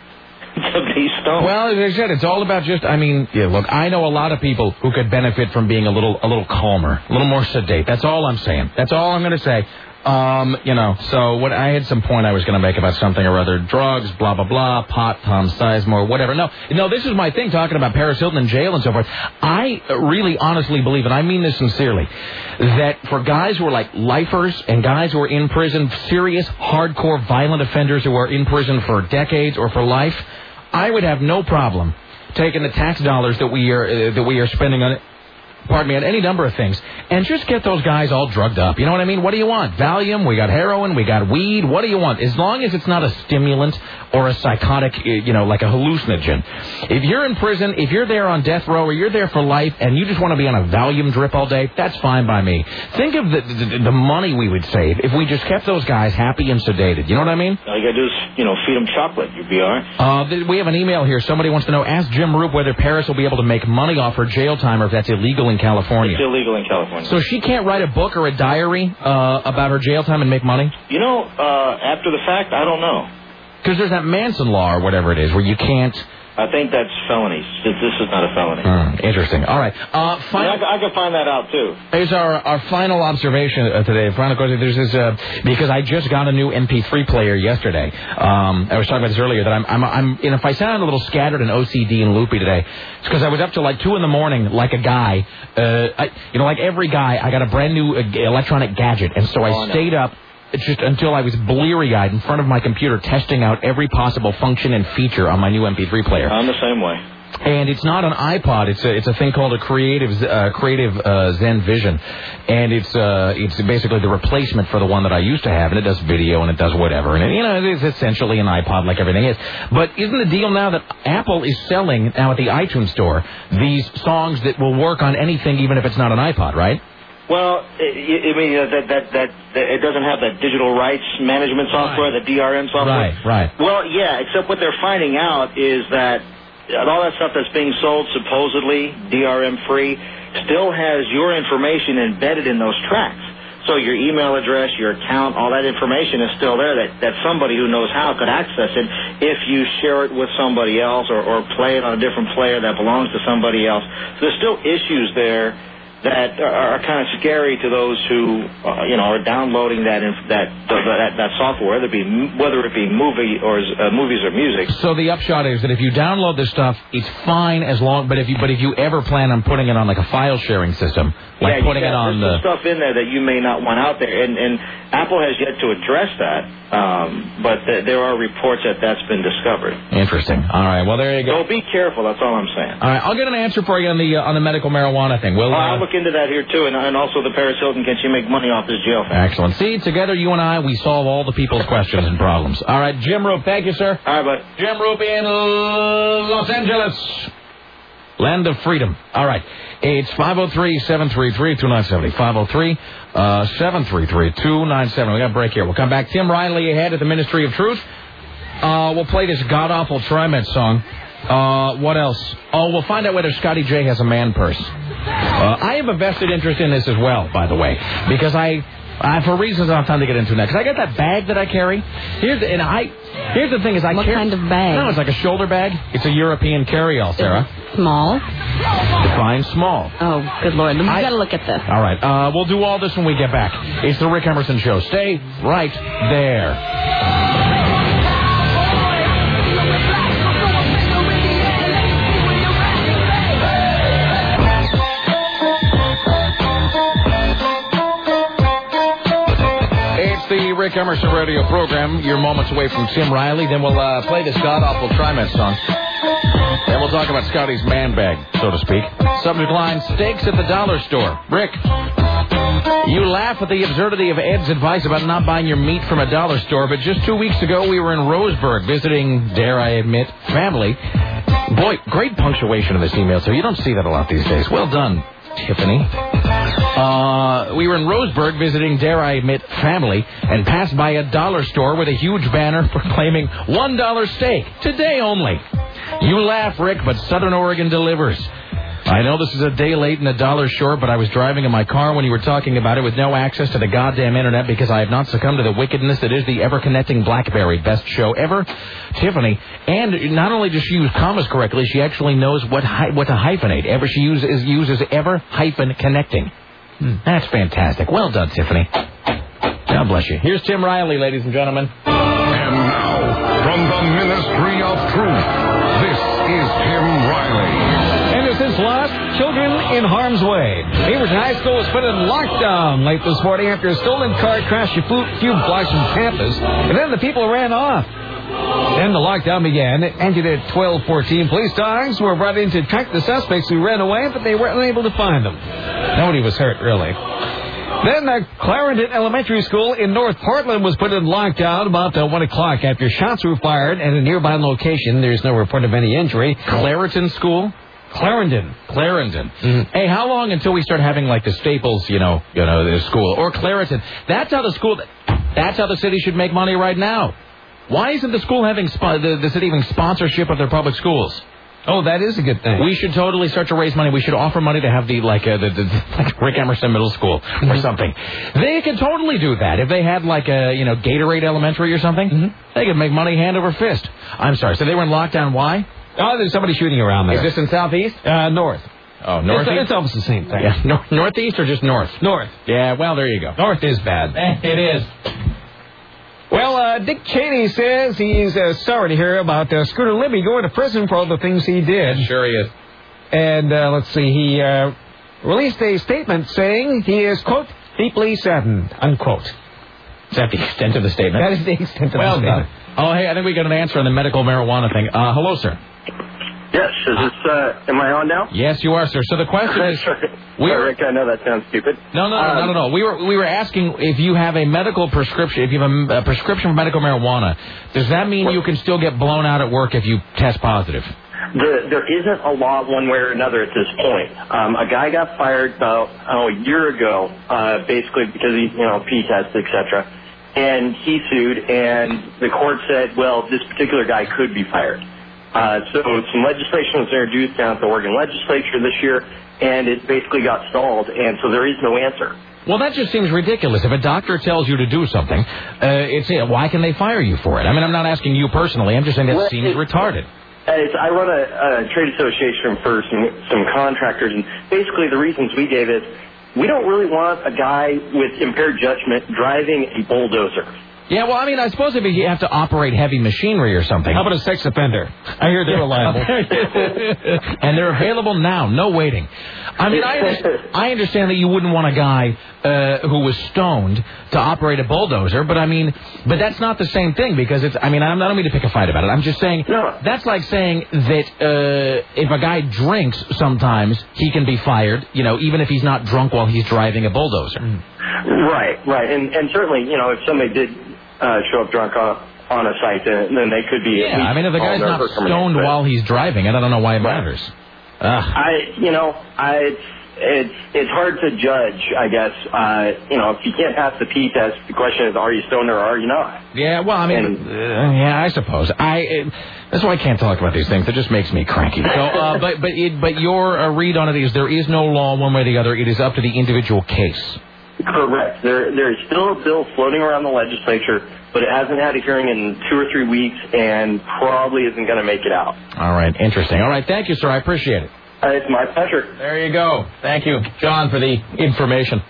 to be stoned. Well, as I said, it's all about just, I mean, yeah, look, I know a lot of people who could benefit from being a little a little calmer, a little more sedate. That's all I'm saying. That's all I'm going to say. Um, you know, so what I had some point I was going to make about something or other, drugs, blah, blah, blah, pot, Tom Sizemore, whatever. No, no, this is my thing, talking about Paris Hilton in jail and so forth. I really honestly believe, and I mean this sincerely, that for guys who are like lifers and guys who are in prison, serious, hardcore, violent offenders who are in prison for decades or for life, I would have no problem taking the tax dollars that we are uh, that we are spending on it. Pardon me, on any number of things, and just get those guys all drugged up. You know what I mean? What do you want? Valium, we got heroin, we got weed. What do you want? As long as it's not a stimulant or a psychotic, you know, like a hallucinogen. If you're in prison, if you're there on death row or you're there for life and you just want to be on a Valium drip all day, that's fine by me. Think of the, the, the money we would save if we just kept those guys happy and sedated. You know what I mean? All you got to do is, you know, feed them chocolate. You'd be all right. Uh, th- we have an email here. Somebody wants to know, ask Jim Roop whether Paris will be able to make money off her jail time or if that's illegal in California. It's illegal in California. So she can't write a book or a diary uh, about her jail time and make money? You know, uh, after the fact, I don't know. Because there's that Manson law or whatever it is where you can't... I think that's felonies. This is not a felony. Mm, interesting. All right. Uh, final... I, I can find that out, too. Here's our, our final observation uh, today. Final question. There's this, uh, because I just got a new M P three player yesterday. Um, I was talking about this earlier, that I'm, I'm, I'm, and if I sound a little scattered and O C D and loopy today, it's because I was up till like two in the morning like a guy. Uh, I, you know, like every guy, I got a brand new uh, electronic gadget, and so I oh, stayed no. up just until I was bleary-eyed in front of my computer testing out every possible function and feature on my new M P three player. I'm the same way. And it's not an iPod. It's a, it's a thing called a Creative uh, Creative uh, Zen Vision, and it's uh, it's basically the replacement for the one that I used to have, and it does video and it does whatever, and it, you know, it is essentially an iPod like everything is. But isn't the deal now that Apple is selling now at the iTunes store these songs that will work on anything, even if it's not an iPod, right? Well, I mean, uh, that, that, that, that it doesn't have that digital rights management software, right. The D R M software. Right, right. Well, yeah, except what they're finding out is that all that stuff that's being sold supposedly D R M free still has your information embedded in those tracks. So your email address, your account, all that information is still there that, that somebody who knows how could access it if you share it with somebody else or, or play it on a different player that belongs to somebody else. So there's still issues there that are kind of scary to those who, uh, you know, are downloading that inf- that, that that software, whether it be whether it be movie or uh, movies or music. So the upshot is that if you download this stuff, it's fine as long. But if you but if you ever plan on putting it on like a file sharing system, like yeah, putting got, it on there's the some stuff in there that you may not want out there, and and Apple has yet to address that. Um, but th- there are reports that that's been discovered. Interesting. All right. Well, there you go. So be careful. That's all I'm saying. All right. I'll get an answer for you on the uh, on the medical marijuana thing. We'll. Uh, I'll look into that here too, and, and also the Paris Hilton. Can she make money off this jail thing? Excellent. See, together you and I, we solve all the people's questions and problems. All right, Jim Roop. Thank you, sir. All right, bud. Jim Roop in Los Angeles. Land of freedom. All right. It's five oh three, seven three three, two nine seven oh. five oh three, seven three three, two nine seven oh. We got a break here. We'll come back. Tim Riley ahead at the Ministry of Truth. Uh, we'll play this god-awful TriMet song. Uh, what else? Oh, we'll find out whether Scotty J has a man purse. Uh, I have a vested interest in this as well, by the way, because I... Uh, for reasons I don't have time to get into now. Because I got that bag that I carry. Here's the, and I. Here's the thing is I What carry... kind of bag? No, it's like a shoulder bag. It's a European carry-all, Sarah. Small? Define small. Oh, good Lord. We've got to look at this. All right. Uh, we'll do all this when we get back. It's the Rick Emerson Show. Stay right there. The Rick Emerson radio program. You're moments away from Tim Riley. Then we'll uh, play this god-awful TriMet song. Then we'll talk about Scotty's man bag, so to speak. Subject line, steaks at the dollar store. Rick, you laugh at the absurdity of Ed's advice about not buying your meat from a dollar store, but just two weeks ago we were in Roseburg visiting, dare I admit, family. Boy, great punctuation in this email, so you don't see that a lot these days. Well done, Tiffany. Uh, we were in Roseburg visiting, dare I admit, family, and passed by a dollar store with a huge banner proclaiming one dollar steak, today only. You laugh, Rick, but Southern Oregon delivers. I know this is a day late and a dollar short, but I was driving in my car when you were talking about it with no access to the goddamn internet because I have not succumbed to the wickedness that is the ever-connecting BlackBerry. Best show ever. Tiffany. And not only does she use commas correctly, she actually knows what hy- what to hyphenate. Ever She uses, uses ever hyphen connecting. Hmm. That's fantastic. Well done, Tiffany. God bless you. Here's Tim Riley, ladies and gentlemen. And now, from the Ministry of Truth, this is Tim Riley. Innocents lost, children in harm's way. Beaverton High School was put in lockdown late this morning after a stolen car crashed a few blocks from campus, and then the people ran off. Then the lockdown began. It ended at twelve fourteen. Police dogs were brought in to track the suspects who ran away, but they were unable to find them. Nobody was hurt, really. Then the Clarendon Elementary School in North Portland was put in lockdown about uh, one o'clock after shots were fired at a nearby location. There's no report of any injury. Clarendon School? Clarendon. Clarendon. Mm-hmm. Hey, how long until we start having like the Staples, you know, you know, the school or Clarendon? That's how the school. That's how the city should make money right now. Why isn't the school having spo- the, the city having sponsorship of their public schools? Oh, that is a good thing. We should totally start to raise money. We should offer money to have the like uh, the, the, the like Rick Emerson Middle School mm-hmm. or something. They could totally do that if they had like a you know Gatorade Elementary or something. Mm-hmm. They could make money hand over fist. I'm sorry. So they were in lockdown. Why? Oh, there's somebody shooting around there. Is this in Southeast? Uh, north. Oh, northeast. It's, it's almost the same thing. Yeah, nor- northeast or just north? North. Yeah. Well, there you go. North is bad. Eh, it is. Well, uh, Dick Cheney says he's uh, sorry to hear about uh, Scooter Libby going to prison for all the things he did. Sure he is. And uh, let's see, he uh, released a statement saying he is, quote, deeply saddened, unquote. Is that the extent of the statement? That is the extent of well the statement. Done. Oh, hey, I think we got an answer on the medical marijuana thing. Uh, hello, sir. Yes, is this, uh, am I on now? Yes, you are, sir. So the question is... we Sorry, Rick, I know that sounds stupid. No, no, no, um, no, no, no. We were, we were asking if you have a medical prescription, if you have a, a prescription for medical marijuana, does that mean you can still get blown out at work if you test positive? The, there isn't a law one way or another at this point. Um, a guy got fired about, oh, a year ago, uh, basically because he, you know, P-test, et cetera, and he sued, and the court said, well, this particular guy could be fired. Uh, so some legislation was introduced down at the Oregon legislature this year, and it basically got stalled, and so there is no answer. Well, that just seems ridiculous. If a doctor tells you to do something, uh, it's why can they fire you for it? I mean, I'm not asking you personally. I'm just saying that Well, seems it- retarded. Uh, it's, I run a, a trade association for some, some contractors, and basically the reasons we gave is we don't really want a guy with impaired judgment driving a bulldozer. Yeah, well, I mean, I suppose if you have to operate heavy machinery or something. How about a sex offender? I hear they're reliable. And they're available now, no waiting. I mean, I, under- I understand that you wouldn't want a guy uh, who was stoned to operate a bulldozer, but I mean, but that's not the same thing because it's, I mean, I'm, I don't mean to pick a fight about it. I'm just saying that's like saying that uh, if a guy drinks sometimes, he can be fired, you know, even if he's not drunk while he's driving a bulldozer. Right, right. And, and certainly, you know, if somebody did uh, show up drunk on, on a site, then, then they could be... Yeah, I mean, if the guy's not stoned while he's driving, I don't know why it matters. Ugh. I, you know, I, it's, it's it's hard to judge, I guess. Uh, you know, if you can't pass the P test, the question is, are you stoned or are you not? Yeah, well, I mean, And- uh, yeah, I suppose. I uh, that's why I can't talk about these things. It just makes me cranky. So, uh, but but it, but your uh, read on it is there is no law one way or the other. It is up to the individual case. Correct. There, there's still a bill floating around the legislature, but it hasn't had a hearing in two or three weeks and probably isn't going to make it out. All right, interesting. All right, thank you, sir. I appreciate it. Uh, it's my pleasure. There you go. Thank you, John, for the information.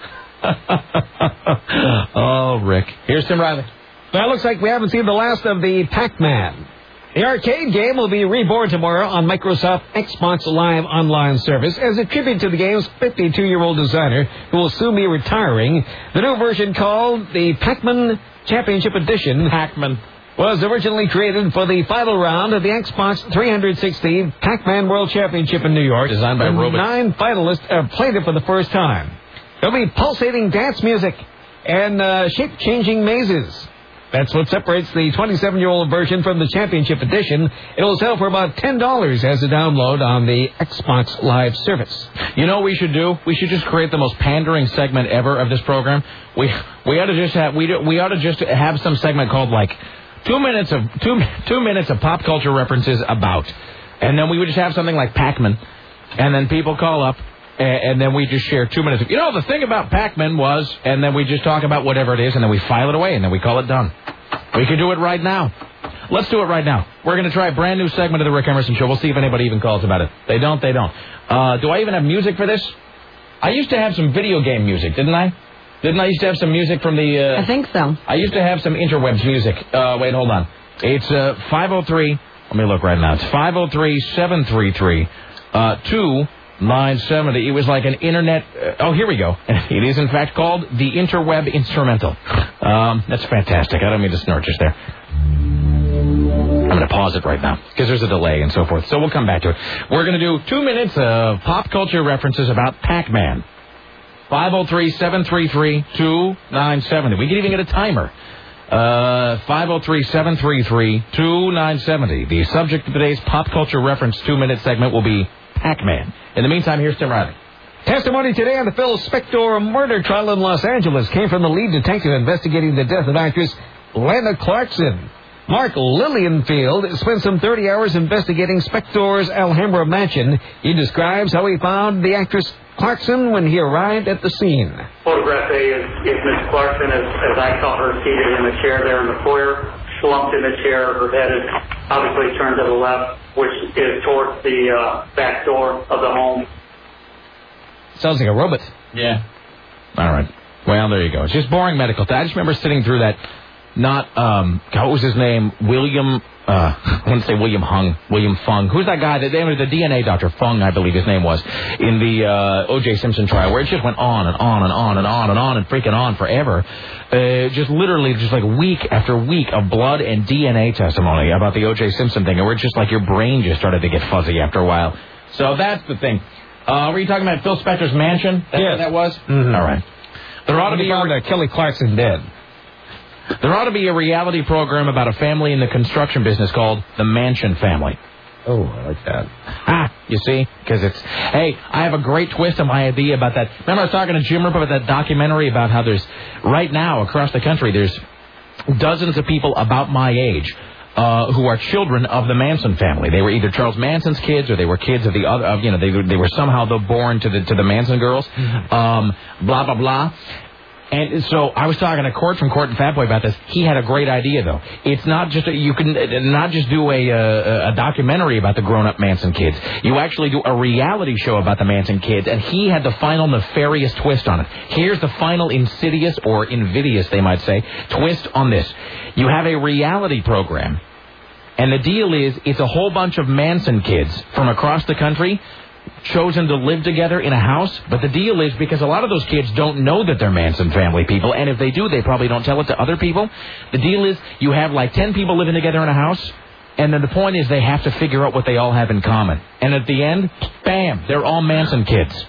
Oh, Rick. Here's Tim Riley. Well, it looks like we haven't seen the last of the Pac-Man. The arcade game will be reborn tomorrow on Microsoft Xbox Live online service as a tribute to the game's fifty-two-year-old designer who will soon be retiring. The new version called the Pac-Man Championship Edition Pac-Man was originally created for the final round of the Xbox three sixty Pac-Man World Championship in New York. Designed by And robots. Nine finalists have played it for the first time. There'll be pulsating dance music and uh, shape-changing mazes. That's what separates the twenty-seven-year-old version from the Championship Edition. It'll sell for about ten dollars as a download on the Xbox Live service. You know what we should do? We should just create the most pandering segment ever of this program. We we ought to just have we do, we ought to just have some segment called like two minutes of two two minutes of pop culture references about, and then we would just have something like Pac-Man, and then people call up. And then we just share two minutes of, you know, the thing about Pac-Man was, and then we just talk about whatever it is, and then we file it away, and then we call it done. We can do it right now. Let's do it right now. We're going to try a brand new segment of the Rick Emerson Show. We'll see if anybody even calls about it. They don't, they don't. Uh, do I even have music for this? I used to have some video game music, didn't I? Didn't I used to have some music from the... Uh, I think so. I used to have some interwebs music. Uh, wait, hold on. It's uh, five oh three... Let me look right now. It's five oh three, seven three three, uh, two... nine seventy. It was like an internet... Uh, oh, here we go. It is, in fact, called the Interweb Instrumental. Um, that's fantastic. I don't mean to snort just there. I'm going to pause it right now because there's a delay and so forth. So we'll come back to it. We're going to do two minutes of pop culture references about Pac-Man. five oh three, seven three three, two nine seven oh. We can even get a timer. Uh, five oh three, seven three three, two nine seven oh. The subject of today's pop culture reference two-minute segment will be Pac-Man. In the meantime, here's Tim Riley. Testimony today on the Phil Spector murder trial in Los Angeles came from the lead detective investigating the death of actress Lana Clarkson. Mark Lilienfield spent some thirty hours investigating Spector's Alhambra mansion. He describes how he found the actress Clarkson when he arrived at the scene. Photograph A is, is Miss Clarkson, as, as I saw her seated in the chair there in the foyer, slumped in the chair. Her head is obviously turned to the left, which is towards the uh, back door of the home. Sounds like a robot. Yeah. All right. Well, there you go. It's just boring medical. I just remember sitting through that. Not, um, what was his name? William, uh, I want to say William Hung, William Fung. Who's that guy? The, the D N A doctor, Fung, I believe his name was, in the uh, O J Simpson trial, where it just went on and on and on and on and on and freaking on forever. Uh, just literally just like week after week of blood and D N A testimony about the O J Simpson thing, and where it's just like your brain just started to get fuzzy after a while. So that's the thing. Uh, were you talking about Phil Spector's mansion? That's yes. what that was? Mm-hmm. All right. There ought to be found, uh, Kelly Clarkson dead. There ought to be a reality program about a family in the construction business called The Mansion Family. Oh, I like that. Ah, you see? Because it's... Hey, I have a great twist on my idea about that. Remember I was talking to Jim Rip about that documentary about how there's... Right now, across the country, there's dozens of people about my age uh, who are children of the Manson family. They were either Charles Manson's kids or they were kids of the other, of, you know, they, they were somehow the born to the to the Manson girls. Um, blah, blah, blah. And so I was talking to Court from Court and Fatboy about this. He had a great idea, though. It's not just a, you can not just do a, a a documentary about the grown-up Manson kids. You actually do a reality show about the Manson kids, and he had the final nefarious twist on it. Here's the final insidious or invidious, they might say, twist on this. You have a reality program, and the deal is it's a whole bunch of Manson kids from across the country chosen to live together in a house, but the deal is because a lot of those kids don't know that they're Manson family people, and if they do, they probably don't tell it to other people. The deal is you have like ten people living together in a house, and then the point is they have to figure out what they all have in common. And at the end, bam, they're all Manson kids.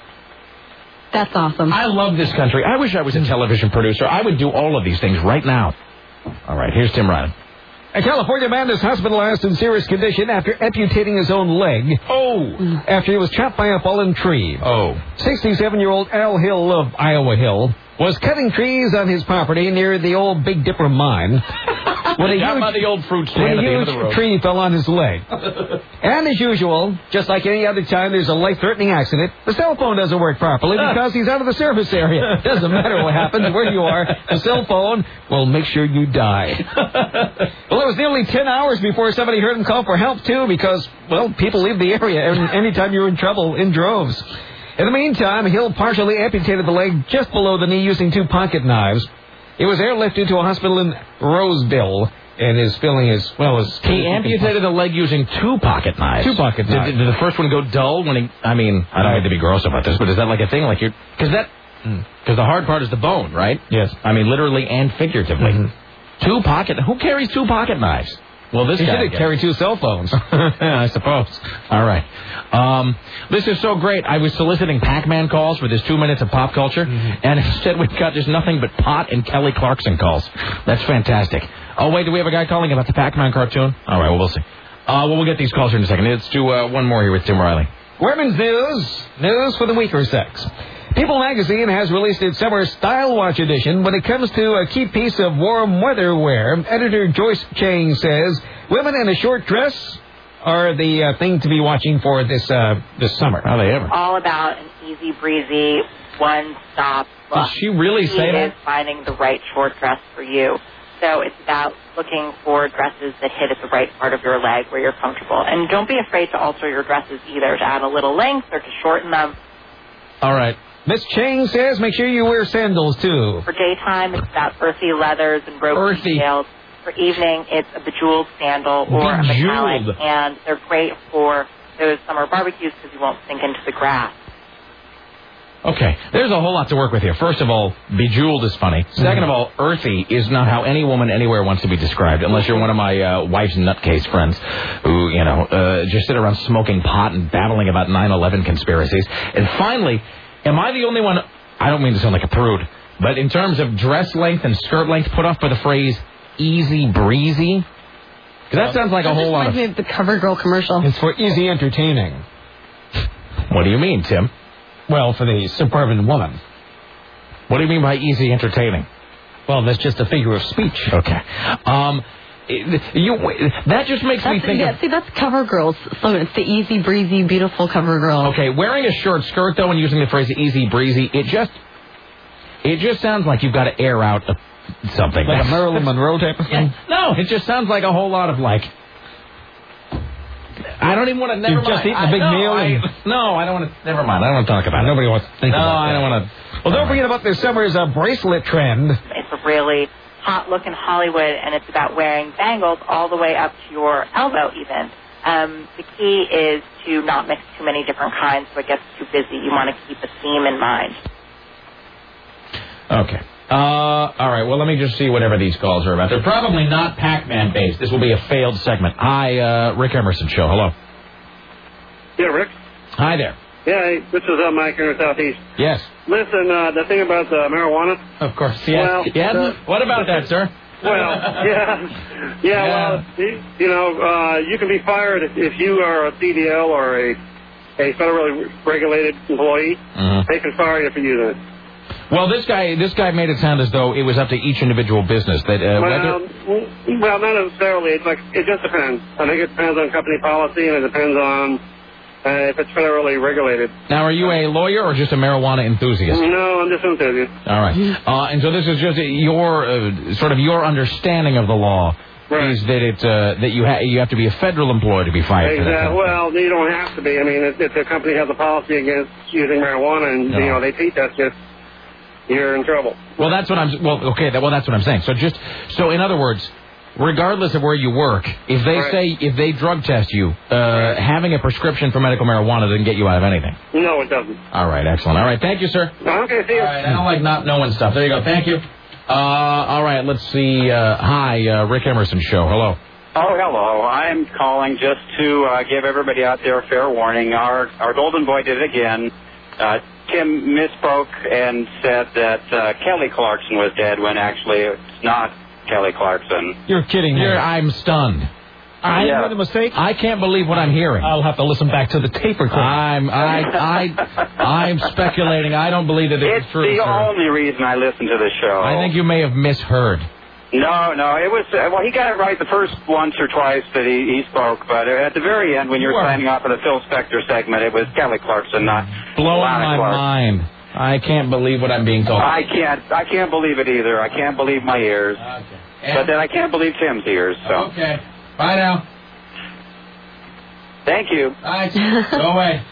That's awesome. I love this country. I wish I was a television producer. I would do all of these things right now. All right, here's Tim Riley. A California man is hospitalized in serious condition after amputating his own leg. Oh! After he was chopped by a fallen tree. Oh. sixty-seven-year-old Al Hill of Iowa Hill was cutting trees on his property near the old Big Dipper mine. When a Down huge, by the old fruit stand when at a the end huge of the road. tree fell on his leg. And as usual, just like any other time there's a life-threatening accident, the cell phone doesn't work properly because he's out of the service area. Doesn't matter what happens, where you are, the cell phone will make sure you die. Well, it was nearly ten hours before somebody heard him call for help, too, because, well, people leave the area anytime you're in trouble in droves. In the meantime, Hill partially amputated the leg just below the knee using two pocket knives. He was airlifted to a hospital in Roseville and is feeling as well as... He amputated the leg using two pocket knives. Two pocket knives. Did, did the first one go dull when he... I mean, I don't mean to be gross about this, but is that like a thing? Like you're... Because that... Because the hard part is the bone, right? Yes. I mean, literally and figuratively. Mm-hmm. Two pocket... Who carries two pocket knives? Well, this he guy... He did carry two cell phones. I suppose. All right. Um, this is so great. I was soliciting Pac-Man calls for this two minutes of pop culture, mm-hmm. and instead we've got just nothing but Pot and Kelly Clarkson calls. That's fantastic. Oh, wait, do we have a guy calling about the Pac-Man cartoon? All right, well, we'll see. Uh, well, we'll get these calls here in a second. Let's do uh, one more here with Tim Riley. Women's news. News for the weaker sex. People magazine has released its summer Style Watch edition. When it comes to a key piece of warm weather wear, editor Joyce Chang says women in a short dress are the uh, thing to be watching for this uh, this summer. How they ever? All about an easy breezy, one-stop look. Did she really say It that? is finding the right short dress for you. So it's about looking for dresses that hit at the right part of your leg where you're comfortable. And don't be afraid to alter your dresses either, to add a little length or to shorten them. All right. Miss Chang says make sure you wear sandals, too. For daytime, it's about earthy leathers and broken details. For evening, it's a bejeweled sandal or a metallic. And they're great for those summer barbecues because you won't sink into the grass. Okay, there's a whole lot to work with here. First of all, bejeweled is funny. Second mm-hmm. of all, earthy is not how any woman anywhere wants to be described, unless you're one of my uh, wife's nutcase friends who, you know, uh, just sit around smoking pot and babbling about nine eleven conspiracies. And finally, am I the only one, I don't mean to sound like a prude, but in terms of dress length and skirt length, put off by the phrase easy breezy? Because that sounds like a whole lot of... That reminds me of the CoverGirl commercial. It's for easy entertaining. What do you mean, Tim? Well, for the suburban woman. What do you mean by easy entertaining? Well, that's just a figure of speech. Okay. Um, you, that just makes that's, me think yeah, of... see, that's CoverGirl's slogan. It's the easy, breezy, beautiful CoverGirl. Okay, wearing a short skirt, though, and using the phrase easy, breezy, it just... It just sounds like you've got to air out a, something. Like a Marilyn Monroe type of thing? Yeah, no, it just sounds like a whole lot of, like... I don't even want to. Never You've mind. just eaten I, a big no, meal. I, and... no, I don't want to. Never mind. I don't want to talk about it. Nobody wants to think no, about it. No, I don't want to. Well, don't forget about this summer's uh, bracelet trend. It's a really hot look in Hollywood, and it's about wearing bangles all the way up to your elbow, even. Um, the key is to not mix too many different kinds, so it gets too busy. You want to keep a theme in mind. Okay. Uh, all right, well, let me just see whatever these calls are about. They're probably not Pac-Man based. This will be a failed segment. Hi, uh, Rick Emerson Show. Hello. Yeah, Rick. Hi there. Yeah, hey, this is uh, Mike here in the Southeast. Yes. Listen, uh, the thing about the marijuana. Of course, yes. Well, yes? Uh, what about that, sir? Well, yeah. Yeah, yeah. well, you, you know, uh, you can be fired if, if you are a C D L or a, a federally regulated employee. Mm-hmm. They can fire you for using it. Well, this guy this guy made it sound as though it was up to each individual business. That uh, well, whether... well, not necessarily. It's like it just depends. I think it depends on company policy, and it depends on uh, if it's federally regulated. Now, are you a lawyer or just a marijuana enthusiast? No, I'm just an enthusiast. All right. Uh, and so this is just your uh, sort of your understanding of the law. Right. Is that it uh, that you ha- you have to be a federal employee to be fired? Exactly. For that kind of well, you don't have to be. I mean, if, if the company has a policy against using marijuana and No. you know they teach that shit, you're in trouble. Well, that's what I'm. Well, okay. That, well, that's what I'm saying. So just so in other words, regardless of where you work, if they Right. say if they drug test you, uh, right. having a prescription for medical marijuana doesn't get you out of anything. No, it doesn't. All right. Excellent. All right. Thank you, sir. Okay. See you. All right. I don't like not knowing stuff. There you go. Thank you. Uh, all right. Let's see. Uh, hi, uh, Rick Emerson Show. Hello. Oh, hello. I'm calling just to uh, give everybody out there a fair warning. Our our golden boy did it again. Uh, Tim misspoke and said that uh, Kelly Clarkson was dead when actually it's not Kelly Clarkson. You're kidding me. You're, I'm stunned. I Yeah. made a mistake. I can't believe what I'm hearing. I'll have to listen back to the tape recording. I'm I I I'm speculating. I don't believe that it's, It's true. the sir. only reason I listen to the show. I think you may have misheard. No, no, it was, uh, well, he got it right the first once or twice that he, he spoke, but at the very end, when you were Well- signing off for the Phil Spector segment, it was Kelly Clarkson, not Blowing Lana my Clark. mind. I can't believe what I'm being told. I can't, I can't believe it either. I can't believe my ears. Okay. But then I can't believe Tim's ears, so. Okay. Bye now. Thank you. Bye. Go away.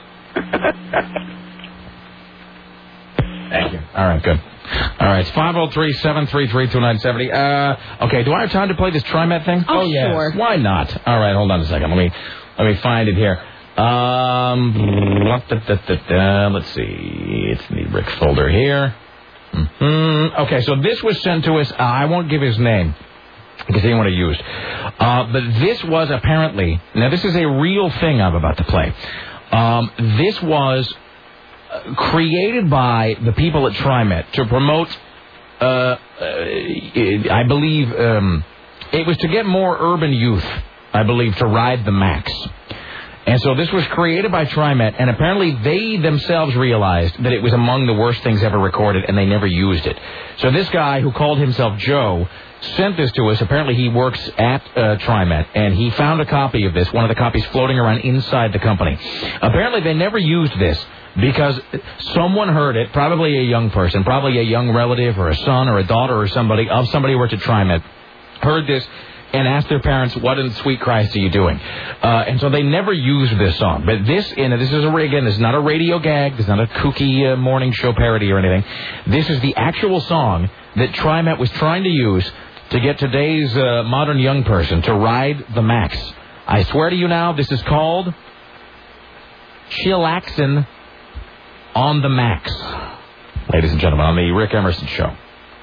Thank you. All right, good. All right, it's five oh three, seven three three, two nine seven oh. Uh, okay, do I have time to play this TriMet thing? Oh, yes. sure. Why not? All right, hold on a second. Let me let me find it here. Um, da, da, da, da, let's see. It's in the Rick folder here. Mm-hmm. Okay, so this was sent to us. Uh, I won't give his name because he didn't want to use. Uh, but this was apparently, now this is a real thing I'm about to play. Um, this was created by the people at TriMet to promote, uh, uh, I believe, um, it was to get more urban youth, I believe, to ride the Max. And so this was created by TriMet, and apparently they themselves realized that it was among the worst things ever recorded, and they never used it. So this guy, who called himself Joe, sent this to us. Apparently he works at uh, TriMet, and he found a copy of this, one of the copies floating around inside the company. Apparently they never used this because someone heard it, probably a young person, probably a young relative or a son or a daughter or somebody of somebody who worked at TriMet, heard this and asked their parents, what in sweet Christ are you doing? Uh, and so they never used this song. But this, and this is, a, again, this is not a radio gag. This is not a kooky uh, morning show parody or anything. This is the actual song that TriMet was trying to use to get today's uh, modern young person to ride the Max. I swear to you now, this is called Chillaxin' on the Max. Ladies and gentlemen, on the Rick Emerson Show.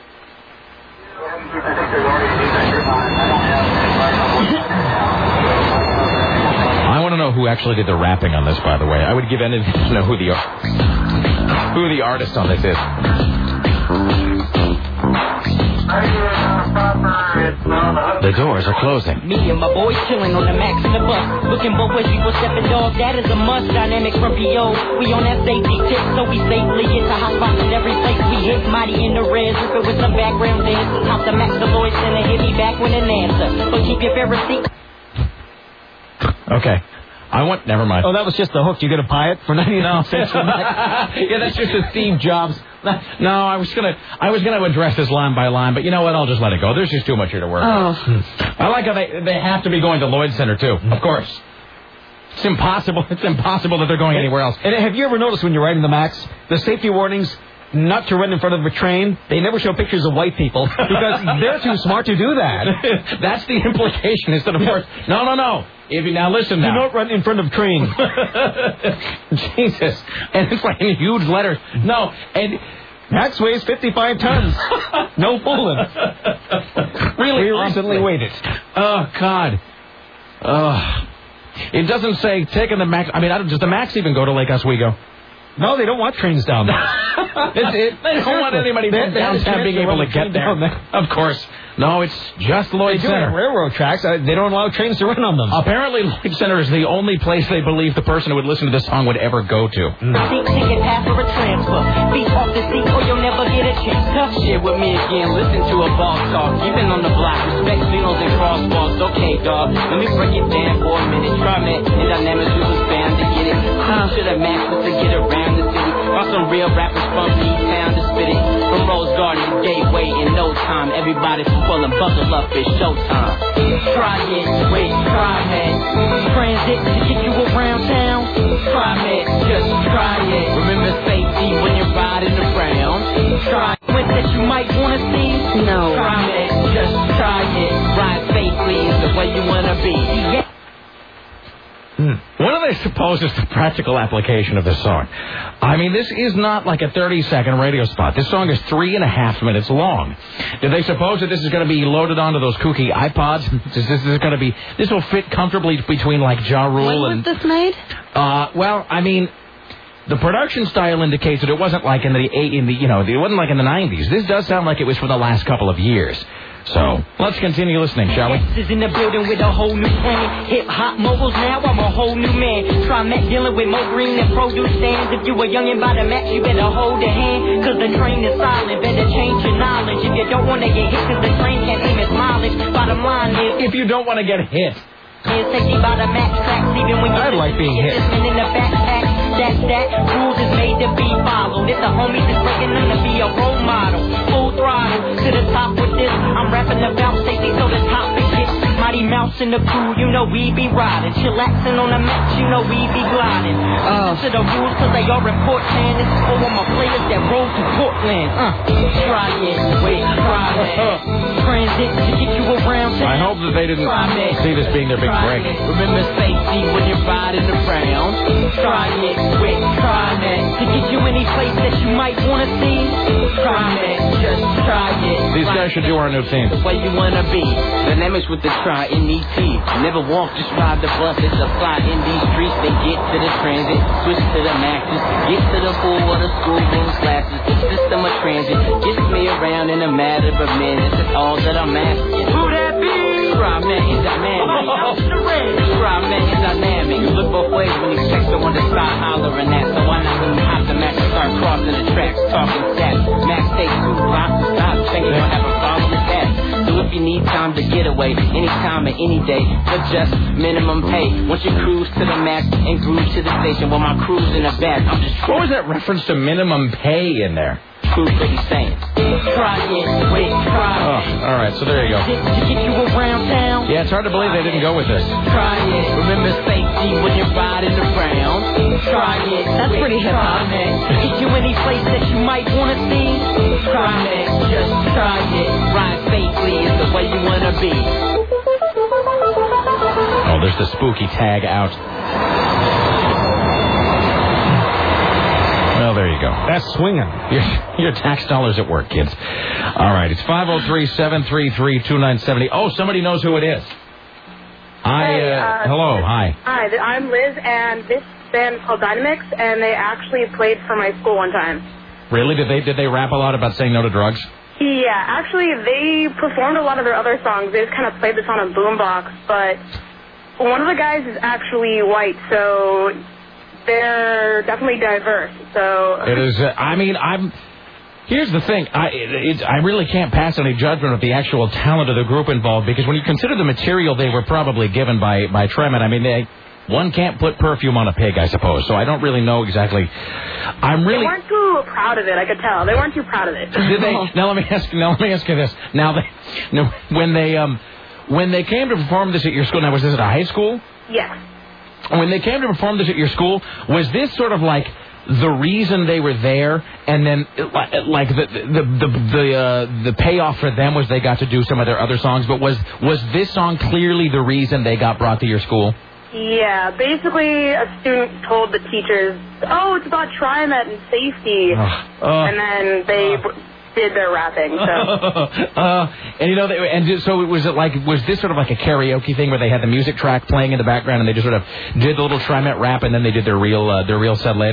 I want to know who actually did the rapping on this, by the way. I would give anything to know who the who the artist on this is. The doors are closing. Me and my boys chilling on the Max in the bus. Looking both ways before stepping dog. That is a must. Dynamic from P O. We on that safety tip, so we safely get to hot spots in every place we hit. Mighty in the red, ripping with some background dance. Top the Max, the boys send a hit me back with an answer. So keep your favorite seat. Okay. I want. Never mind. Oh, that was just the hook. You going to buy it for ninety-nine cents for that? Yeah, that's just a Steve Jobs. No, I was gonna, I was gonna address this line by line, but you know what? I'll just let it go. There's just too much here to work. Oh. I like how they they have to be going to Lloyd Center too. Of course. It's impossible. It's impossible that they're going anywhere else. And have you ever noticed when you're riding the Max, the safety warnings not to run in front of a train, they never show pictures of white people because they're too smart to do that. That's the implication. Instead of course, no, no, no. If you now listen now. Do not run in front of trains. Jesus, and it's like in huge letters. No, and Max weighs fifty-five tons. No fooling. Really, we recently weighed it. Oh God. Oh. It doesn't say taking the Max. I mean, I don't, does the Max even go to Lake Oswego? No, they don't want trains down there. It's, it, they don't want anybody from downtown being able to get there. Of course. No, it's just Lloyd they do Center. have railroad tracks. Uh, they don't allow trains to run on them. Apparently, Lloyd Center is the only place they believe the person who would listen to this song would ever go to. Seat ticket pass for a transfer. Feet off the seat or you'll never get a chance. Tough shit with me again. Listen to a boss talk. You've been on the block. Respect signals and crosswalks. Okay, dog. Let me break it down for a minute. Try me and dynamics. We was bound to get it. Who should have matched us to get around the city? Found some real rappers from E-Town to spit it. From Rose Garden to Gateway in no time. Everybody from Fulham, buckle up, it's showtime. Try it, wait, try it. Transit to get you around town. Try it, just try it. Remember safety when you're riding around. Try it that you might want to see. No. Try it, just try it. Ride safely is the way you want to be. Yeah. Hmm. What do they suppose is the practical application of this song? I mean, this is not like a thirty-second radio spot. This song is three and a half minutes long. Did they suppose that this is going to be loaded onto those kooky iPods? Is this is going to be... This will fit comfortably between, like, Ja Rule when and... was this made? Uh, well, I mean... The production style indicates that it wasn't like in the, in the, you know, it wasn't like in the nineties. This does sound like it was for the last couple of years. So, let's continue listening, shall we? Is in the building with a whole new plan. Hip hop moguls now, I'm a whole new man. Try Matt dealing with Mo Green and produce stands. If you a youngin' by the match, you better hold a hand. Cause the train is silent, better change your knowledge. If you don't wanna get hit, cause the train can't aim its mileage. Bottom line is, if you don't wanna get hit. Safety by the max tracks, even when you I like being hit. in the backpack. That's that. Rules is made to be followed. If the homies is breaking them to be a role model. Full throttle to the top with this. I'm rapping about safety so the topic gets Mighty Mouse in the crew, you know we be riding. Chillaxing on the match, you know we be gliding. Oh. Listen to the rules cause they are important. This is for all my players that roll to Portland. Uh, try it, wait, try it. Transit to get you around town. I hope that they didn't see this being their big break. Remember safety when you're riding around. Try it, wait, try it. To get you any place that you might want to see. Try it, just try it. These guys should do our new theme. The way you want to be. Dynamics with the try in E T. Never walk, just ride the bus. It's a fly in these streets. They get to the transit, switch to the maxes. Get to the full of the school room classes. The system of transit gets me around in a matter of minutes. It's all that I'm asking. Who that be? Try man is dynamic. Try man is dynamic. You look both ways when you check someone to start hollering at. So why not when you hop the max and start crossing the tracks, talking stats. Max take two blocks to stop. Think you don't have a problem with that. So if you need time to get away, anytime or any day, for just minimum pay. Once you cruise to the max and groove to the station, while my crew's in the back, I'm just. What was that reference to minimum pay in there? Who's really saying? Try it, wait, try it. Oh, all right, so there you go. To get you around town. Yeah, it's hard to believe they didn't go with this. Try it. Remember safety when you're riding around. Try it. That's wait, pretty hip hop. To get you any place that you might want to see. Try it. Just try it. Ride safely is the way you want to be. Oh, there's the spooky tag out. Well, there you go. That's swinging. Your, your tax dollars at work, kids. All right, it's five oh three, seven three three, two nine seven oh. Oh, somebody knows who it is. Hi, Hey, uh, uh, hello, hi. Hi, th- I'm Liz, and this band called Dynamix, and they actually played for my school one time. Really? Did they did they rap a lot about saying no to drugs? Yeah, actually, they performed a lot of their other songs. They just kind of played this on a boombox, but one of the guys is actually white, so they're definitely diverse. So It is. Uh, I mean, I'm. Here's the thing. I it, I really can't pass any judgment of the actual talent of the group involved, because when you consider the material they were probably given by by Tremont, I mean, they. One can't put perfume on a pig, I suppose. So I don't really know exactly. I'm really. They weren't too proud of it. I could tell they weren't too proud of it. Did they? Now let me ask. Now let me ask you this. Now they, no, when they um, when they came to perform this at your school. Now was this at a high school? Yes. When they came to perform this at your school, was this sort of like the reason they were there, and then like the the the the, uh, the payoff for them was they got to do some of their other songs? But was was this song clearly the reason they got brought to your school? Yeah, basically a student told the teachers, oh, it's about TriMet and safety. Uh, uh, and then they uh, did their rapping. So. uh, and, you know, they, and so was it like, was this sort of like a karaoke thing where they had the music track playing in the background and they just sort of did the little TriMet rap and then they did their real, uh, their real set later?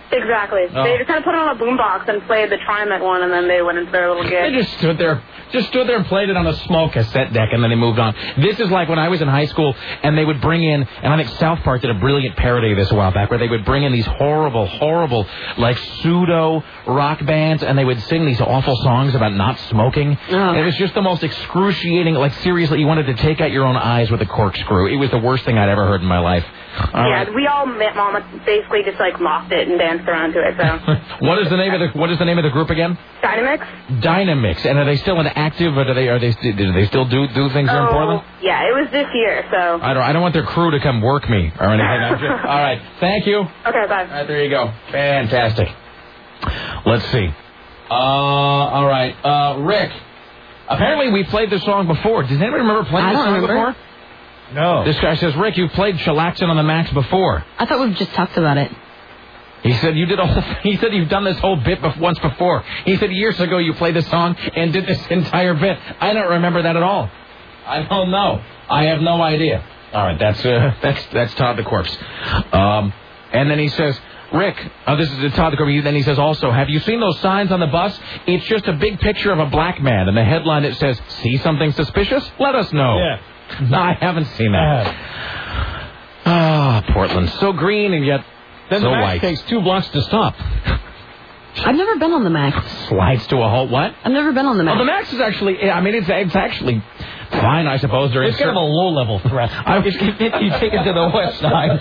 Exactly. Oh. They just kind of put it on a boombox and played the TriMet one, and then they went into their little gig. They just stood there, just stood there and played it on a small cassette deck, and then they moved on. This is like when I was in high school, and they would bring in, and I think South Park did a brilliant parody of this a while back, where they would bring in these horrible, horrible, like pseudo rock bands, and they would sing these awful songs about not smoking. Oh. It was just the most excruciating. Like seriously, you wanted to take out your own eyes with a corkscrew. It was the worst thing I'd ever heard in my life. All yeah, right. we all met Mama basically just like mocked it and danced around to it. So What is the name of the What is the name of the group again? Dynamix. Dynamix. And are they still an active? Or do they are they do they still do do things here in Portland? Oh, yeah, it was this year. So I don't I don't want their crew to come work me or anything. I'm just, all right. Thank you. okay, bye. All right, there you go. Fantastic. Let's see. Uh, all right. Uh, Rick. Apparently we played this song before. Does anybody remember playing I this don't song remember. before? No. This guy says, Rick, you've played Chillaxin' on the Max before. I thought we've just talked about it. He said you did a whole. He said you've done this whole bit bef- once before. He said years ago you played this song and did this entire bit. I don't remember that at all. I don't know. I have no idea. All right, that's uh, that's that's Todd the Corpse. Um, and then he says, Rick, uh, this is Todd the Corpse. Then he says also, have you seen those signs on the bus? It's just a big picture of a black man, and the headline it says, "See something suspicious? Let us know." Yeah. No, I haven't seen that. Ah, Portland, so green and yet Then so the Max white. takes two blocks to stop. I've never been on the Max. Slides to a halt. What? I've never been on the Max. Well, the Max is actually. I mean, it's it's actually fine, I suppose. There is It's kind of a low-level threat. I was you take it to the west side.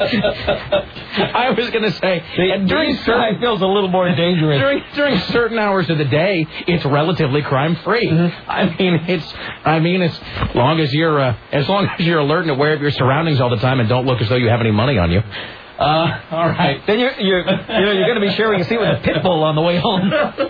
I was going to say The, during east side feels a little more dangerous. during during certain hours of the day, it's relatively crime free. Mm-hmm. I mean, it's I mean, as long as you're uh, as long as you're alert and aware of your surroundings all the time, and don't look as though you have any money on you. Uh, all right. Then you're you're you know you're going to be sharing a seat with a pit bull on the way home.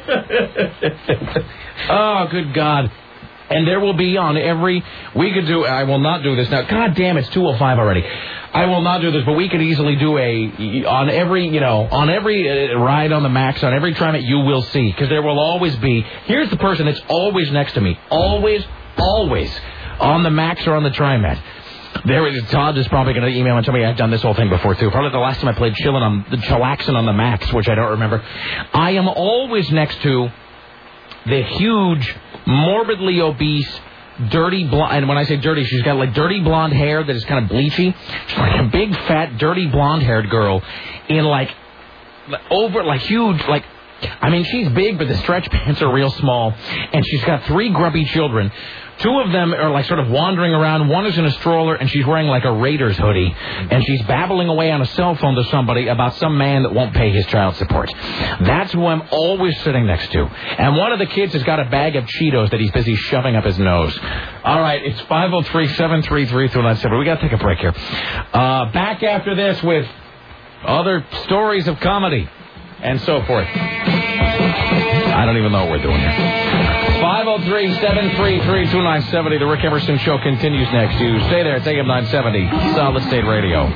Oh, good God. And there will be on every, we could do, I will not do this now. God damn, it's two oh five already. I will not do this, but we could easily do a, on every, you know, on every uh, ride on the Max, on every TriMet you will see, because there will always be, here's the person that's always next to me. Always, always on the Max or on the TriMet. There is, Todd is probably going to email and tell me I've done this whole thing before, too. Probably the last time I played chillin' on the Chillaxin' on the Max, which I don't remember. I am always next to the huge, morbidly obese, dirty blonde, and when I say dirty, she's got like dirty blonde hair that is kind of bleachy. She's like a big, fat, dirty blonde-haired girl in like, over, like huge, like, I mean, she's big, but the stretch pants are real small, and she's got three grubby children. Two of them are like sort of wandering around. One is in a stroller, and she's wearing like a Raiders hoodie, and she's babbling away on a cell phone to somebody about some man that won't pay his child support. That's who I'm always sitting next to. And one of the kids has got a bag of Cheetos that he's busy shoving up his nose. All right, it's five oh three, seven three three, three nine seven. We got to take a break here. Uh, back after this with other stories of comedy and so forth. I don't even know what we're doing here. five oh three, seven three three, two nine seven oh. The Rick Emerson Show continues next. You stay there. It's A M nine seventy, Solid State Radio.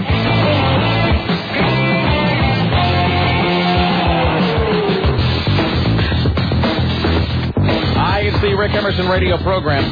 Hi, it's the Rick Emerson Radio program.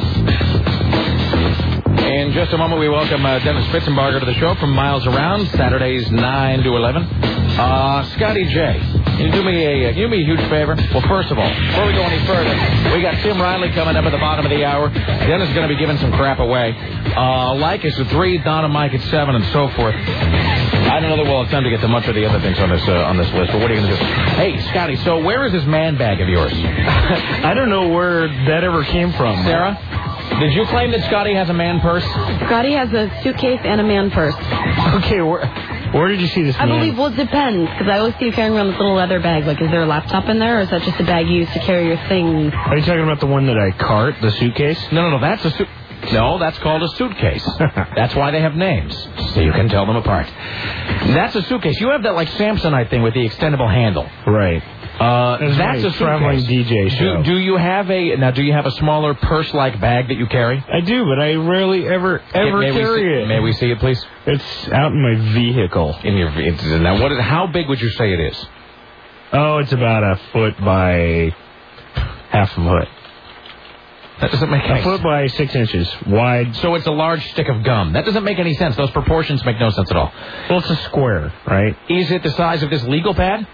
In just a moment, we welcome uh, Dennis Spitzenbarger to the show from Miles Around, Saturdays nine to eleven. Uh, Scotty J, can you do me a, uh, do me a huge favor? Well, first of all, before we go any further, we got Tim Riley coming up at the bottom of the hour. Dennis is going to be giving some crap away. Uh, like is at three, Don and Mike at seven, and so forth. I don't know that we'll have time to get to much of the other things on this uh, on this list, but what are you going to do? Hey, Scotty, so where is this man bag of yours? I don't know where that ever came from. Sarah? Did you claim that Scotty has a man purse? Scotty has a suitcase and a man purse. Okay, where, where did you see this I man? believe, well, it depends, because I always see you carrying around this little leather bag. Like, is there a laptop in there, or is that just a bag you use to carry your things? Are you talking about the one that I cart, the suitcase? No, no, no, that's a suit. No, that's called a suitcase. That's why they have names, so you can tell them apart. That's a suitcase. You have that, like, Samsonite thing with the extendable handle. Right. Uh, That's that's my a traveling suitcase. D J show. Do, do you have a now? Do you have a smaller purse-like bag that you carry? I do, but I rarely ever ever may carry we see, it. May we see it, please? It's out in my vehicle. In your it's, now, what is? How big would you say it is? Oh, it's about a foot by half a foot. That doesn't make any A foot by six inches wide. So it's a large stick of gum. That doesn't make any sense. Those proportions make no sense at all. Well, it's a square, right? Is it the size of this legal pad?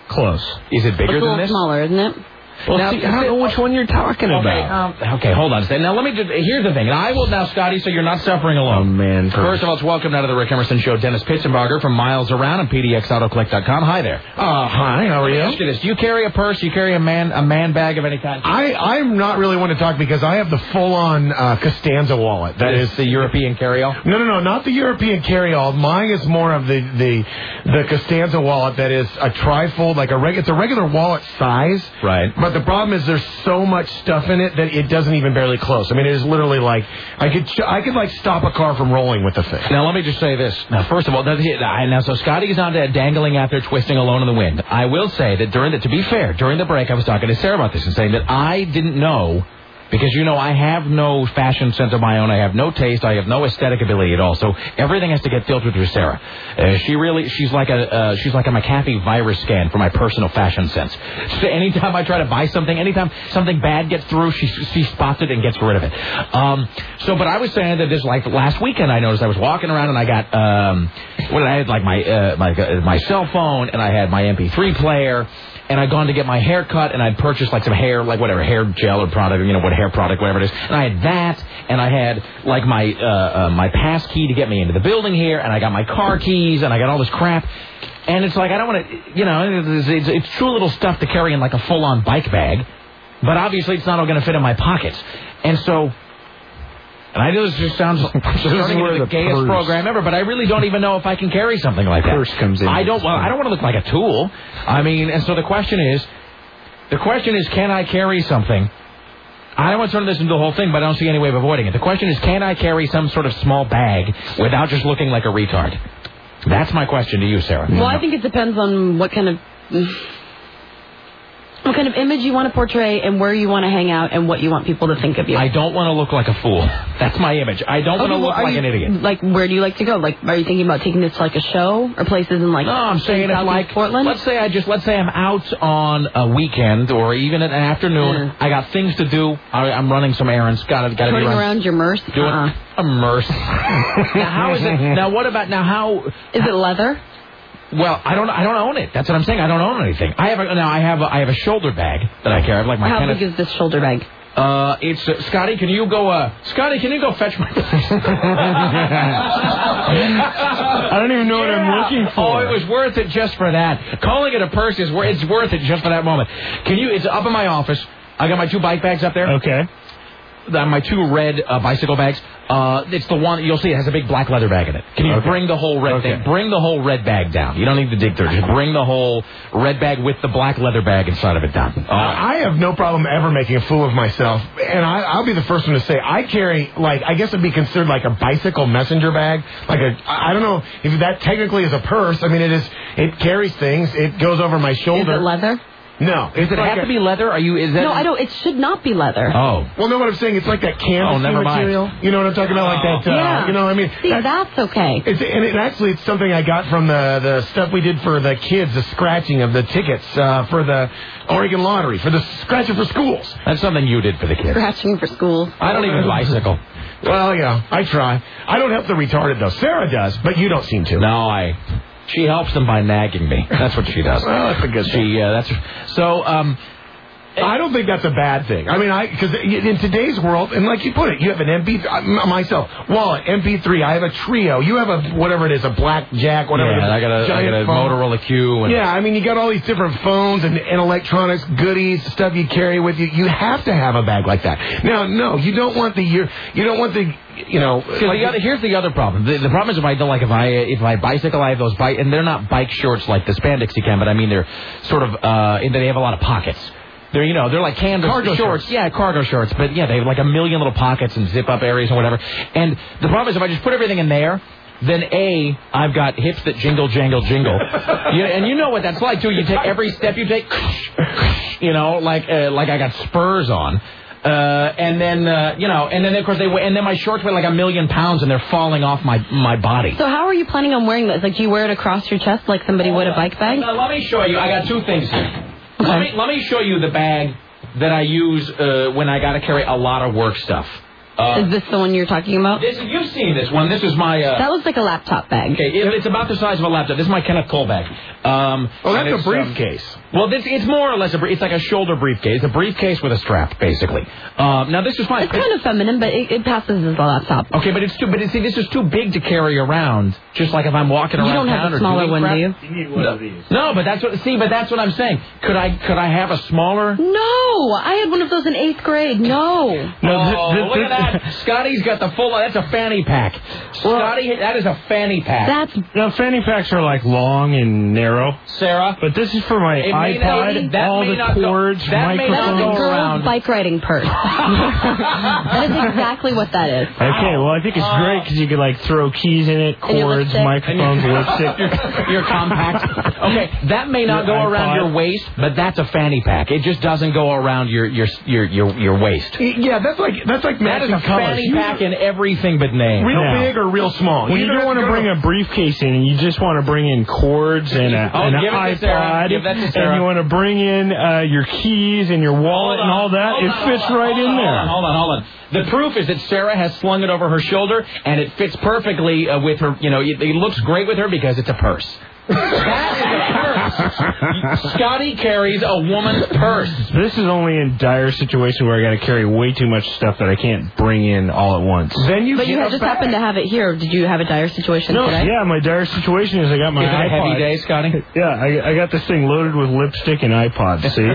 Close. Is it bigger It's a than little this? smaller, isn't it? Well, Now, see, I don't know which one you're talking okay, about. Um, okay, hold on a second. Now, let me just, here's the thing. And I will now, Scotty, so you're not suffering alone. Oh, man. First of all, it's welcome now to the Rick Emerson Show. Dennis Pitzenbarger from Miles Around and P D X Auto Collect dot com. Hi there. Uh, hi, how are Let me you? ask you this. Do you carry a purse? Do you carry a man a man bag of any kind? I, I'm not really one to talk because I have the full-on uh, Costanza wallet. That is the European carry-all? No, no, no, not the European carry-all. Mine is more of the, the, the Costanza wallet that is a trifold, like a reg- it's a regular wallet size. Right. But the problem is there's so much stuff in it that it doesn't even barely close. I mean, it is literally like, I could, ch- I could like stop a car from rolling with the thing. Now, let me just say this. Now, first of all, does he, now, so Scotty's not uh, dangling out there twisting alone in the wind. I will say that during the, to be fair, during the break, I was talking to Sarah about this and saying that I didn't know, because, you know, I have no fashion sense of my own. I have no taste. I have no aesthetic ability at all. So everything has to get filtered through Sarah. Uh, she really, she's like a, uh, she's like a McAfee virus scan for my personal fashion sense. So anytime I try to buy something, anytime something bad gets through, she, she spots it and gets rid of it. Um, so, but I was saying that this, like, last weekend I noticed I was walking around and I got, um, what I had, like, my, uh, my, uh, my cell phone and I had my M P three player. And I'd gone to get my hair cut, and I'd purchased, like, some hair, like, whatever, hair gel or product, you know, what hair product, whatever it is. And I had that, and I had, like, my uh, uh, my pass key to get me into the building here, and I got my car keys, and I got all this crap. And it's like, I don't want to, you know, it's, it's, it's true little stuff to carry in, like, a full-on bike bag. But obviously it's not all going to fit in my pockets. And so... And I know this just sounds like starting into the, the gayest purse. program ever, but I really don't even know if I can carry something like that. Purse comes in. I don't. Well, I don't want to look like a tool. I mean, and so the question is, the question is, can I carry something? I don't want to turn this into the whole thing, but I don't see any way of avoiding it. The question is, can I carry some sort of small bag without just looking like a retard? That's my question to you, Sarah. Well, I think it depends on what kind of... What kind of image you want to portray and where you want to hang out and what you want people to think of you. I don't want to look like a fool. That's my image. I don't okay, want to well, look like you, an idiot. Like, where do you like to go? Like, are you thinking about taking this to, like, a show or places in, like, no, I'm saying if, like, Portland? Let's say I just, let's say I'm out on a weekend or even an afternoon. Yeah. I I got things to do. I, I'm running some errands. Got to, got to be running around your Merce? Doing uh-uh. a Merce. Now, how is it? Now, what about, now, how... Is it leather? Well, I don't. I don't own it. That's what I'm saying. I don't own anything. I have a, now. I have. A, I have a shoulder bag that I carry. I have like my. How Kenneth, big is this shoulder bag? Uh, it's uh, Scotty. Can you go? Uh, Scotty, can you go fetch my? I don't even know what I'm looking for. Oh, it was worth it just for that. Calling it a purse is worth. It's worth it just for that moment. Can you? It's up in my office. I got my two bike bags up there. Okay. My two red uh, bicycle bags. Uh, it's the one you'll see. It has a big black leather bag in it. Can you okay. bring the whole red okay. thing? Bring the whole red bag down. You don't need to dig through it. Just bring the whole red bag with the black leather bag inside of it down. Uh, I have no problem ever making a fool of myself, and I, I'll be the first one to say I carry, like, I guess it'd be considered like a bicycle messenger bag. Like a, I don't know if that technically is a purse. I mean, it is. It carries things. It goes over my shoulder. Is it leather? No. Does it like have a, to be leather? Are you? Is that? No, I don't. It should not be leather. Oh. Well, no, what I'm saying, it's like that canvas oh, never material. Mind. You know what I'm talking about? Like that, uh, yeah. you know what I mean? See, that, that's okay. It's, and it actually, it's something I got from the, the stuff we did for the kids, the scratching of the tickets uh, for the Oregon Lottery, for the scratching for schools. That's something you did for the kids. Scratching for school. I don't even bicycle. Well, yeah, I try. I don't help the retarded, though. Sarah does, but you don't seem to. No, I... She helps them by nagging me. That's what she does. Well, that's a good thing. She, uh, that's... So, um... I don't think that's a bad thing. I mean, I because in today's world, and like you put it, you have an M P myself wallet, M P three. I have a Trio. You have a whatever it is, a Black Jack, whatever. Yeah, it is, I got a, I got a Motorola Q. And yeah, I mean, you got all these different phones and, and electronics, goodies, stuff you carry with you. You have to have a bag like that. Now, no, you don't want the you you don't want the. You know, like the other, here's the other problem. The, the problem is if I don't like if I if I bicycle, I have those bike, and they're not bike shorts like the spandex you can, but I mean they're sort of uh, in that they have a lot of pockets. They're, you know, they're like canvas cargo shorts. shorts. Yeah, cargo shorts. But, yeah, they have like a million little pockets and zip-up areas and whatever. And the problem is if I just put everything in there, then, A, I've got hips that jingle, jangle, jingle. you, and you know what that's like, too. You take every step you take, you know, like uh, like I got spurs on. Uh, and then, uh, you know, and then, of course, they weigh, and then my shorts weigh like a million pounds and they're falling off my my body. So how are you planning on wearing this? Like, do you wear it across your chest like somebody would a bike bag? Uh, let me show you. I got two things here. Okay. Let me let me show you the bag that I use uh, when I got to carry a lot of work stuff. Uh, is this the one you're talking about? This, you've seen this one. This is my... Uh, that looks like a laptop bag. Okay, it, it's about the size of a laptop. This is my Kenneth Cole bag. Um, Oh, that's and a it's, briefcase. Um, well, this, it's more or less a br- it's like a shoulder briefcase, a briefcase with a strap, basically. Um, now this is fine. It's kind of feminine, but it, it passes as a laptop. Okay, but it's too. But see, this is too big to carry around. Just like if I'm walking You around don't have town a or smaller doing one, crap. do you? You need one of these. No, but that's what. See, but that's what I'm saying. Could I could I have a smaller? No, I had one of those in eighth grade. No. No, oh, look at that. Scotty's got the full. That's a fanny pack. Scotty, that is a fanny pack. That's No, fanny packs are like long and narrow. Sarah, but this is for my It may iPod, not- that all may the not go- cords, that may not microphones. go girl's around. bike riding purse. That is exactly what that is. Okay, well, I think it's great because you could like throw keys in it, And your cords, lipstick. microphones, lipstick. your, your compact. Okay, that may not Your go around iPod. your waist, but that's a fanny pack. It just doesn't go around your your your your, your waist. Yeah, that's like that's like That is matching a colors. fanny pack in everything but name. Real Yeah. big or real small. When you Either don't have want to go- bring a briefcase in, and you just want to bring in cords and, a, Oh, and an give it to Sarah. iPod, Give that to and Sarah. you want to bring in uh, your keys and your wallet and all that, Hold it on, fits hold on, right hold in on, there. Hold on, hold on. The proof is that Sarah has slung it over her shoulder, and it fits perfectly uh, with her. You know, it, it looks great with her because it's a purse. That is a purse. Scotty carries a woman's purse. This is only in dire situation where I got to carry way too much stuff that I can't bring in all at once. Then you But you get had a just bag. happened to have it here. Did you have a dire situation No, today? yeah, my dire situation is I got my Is it a iPod. heavy day, Scotty? Yeah, I, I got this thing loaded with lipstick and iPods, see?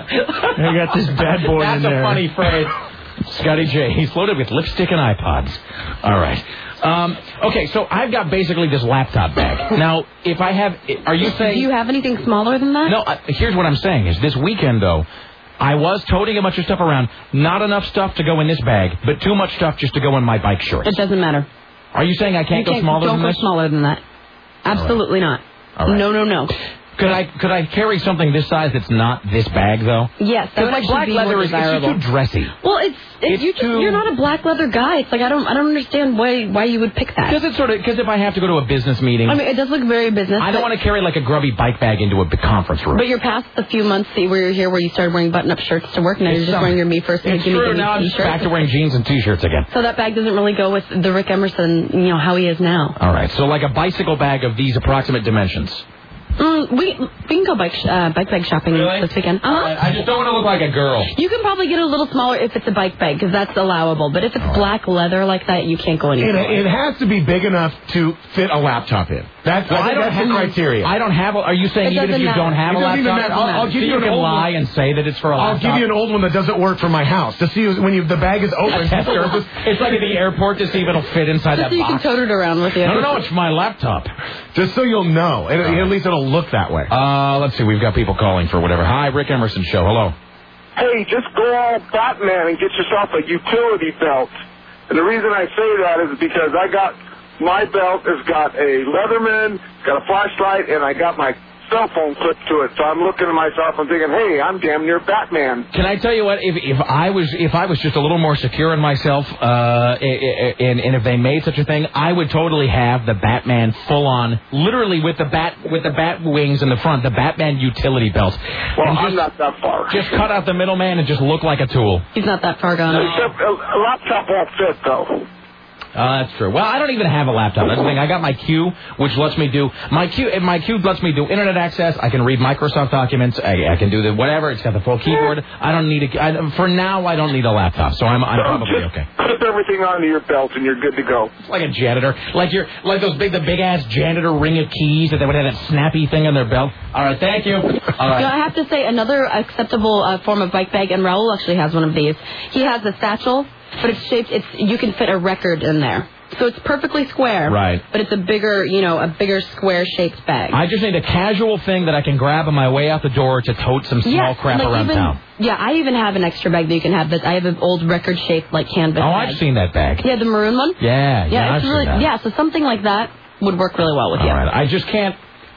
I got this bad boy That's in there. a funny phrase. Scotty J. He's loaded with lipstick and iPods. All right. Um, okay, so I've got basically this laptop bag. Now, if I have... Are you saying... Do you have anything smaller than that? No, uh, here's what I'm saying is this weekend, though, I was toting a bunch of stuff around. Not enough stuff to go in this bag, but too much stuff just to go in my bike shorts. It doesn't matter. Are you saying I can't you go can't, smaller don't than go this? smaller than that. Absolutely not. All right. No, no, no. Could I could I carry something this size that's not this bag, though? Yes, that Because would like actually black be leather more is it's just desirable. too dressy. Well, it's, it's, It's you just, too- you're not a black leather guy. It's like I don't I don't understand why why you would pick that. Because it's sort of because if I have to go to a business meeting, I mean, it does look very business. I don't but, want to carry like a grubby bike bag into a big conference room. But you're past the few months that where you're here where you started wearing button-up shirts to work. Now It's you're just summer. wearing your Me First and It's Gimme true. Gimme Now I'm just t-shirt. back to wearing jeans and t-shirts again. So that bag doesn't really go with the Rick Emerson, you know, how he is now. All right, so like a bicycle bag of these approximate dimensions. Mm, we we can go bike sh- uh, bike bag shopping Really? this weekend. Uh-huh. I just don't want to look like a girl. You can probably get a little smaller if it's a bike bag because that's allowable. But if it's black leather like that, you can't go any It, smaller. it has to be big enough to fit a laptop in. That's, Well, I I think don't that's have the criteria. I don't have. A, are you saying It even if doesn't you matter. don't have It a doesn't laptop, even matter. I'll- I'll give so you you an can old lie one. and say that it's for a I'll laptop? give you an old one that doesn't work for my house to see when you, the bag is open. A tester. It's like at the airport to see if it'll fit inside Just that so you can box. tote it around with you. No, no, no, it's my laptop. Just so you'll know. And at least it'll look that way. Uh, let's see. We've got people calling for whatever. Hi, Rick Emerson Show. Hello. Hey, just go all Batman and get yourself a utility belt. And the reason I say that is because I got, my belt has got a Leatherman, it's got a flashlight, and I got my cell phone clipped to it. So I'm looking at myself and thinking, hey, I'm damn near Batman. Can I tell you what? If if I was if I was just a little more secure in myself, uh, and, and if they made such a thing, I would totally have the Batman full on, literally with the bat with the bat wings in the front, the Batman utility belt. Well, and I'm just, not that far. just cut out the middleman and just look like a tool. He's not that far gone. Except a, a laptop won't fit, though. Uh, that's true. Well, I don't even have a laptop. That's the thing. I got my Q, which lets me do my Q. My Q lets me do internet access. I can read Microsoft documents. I, I can do the whatever. It's got the full keyboard. I don't need a. I, for now, I don't need a laptop, so I'm I'm So probably just okay. clip everything onto your belt and you're good to go. It's like a janitor, like you're like those big the big ass janitor ring of keys that they would have that snappy thing on their belt. All right, thank you. All You know, right. I have to say another acceptable uh, form of bike bag, and Raul actually has one of these. He has a satchel, but it's shaped. It's you can fit a record in there, so it's perfectly square. Right. But it's a bigger, you know, a bigger square-shaped bag. I just need a casual thing that I can grab on my way out the door to tote some small yeah, crap like around even, town. Yeah, I even have an extra bag that you can have. That I have an old record-shaped like canvas. Oh, bag. I've seen that bag. Yeah, the maroon one. Yeah, yeah, Yeah, I've it's seen really that. yeah. So something like that would work really well with All you. right, I just can't.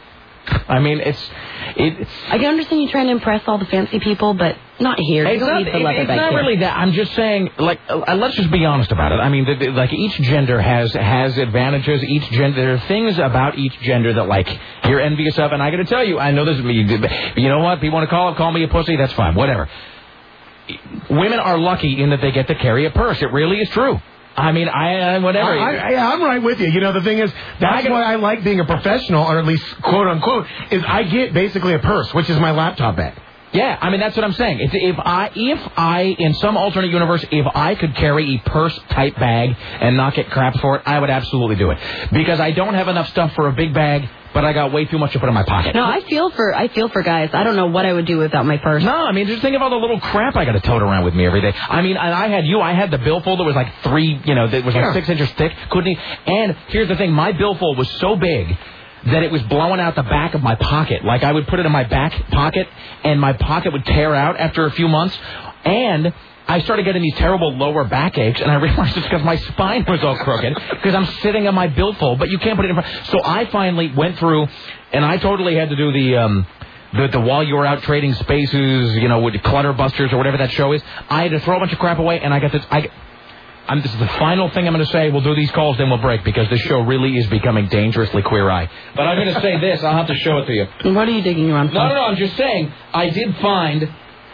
I mean, it's it. I can understand you trying to impress all the fancy people, but not here. You It's don't not, need the leather it's bag not here. really that. I'm just saying, like, uh, let's just be honest about it. I mean, the, the, like, each gender has has advantages. Each gender, there are things about each gender that, like, you're envious of. And I got to tell you, I know this is me. You know what? People want to call call me a pussy. That's fine. Whatever. Women are lucky in that they get to carry a purse. It really is true. I mean, I uh, whatever. I, I, yeah, I'm right with you. You know, the thing is, that's why I like being a professional, or at least quote unquote, is I get basically a purse, which is my laptop bag. Yeah, I mean, that's what I'm saying. If, if I, if I, in some alternate universe, if I could carry a purse-type bag and not get crap for it, I would absolutely do it. Because I don't have enough stuff for a big bag, but I got way too much to put in my pocket. No, I feel for I feel for guys. I don't know what I would do without my purse. No, I mean, just think of all the little crap I got to tote around with me every day. I mean, and I had you. I had the billfold that was like three, you know, that was like Yeah. six inches thick. Couldn't even, and here's the thing, my billfold was so big that it was blowing out the back of my pocket. Like, I would put it in my back pocket, and my pocket would tear out after a few months. And I started getting these terrible lower back aches, and I realized it's because my spine was all crooked, because I'm sitting on my billfold, but you can't put it in front. So I finally went through, and I totally had to do the... um The, the while you were out trading spaces, you know, with Clutter Busters or whatever that show is, I had to throw a bunch of crap away, and I got this... I, I'm, this is the final thing I'm going to say. We'll do these calls, then we'll break, because this show really is becoming dangerously Queer Eye. But I'm going to say this. I'll have to show it to you. What are you digging around for? No, no, no. I'm just saying, I did find...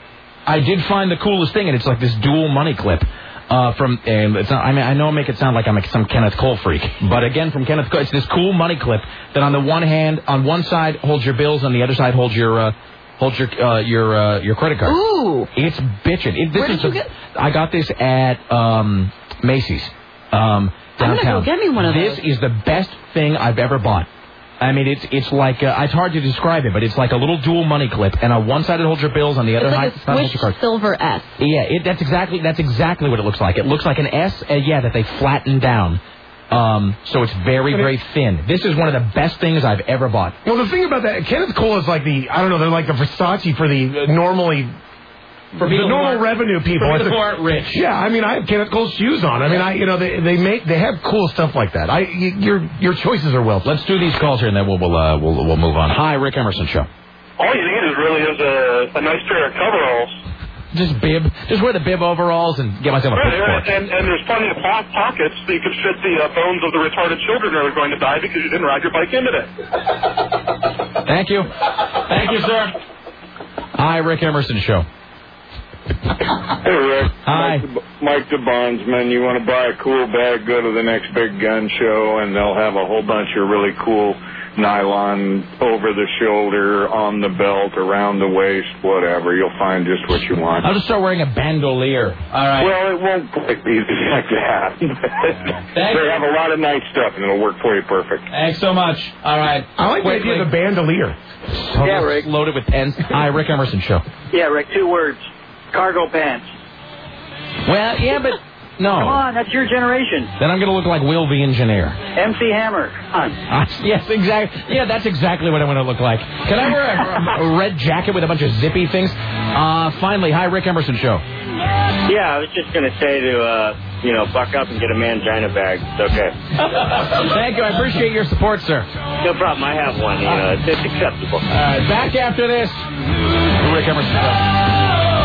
I did find the coolest thing, and it's like this dual money clip. Uh, from, and it's not, I mean, I know I make it sound like I'm like some Kenneth Cole freak, but again, from Kenneth Cole, it's this cool money clip that on the one hand, on one side holds your bills, on the other side holds your, uh, holds your, uh, your, uh, your credit card. Ooh. It's bitchin'. It, this Where did is you the, get? I got this at, um, Macy's, um, downtown. I'm gonna go get me one of this those. is the best thing I've ever bought. I mean, it's it's like, uh, it's hard to describe it, but it's like a little dual money clip, and on one side it holds your bills, on the other It's like side a side holds Swish your card. Silver S. Yeah, it, that's exactly that's exactly what it looks like. It looks like an S, uh, yeah, that they flatten down. Um, so it's very, very thin. This is one of the best things I've ever bought. Well, the thing about that, Kenneth Cole is like the, I don't know, they're like the Versace for the uh, normally... For the people who normal aren't- revenue people. for I people think- who aren't rich. Yeah, I mean, I have Kenneth Cole shoes on. I mean, I you know they they make they have cool stuff like that. I y- your your choices are well. Let's do these calls here, and then we'll we'll uh, we'll, we'll move on. Hi, Rick Emerson Show. All you need is really is a, a nice pair of coveralls. Just bib, just wear the bib overalls and get myself a Right, pitchfork. and, and there's plenty of po- pockets so you can fit the uh, bones of the retarded children that are going to die because you didn't ride your bike in today. Thank you, thank you, sir. Hi, Rick Emerson Show. Hey, Rick. Hi. Mike the, Mike the Bondsman. You want to buy a cool bag, go to the next big gun show, and they'll have a whole bunch of really cool nylon over the shoulder, on the belt, around the waist, whatever. You'll find just what you want. I'll just start wearing a bandolier. All right. Well, it won't quite be like that. They have a lot of nice stuff, and it'll work for you perfect. Thanks so much. All right. I like the Quickly. idea of the bandolier. Yeah, Rick. Loaded with pens. Hi, Rick Emerson Show. Yeah, Rick, two words. Cargo pants. Well, yeah, but no. Come on, that's your generation. Then I'm going to look like Will the Engineer. M C Hammer. Come on. Uh, yes, exactly. Yeah, that's exactly what I'm going to look like. Can I wear a, a red jacket with a bunch of zippy things? Uh, finally, hi, Rick Emerson Show. Yeah, I was just going to say to, uh, you know, buck up and get a mangina bag. It's okay. Thank you. I appreciate your support, sir. No problem. I have one. You know, it's, it's acceptable. All right, back after this. Rick Emerson Show.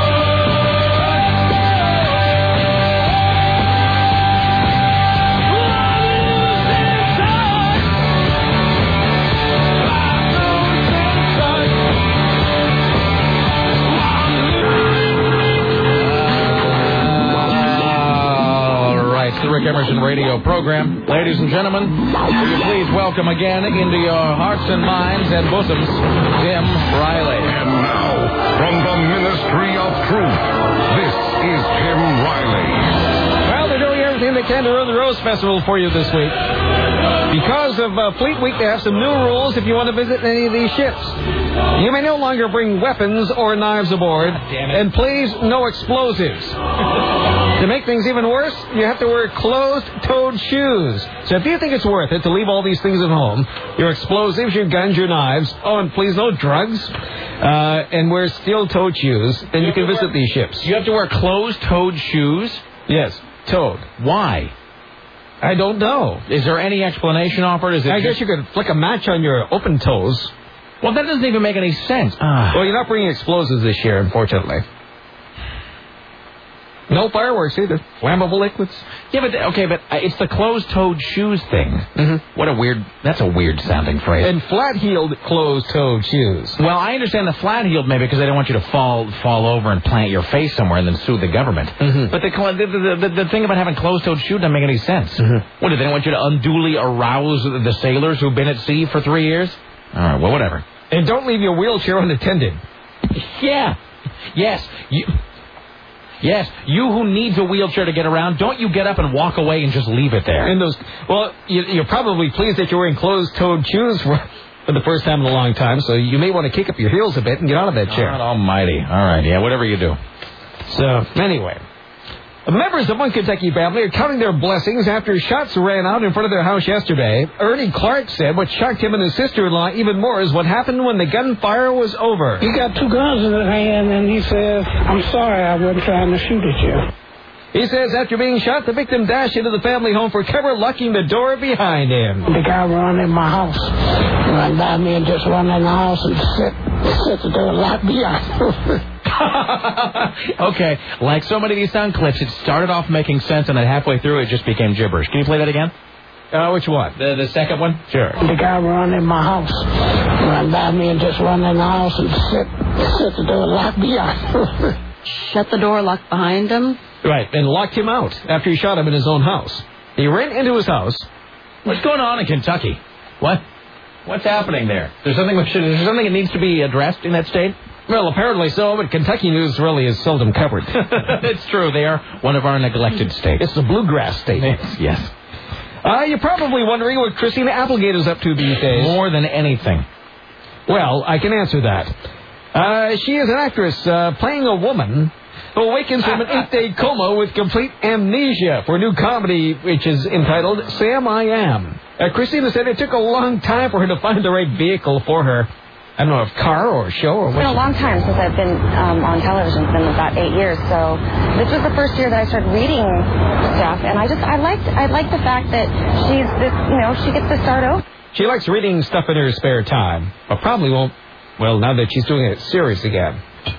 The Rick Emerson radio program. Ladies and gentlemen, will you please welcome again into your hearts and minds and bosoms, Tim Riley. And now, from the Ministry of Truth, this is Tim Riley. Well, they're doing everything they can to ruin the Rose Festival for you this week. Because of uh, Fleet Week, they have some new rules if you want to visit any of these ships. You may no longer bring weapons or knives aboard, and please, no explosives. To make things even worse, you have to wear closed-toed shoes. So if you think it's worth it to leave all these things at home, your explosives, your guns, your knives, oh, and please no drugs, uh, and wear steel-toed shoes, then you, you can visit wear, these ships. You have to wear closed-toed shoes? Yes, toed. Why? I don't know. Is there any explanation offered? Is it I just... guess you could flick a match on your open toes. Well, that doesn't even make any sense. Ah. Well, you're not bringing explosives this year, unfortunately. No fireworks either. Flammable liquids. Yeah, but okay, but uh, it's the closed-toed shoes thing. Mm-hmm. What a weird. That's a weird sounding phrase. And flat-heeled closed-toed shoes. Well, I understand the flat-heeled maybe because they don't want you to fall fall over and plant your face somewhere and then sue the government. Mm-hmm. But the, the, the the thing about having closed-toed shoes doesn't make any sense. Mm-hmm. What, do they don't want you to unduly arouse the sailors who've been at sea for three years? All right, well, whatever. And don't leave your wheelchair unattended. Yeah. Yes. You. Yes, you who needs a wheelchair to get around, don't you get up and walk away and just leave it there. And those, well, you, you're probably pleased that you're wearing closed-toed shoes for, for the first time in a long time, so you may want to kick up your heels a bit and get out of that chair. God almighty. All right, yeah, whatever you do. So, anyway. Members of one Kentucky family are counting their blessings after shots ran out in front of their house yesterday. Ernie Clark said what shocked him and his sister-in-law even more is what happened when the gunfire was over. He got two guns in his hand, and he says, I'm sorry, I wasn't trying to shoot at you. He says after being shot, the victim dashed into the family home for cover, locking the door behind him. The guy ran in my house, ran by me and just ran in the house and set, set the door locked behind. Okay, like so many of these sound clips, it started off making sense, and then halfway through it just became gibberish. Can you play that again? Uh, which one? The the second one? Sure. The guy ran in my house, ran by me and just ran in the house and set, set the door locked behind. Shut the door locked behind him? Right, and locked him out after he shot him in his own house. He ran into his house. What's going on in Kentucky? What? What's happening there? There's something that should, is there something that needs to be addressed in that state? Well, apparently so, but Kentucky news really is seldom covered. It's true. They are one of our neglected states. It's the bluegrass state. Yes. yes. Uh, you're probably wondering what Christina Applegate is up to these days. More than anything. Well, I can answer that. Uh, she is an actress uh, playing a woman who awakens from an eight-day coma with complete amnesia for a new comedy which is entitled Sam I Am. Uh, Christina said it took a long time for her to find the right vehicle for her. I don't know if car or show or what. It's been a long time since I've been um, on television. It's been about eight years. So this was the first year that I started reading stuff, and I just I liked I liked the fact that she's this you know she gets to start over. She likes reading stuff in her spare time, but probably won't. Well, now that she's doing it serious again.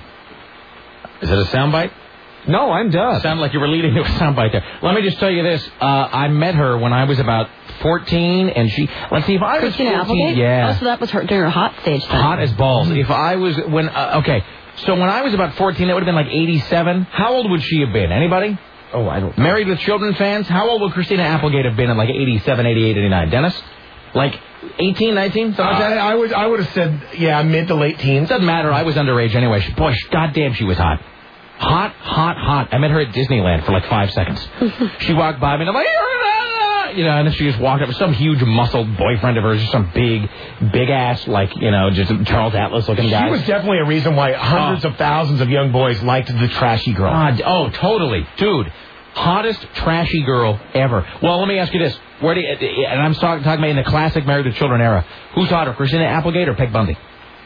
Is it a soundbite? No, I'm done. Sounded like you were leading to a soundbite there. Let me just tell you this. Uh, I met her when I was about fourteen, and she... Let's see, if I Christina was fourteen... Applegate? Yeah. Oh, so that was her during her hot stage time. Hot as balls. If I was... when uh, Okay, so when I was about fourteen, that would have been like eighty-seven. How old would she have been? Anybody? Oh, I don't... Married with Children fans? How old would Christina Applegate have been in like eighty-seven, eighty-eight, eighty-nine? Dennis? Like eighteen, nineteen? Something like that? I, I would I would have said, yeah, mid to late teens. Doesn't matter. I was underage anyway. She, boy, goddamn, she was hot. Hot, hot, hot. I met her at Disneyland for like five seconds. She walked by me, and I'm like, you know, and then she just walked up with some huge muscled boyfriend of hers, just some big, big ass, like, you know, just a Charles Atlas looking guy. She was definitely a reason why hundreds oh. of thousands of young boys liked the trashy girl. God, oh, totally. Dude, hottest trashy girl ever. Well, let me ask you this. Where do you, and I'm talking, talking about in the classic Married with Children era. Who's hotter, Christina Applegate or Peg Bundy?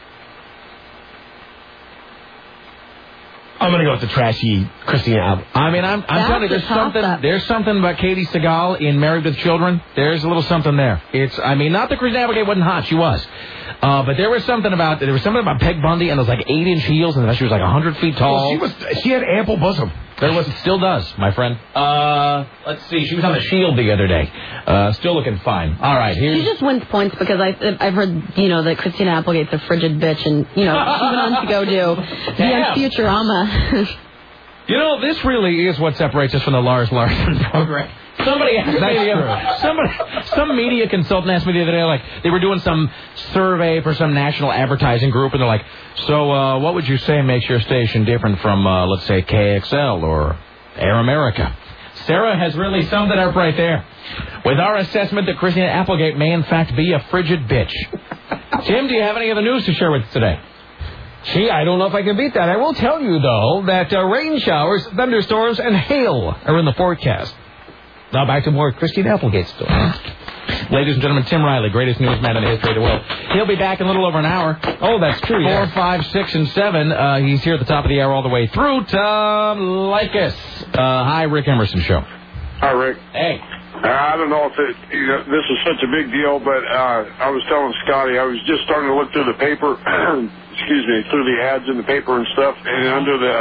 I'm gonna go with the trashy Christina Applegate. I mean, I'm, I'm telling you, there's something, there's something about Katie Seagal in Married with Children. There's a little something there. It's, I mean, not that Christina Applegate wasn't hot, she was, uh, but there was something about, there was something about Peg Bundy and those like eight inch heels, and she was like a hundred feet tall. Well, she was, she had ample bosom. There was, still does, my friend. Uh, let's see, she was on the Shield the other day. Uh, still looking fine. All right, here's... She just wins points because I, I've heard, you know, that Christina Applegate's a frigid bitch, and, you know, she went on to go do Damn. the Futurama. You know, this really is what separates us from the Lars Larson program. Somebody asked me, the other, somebody, some media consultant asked me the other day, like, they were doing some survey for some national advertising group, and they're like, so uh, what would you say makes your station different from, uh, let's say, K X L or Air America? Sarah has really summed it up right there. With our assessment that Christina Applegate may, in fact, be a frigid bitch. Tim, do you have any other news to share with us today? Gee, I don't know if I can beat that. I will tell you, though, that uh, rain showers, thunderstorms, and hail are in the forecast. Now back to more Christina Applegate story. Ladies and gentlemen, Tim Riley, greatest newsman in the history of the world. He'll be back in a little over an hour. Oh, that's true, Four, yeah. five, six, and seven. Uh, he's here at the top of the hour all the way through. Tom Likas. Uh, hi, Rick Emerson Show. Hi, Rick. Hey. Uh, I don't know if it, you know, this is such a big deal, but uh, I was telling Scotty, I was just starting to look through the paper, excuse me, through the ads in the paper and stuff, and under the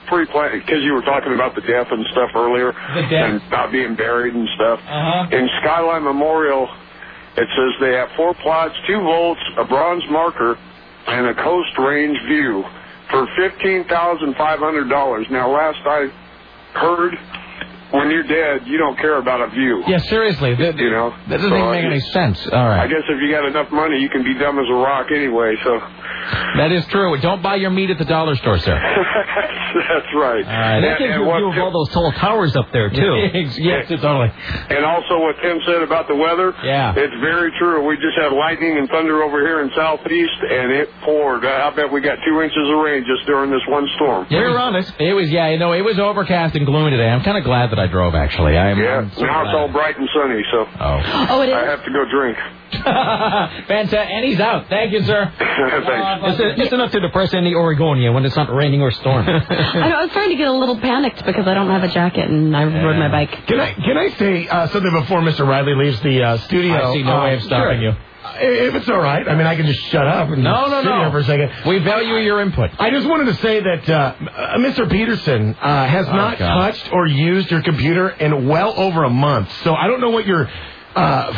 pre-planned because you were talking about the death and stuff earlier, The death. and not being buried and stuff. Uh-huh. In Skyline Memorial, it says they have four plots, two volts, a bronze marker, and a coast range view for fifteen thousand five hundred dollars. Now, last I heard, when you're dead, you don't care about a view. Yeah, seriously. That, you know, that doesn't So even I make any just- sense. All right. I guess if you got enough money, you can be dumb as a rock anyway. So That is true. Don't buy your meat at the dollar store, sir. that's right. All right. And- That gives and you a what view of Tim- all those tall towers up there, too. yes, totally. And also what Tim said about the weather, Yeah. it's very true. We just had lightning and thunder over here in southeast, and it poured. I bet we got two inches of rain just during this one storm. We're on it. It was, yeah, you know, it was overcast and gloomy today. I'm kind of glad that I drove, actually. I'm, Yeah, I'm so now it's glad. all bright and sunny, so Oh. Oh, it is? I have to go drink. Fantastic. And he's out. Thank you, sir. Thanks. It's, it's enough to depress any Oregonian when it's not raining or storming. I, know, I was starting to get a little panicked because I don't have a jacket and I rode my bike. Can I can I say uh, something before Mister Riley leaves the uh, studio? I see no Uh, way of stopping sure. you. If it's all right, I mean, I can just shut up and No, no, sit no. here for a second. We value your input. I just wanted to say that uh, Mister Peterson uh, has Oh, not God. touched or used your computer in well over a month. So I don't know what you're uh,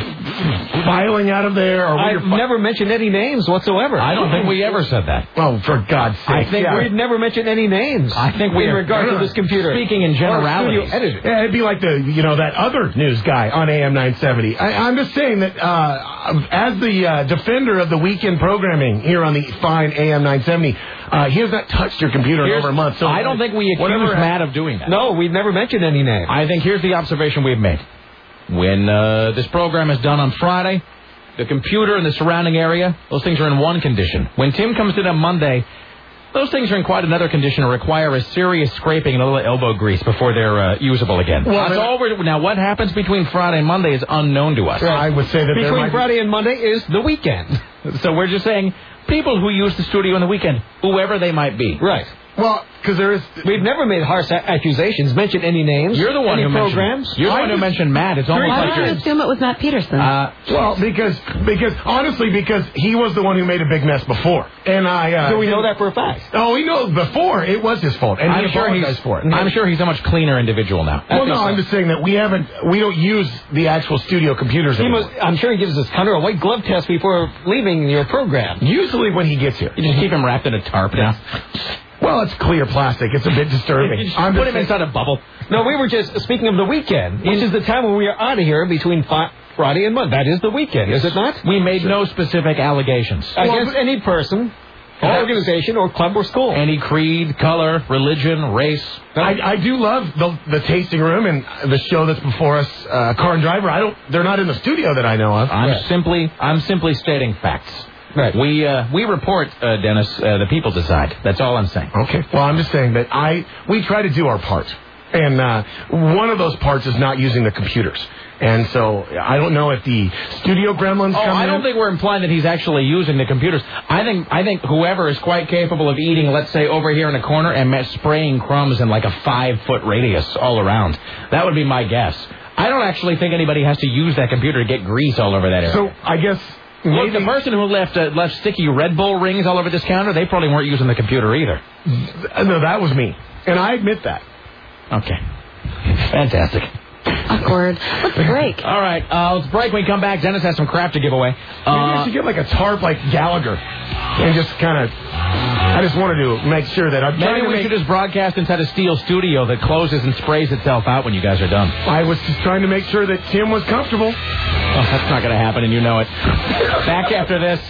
filing out of there or what I've you're fi- never mentioned any names whatsoever. I don't think we ever said that. Oh, for God's sake! I think yeah. We've never mentioned any names. I think we in are- regard no, to no, this computer. speaking in Or studio generalities. editor. Yeah, it'd be like the you know that other news guy on A M nine seventy. I, I'm just saying that uh, as the uh, defender of the weekend programming here on the fine A M nine seventy, uh, he has not touched your computer in Here's- over a month. So I don't think we accuse whatever- Matt of doing that. No, we've never mentioned any names. I think here's the observation we've made. When uh, this program is done on Friday, the computer and the surrounding area, those things are in one condition. When Tim comes in on Monday, those things are in quite another condition and require a serious scraping and a little elbow grease before they're uh, usable again. Well, That's then- all we're, now, what happens between Friday and Monday is unknown to us. I would say that there Between might Friday and Monday is the weekend. So we're just saying people who use the studio on the weekend, whoever they might be. Right. Well, because there is. We've never made harsh a- accusations, mentioned any names. You're the one any who programs. mentioned. You're the I one who just- mentioned Matt. It's almost Why like did I you're. assume it was Matt Peterson? Uh, Well, because because honestly, because he was the one who made a big mess before, and I. Uh, Do we know that for a fact? Oh, we know before it was his fault, and I'm he sure he's. apologized for it. I'm sure he's a much cleaner individual now. Well, no, I'm just saying that we haven't, we don't use the actual studio computers He anymore. must, I'm sure he gives his Hunter a white glove test before leaving your program. Usually when he gets here. You just keep him wrapped in a tarp now. Well, it's clear plastic. It's a bit disturbing. You just I'm put just him saying- inside a bubble. No, we were just speaking of the weekend, which is the time when we are out of here between fi- Friday and Monday. That is the weekend, is it not? We made no specific allegations. Against any person, or organization, or club or school. Any creed, color, religion, race. I, I do love the, the tasting room and the show that's before us, uh, Car and Driver. I don't, they're not in the studio that I know of. I'm Right. simply, I'm simply stating facts. Right. We uh, we report, uh, Dennis. Uh, the people decide. That's all I'm saying. Okay. Well, I'm just saying that I, we try to do our part. And uh, one of those parts is not using the computers. And so I don't know if the studio gremlins Oh, come I in. don't think we're implying that he's actually using the computers. I think I think whoever is quite capable of eating, let's say, over here in a corner and ma- spraying crumbs in like a five-foot radius all around. That would be my guess. I don't actually think anybody has to use that computer to get grease all over that area. So I guess Look, maybe the person who left uh, left sticky Red Bull rings all over this counter, they probably weren't using the computer either. no, that was me, and I admit that. Okay. Fantastic. Awkward. Let's break. All right, uh, let's break. When we come back, Dennis has some crap to give away. Maybe I Uh, should get like a tarp like Gallagher and just kind of. I just wanted to make sure that I'm trying maybe to we make. should just broadcast inside a steel studio that closes and sprays itself out when you guys are done. I was just trying to make sure that Tim was comfortable. Oh, that's not going to happen, and you know it. Back after this.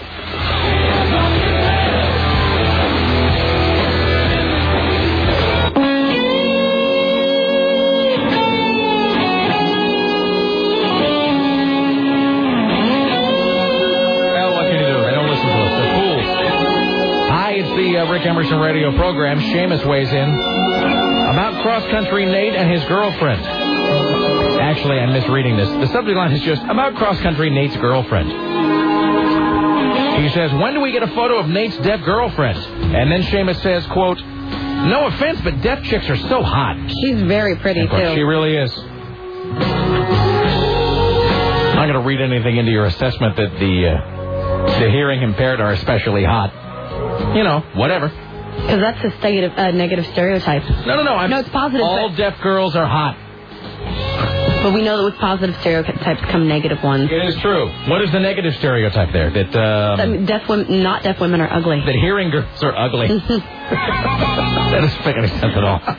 Well, what can you do? They don't listen to us. They're fools. Hi, it's the uh, Rick Emerson radio program. Seamus weighs in about cross-country Nate and his girlfriend. Actually, I'm misreading this. The subject line is just about cross-country Nate's girlfriend. He says, when do we get a photo of Nate's deaf girlfriend? And then Seamus says, quote, no offense, but deaf chicks are so hot. She's very pretty, But too. she really is. I'm not going to read anything into your assessment that the uh, the hearing impaired are especially hot. You know, whatever. Because that's a negative, uh, negative stereotype. No, no, no. I'm, no, it's positive. All but, deaf girls are hot. but we know that with positive stereotypes come negative ones. It is true. What is the negative stereotype there? That um, That deaf women, not deaf women, are ugly. that hearing girls are ugly. That doesn't make any sense at all.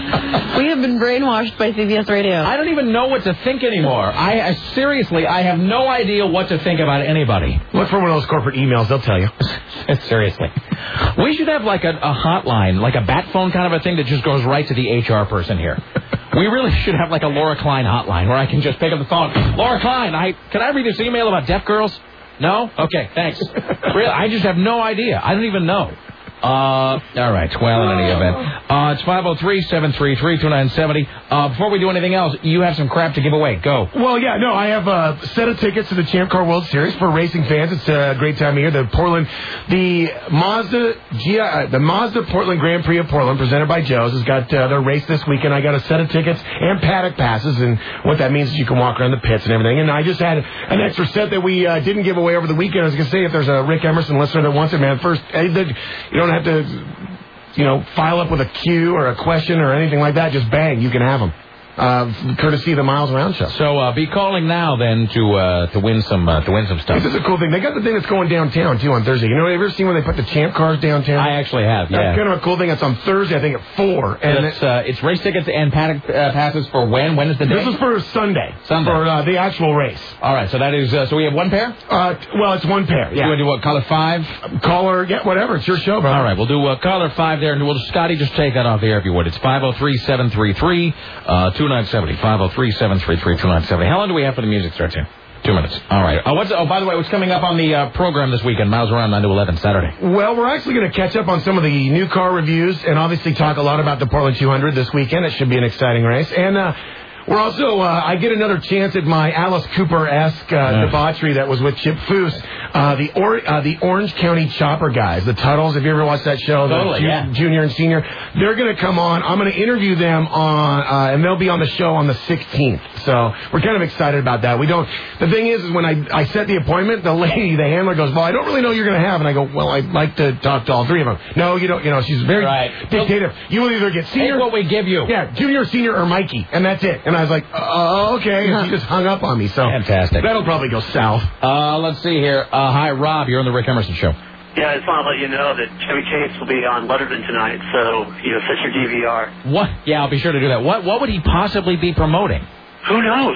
We have been brainwashed by C B S Radio. I don't even know what to think anymore. I, I seriously, I have no idea what to think about anybody. Look for one of those corporate emails. They'll tell you. Seriously. We should have like a, a hotline, like a bat phone kind of a thing that just goes right to the H R person here. We really should have like a Laura Klein hotline where I can just pick up the phone. Laura Klein, I can I read this email about deaf girls? No? Okay, thanks. Really, I just have no idea. I don't even know. Uh, all right. Well, in any event, uh, it's five oh three, seven three three, two nine seven oh. Uh, before we do anything else, you have some crap to give away. Go. Well, yeah, no, I have a set of tickets to the Champ Car World Series for racing fans. It's a great time of year. The Portland, the Mazda, G I, the Mazda Portland Grand Prix of Portland, presented by Joe's, has got uh, their race this weekend. I got a set of tickets and paddock passes, and what that means is you can walk around the pits and everything. And I just had an extra set that we uh, didn't give away over the weekend. I was going to say, if there's a Rick Emerson listener that wants it, man, first, uh, you don't have to, you know, file up with a cue or a question or anything like that. Just bang, you can have them. Uh, courtesy of the Miles Around show. So uh, be calling now then to uh, to win some uh, to win some stuff. This is a cool thing. They got the thing that's going downtown too on Thursday. You know, have you ever seen where they put the Champ cars downtown? I actually have. Yeah, that's kind of a cool thing. It's on Thursday, I think at four. And it's uh, it's race tickets and paddock uh, passes for when? When is the day? This is for Sunday. Sunday for uh, the actual race. All right. So that is. Uh, so we have one pair. Uh, well, it's one pair. Yeah. You want to do what? Caller five. Caller, yeah, whatever. It's your show, bro. All right. We'll do uh, caller five there, and we'll Scotty just take that off the air if you would. It's five zero three seven three three two nine seven zero. five oh three, seven three three, two nine seven oh. How long do we have for the music start to? Two minutes. All right. Oh, what's, oh, by the way, what's coming up on the uh, program this weekend? Miles Around nine to eleven Saturday. Well, we're actually going to catch up on some of the new car reviews and obviously talk a lot about the Portland two hundred this weekend. It should be an exciting race. And uh, we're also, uh, I get another chance at my Alice Cooper-esque uh, yes. debauchery that was with Chip Foose. Uh, the or, uh, the Orange County Chopper guys, the Tuttles. Have you ever watched that show? Totally, the ju- yeah. Junior and Senior. They're going to come on. I'm going to interview them on, uh, and they'll be on the show on the sixteenth. So we're kind of excited about that. We don't. The thing is, is when I I set the appointment, the lady, the handler, goes, "Well, I don't really know you're going to have," and I go, "Well, I'd like to talk to all three of them." No, you don't. You know, she's very right. dictative. You will either get senior, take what we give you, yeah, Junior, Senior, or Mikey, and that's it. And I was like, "Oh, okay." And she just hung up on me. So fantastic. That'll probably go south. Uh, let's see here. Uh, hi, Rob. You're on the Rick Emerson Show. Yeah, I just want to let you know that Chevy Chase will be on Letterman tonight, so, you know, set your D V R. What? Yeah, I'll be sure to do that. What What would he possibly be promoting? Who knows?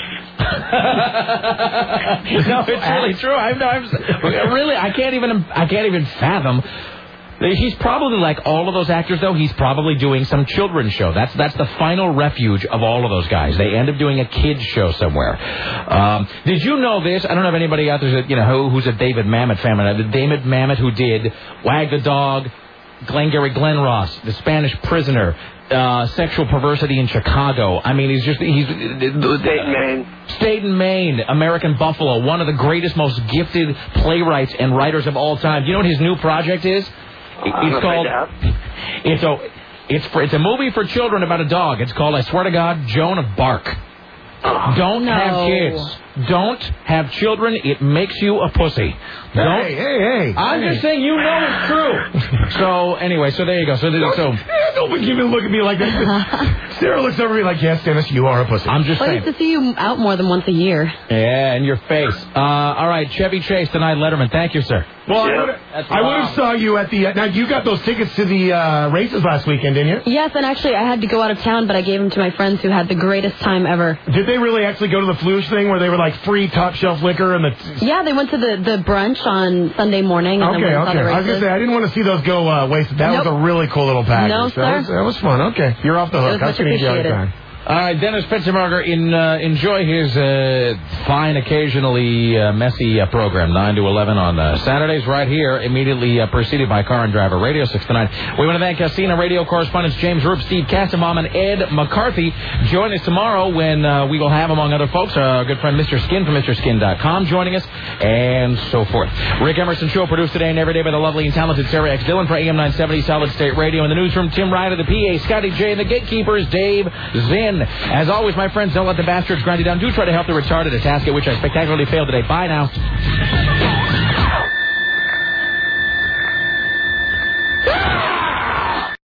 No, it's really true. I'm, I'm really, I can't even, I can't even fathom. He's probably like all of those actors, though. He's probably doing some children's show. That's that's the final refuge of all of those guys. They end up doing a kids show somewhere. Um, did you know this? I don't know if anybody out there, you know, who, who's a David Mamet fan. The David Mamet who did Wag the Dog, Glengarry Glen Ross, The Spanish Prisoner, uh, Sexual Perversity in Chicago. I mean, he's just he's State and Maine. State and Maine, American Buffalo, one of the greatest, most gifted playwrights and writers of all time. Do you know what his new project is? It's called. It's a. It's for. It's a movie for children about a dog. It's called, I swear to God, Joan of Bark. Don't no. have kids. Don't have children. It makes you a pussy. Don't, hey, hey, hey. I'm hey. just saying, you know it's true. So, anyway, so there you go. So, so don't even look at me like that. Sarah looks over me like, yes, Dennis, you are a pussy. I'm just well, saying. I used to see you out more than once a year. Yeah, in your face. Uh, all right, Chevy Chase tonight, Letterman. Thank you, sir. Well, yeah. I would have saw you at the. Uh, now, you got those tickets to the uh, races last weekend, didn't you? Yes, and actually, I had to go out of town, but I gave them to my friends who had the greatest time ever. Did they really actually go to the Fluge thing where they were like free top shelf liquor and the? Yeah, they went to the, the brunch on Sunday morning. And okay, then okay. I was gonna say I didn't want to see those go uh, wasted. That nope. was a really cool little package. No, sir. That was, that was fun. Okay, you're off the hook. It was much appreciated. All right, Dennis Pitzenberger, in, uh, enjoy his uh, fine, occasionally uh, messy uh, program, nine to eleven on uh, Saturdays, right here, immediately uh, preceded by Car and Driver Radio, six to nine. We want to thank uh, C N N radio correspondents James Roop, Steve Casamom, and Ed McCarthy. Join us tomorrow when uh, we will have, among other folks, our good friend Mister Skin from Mister Skin dot com joining us, and so forth. Rick Emerson Show, produced today and every day by the lovely and talented Sarah X. Dillon for A M nine seventy Solid State Radio. In the newsroom, Tim Ryder, the P A, Scotty J, and the gatekeepers, Dave Zinn. As always, my friends, don't let the bastards grind you down. Do try to help the retarded, a task at which I spectacularly failed today. Bye now.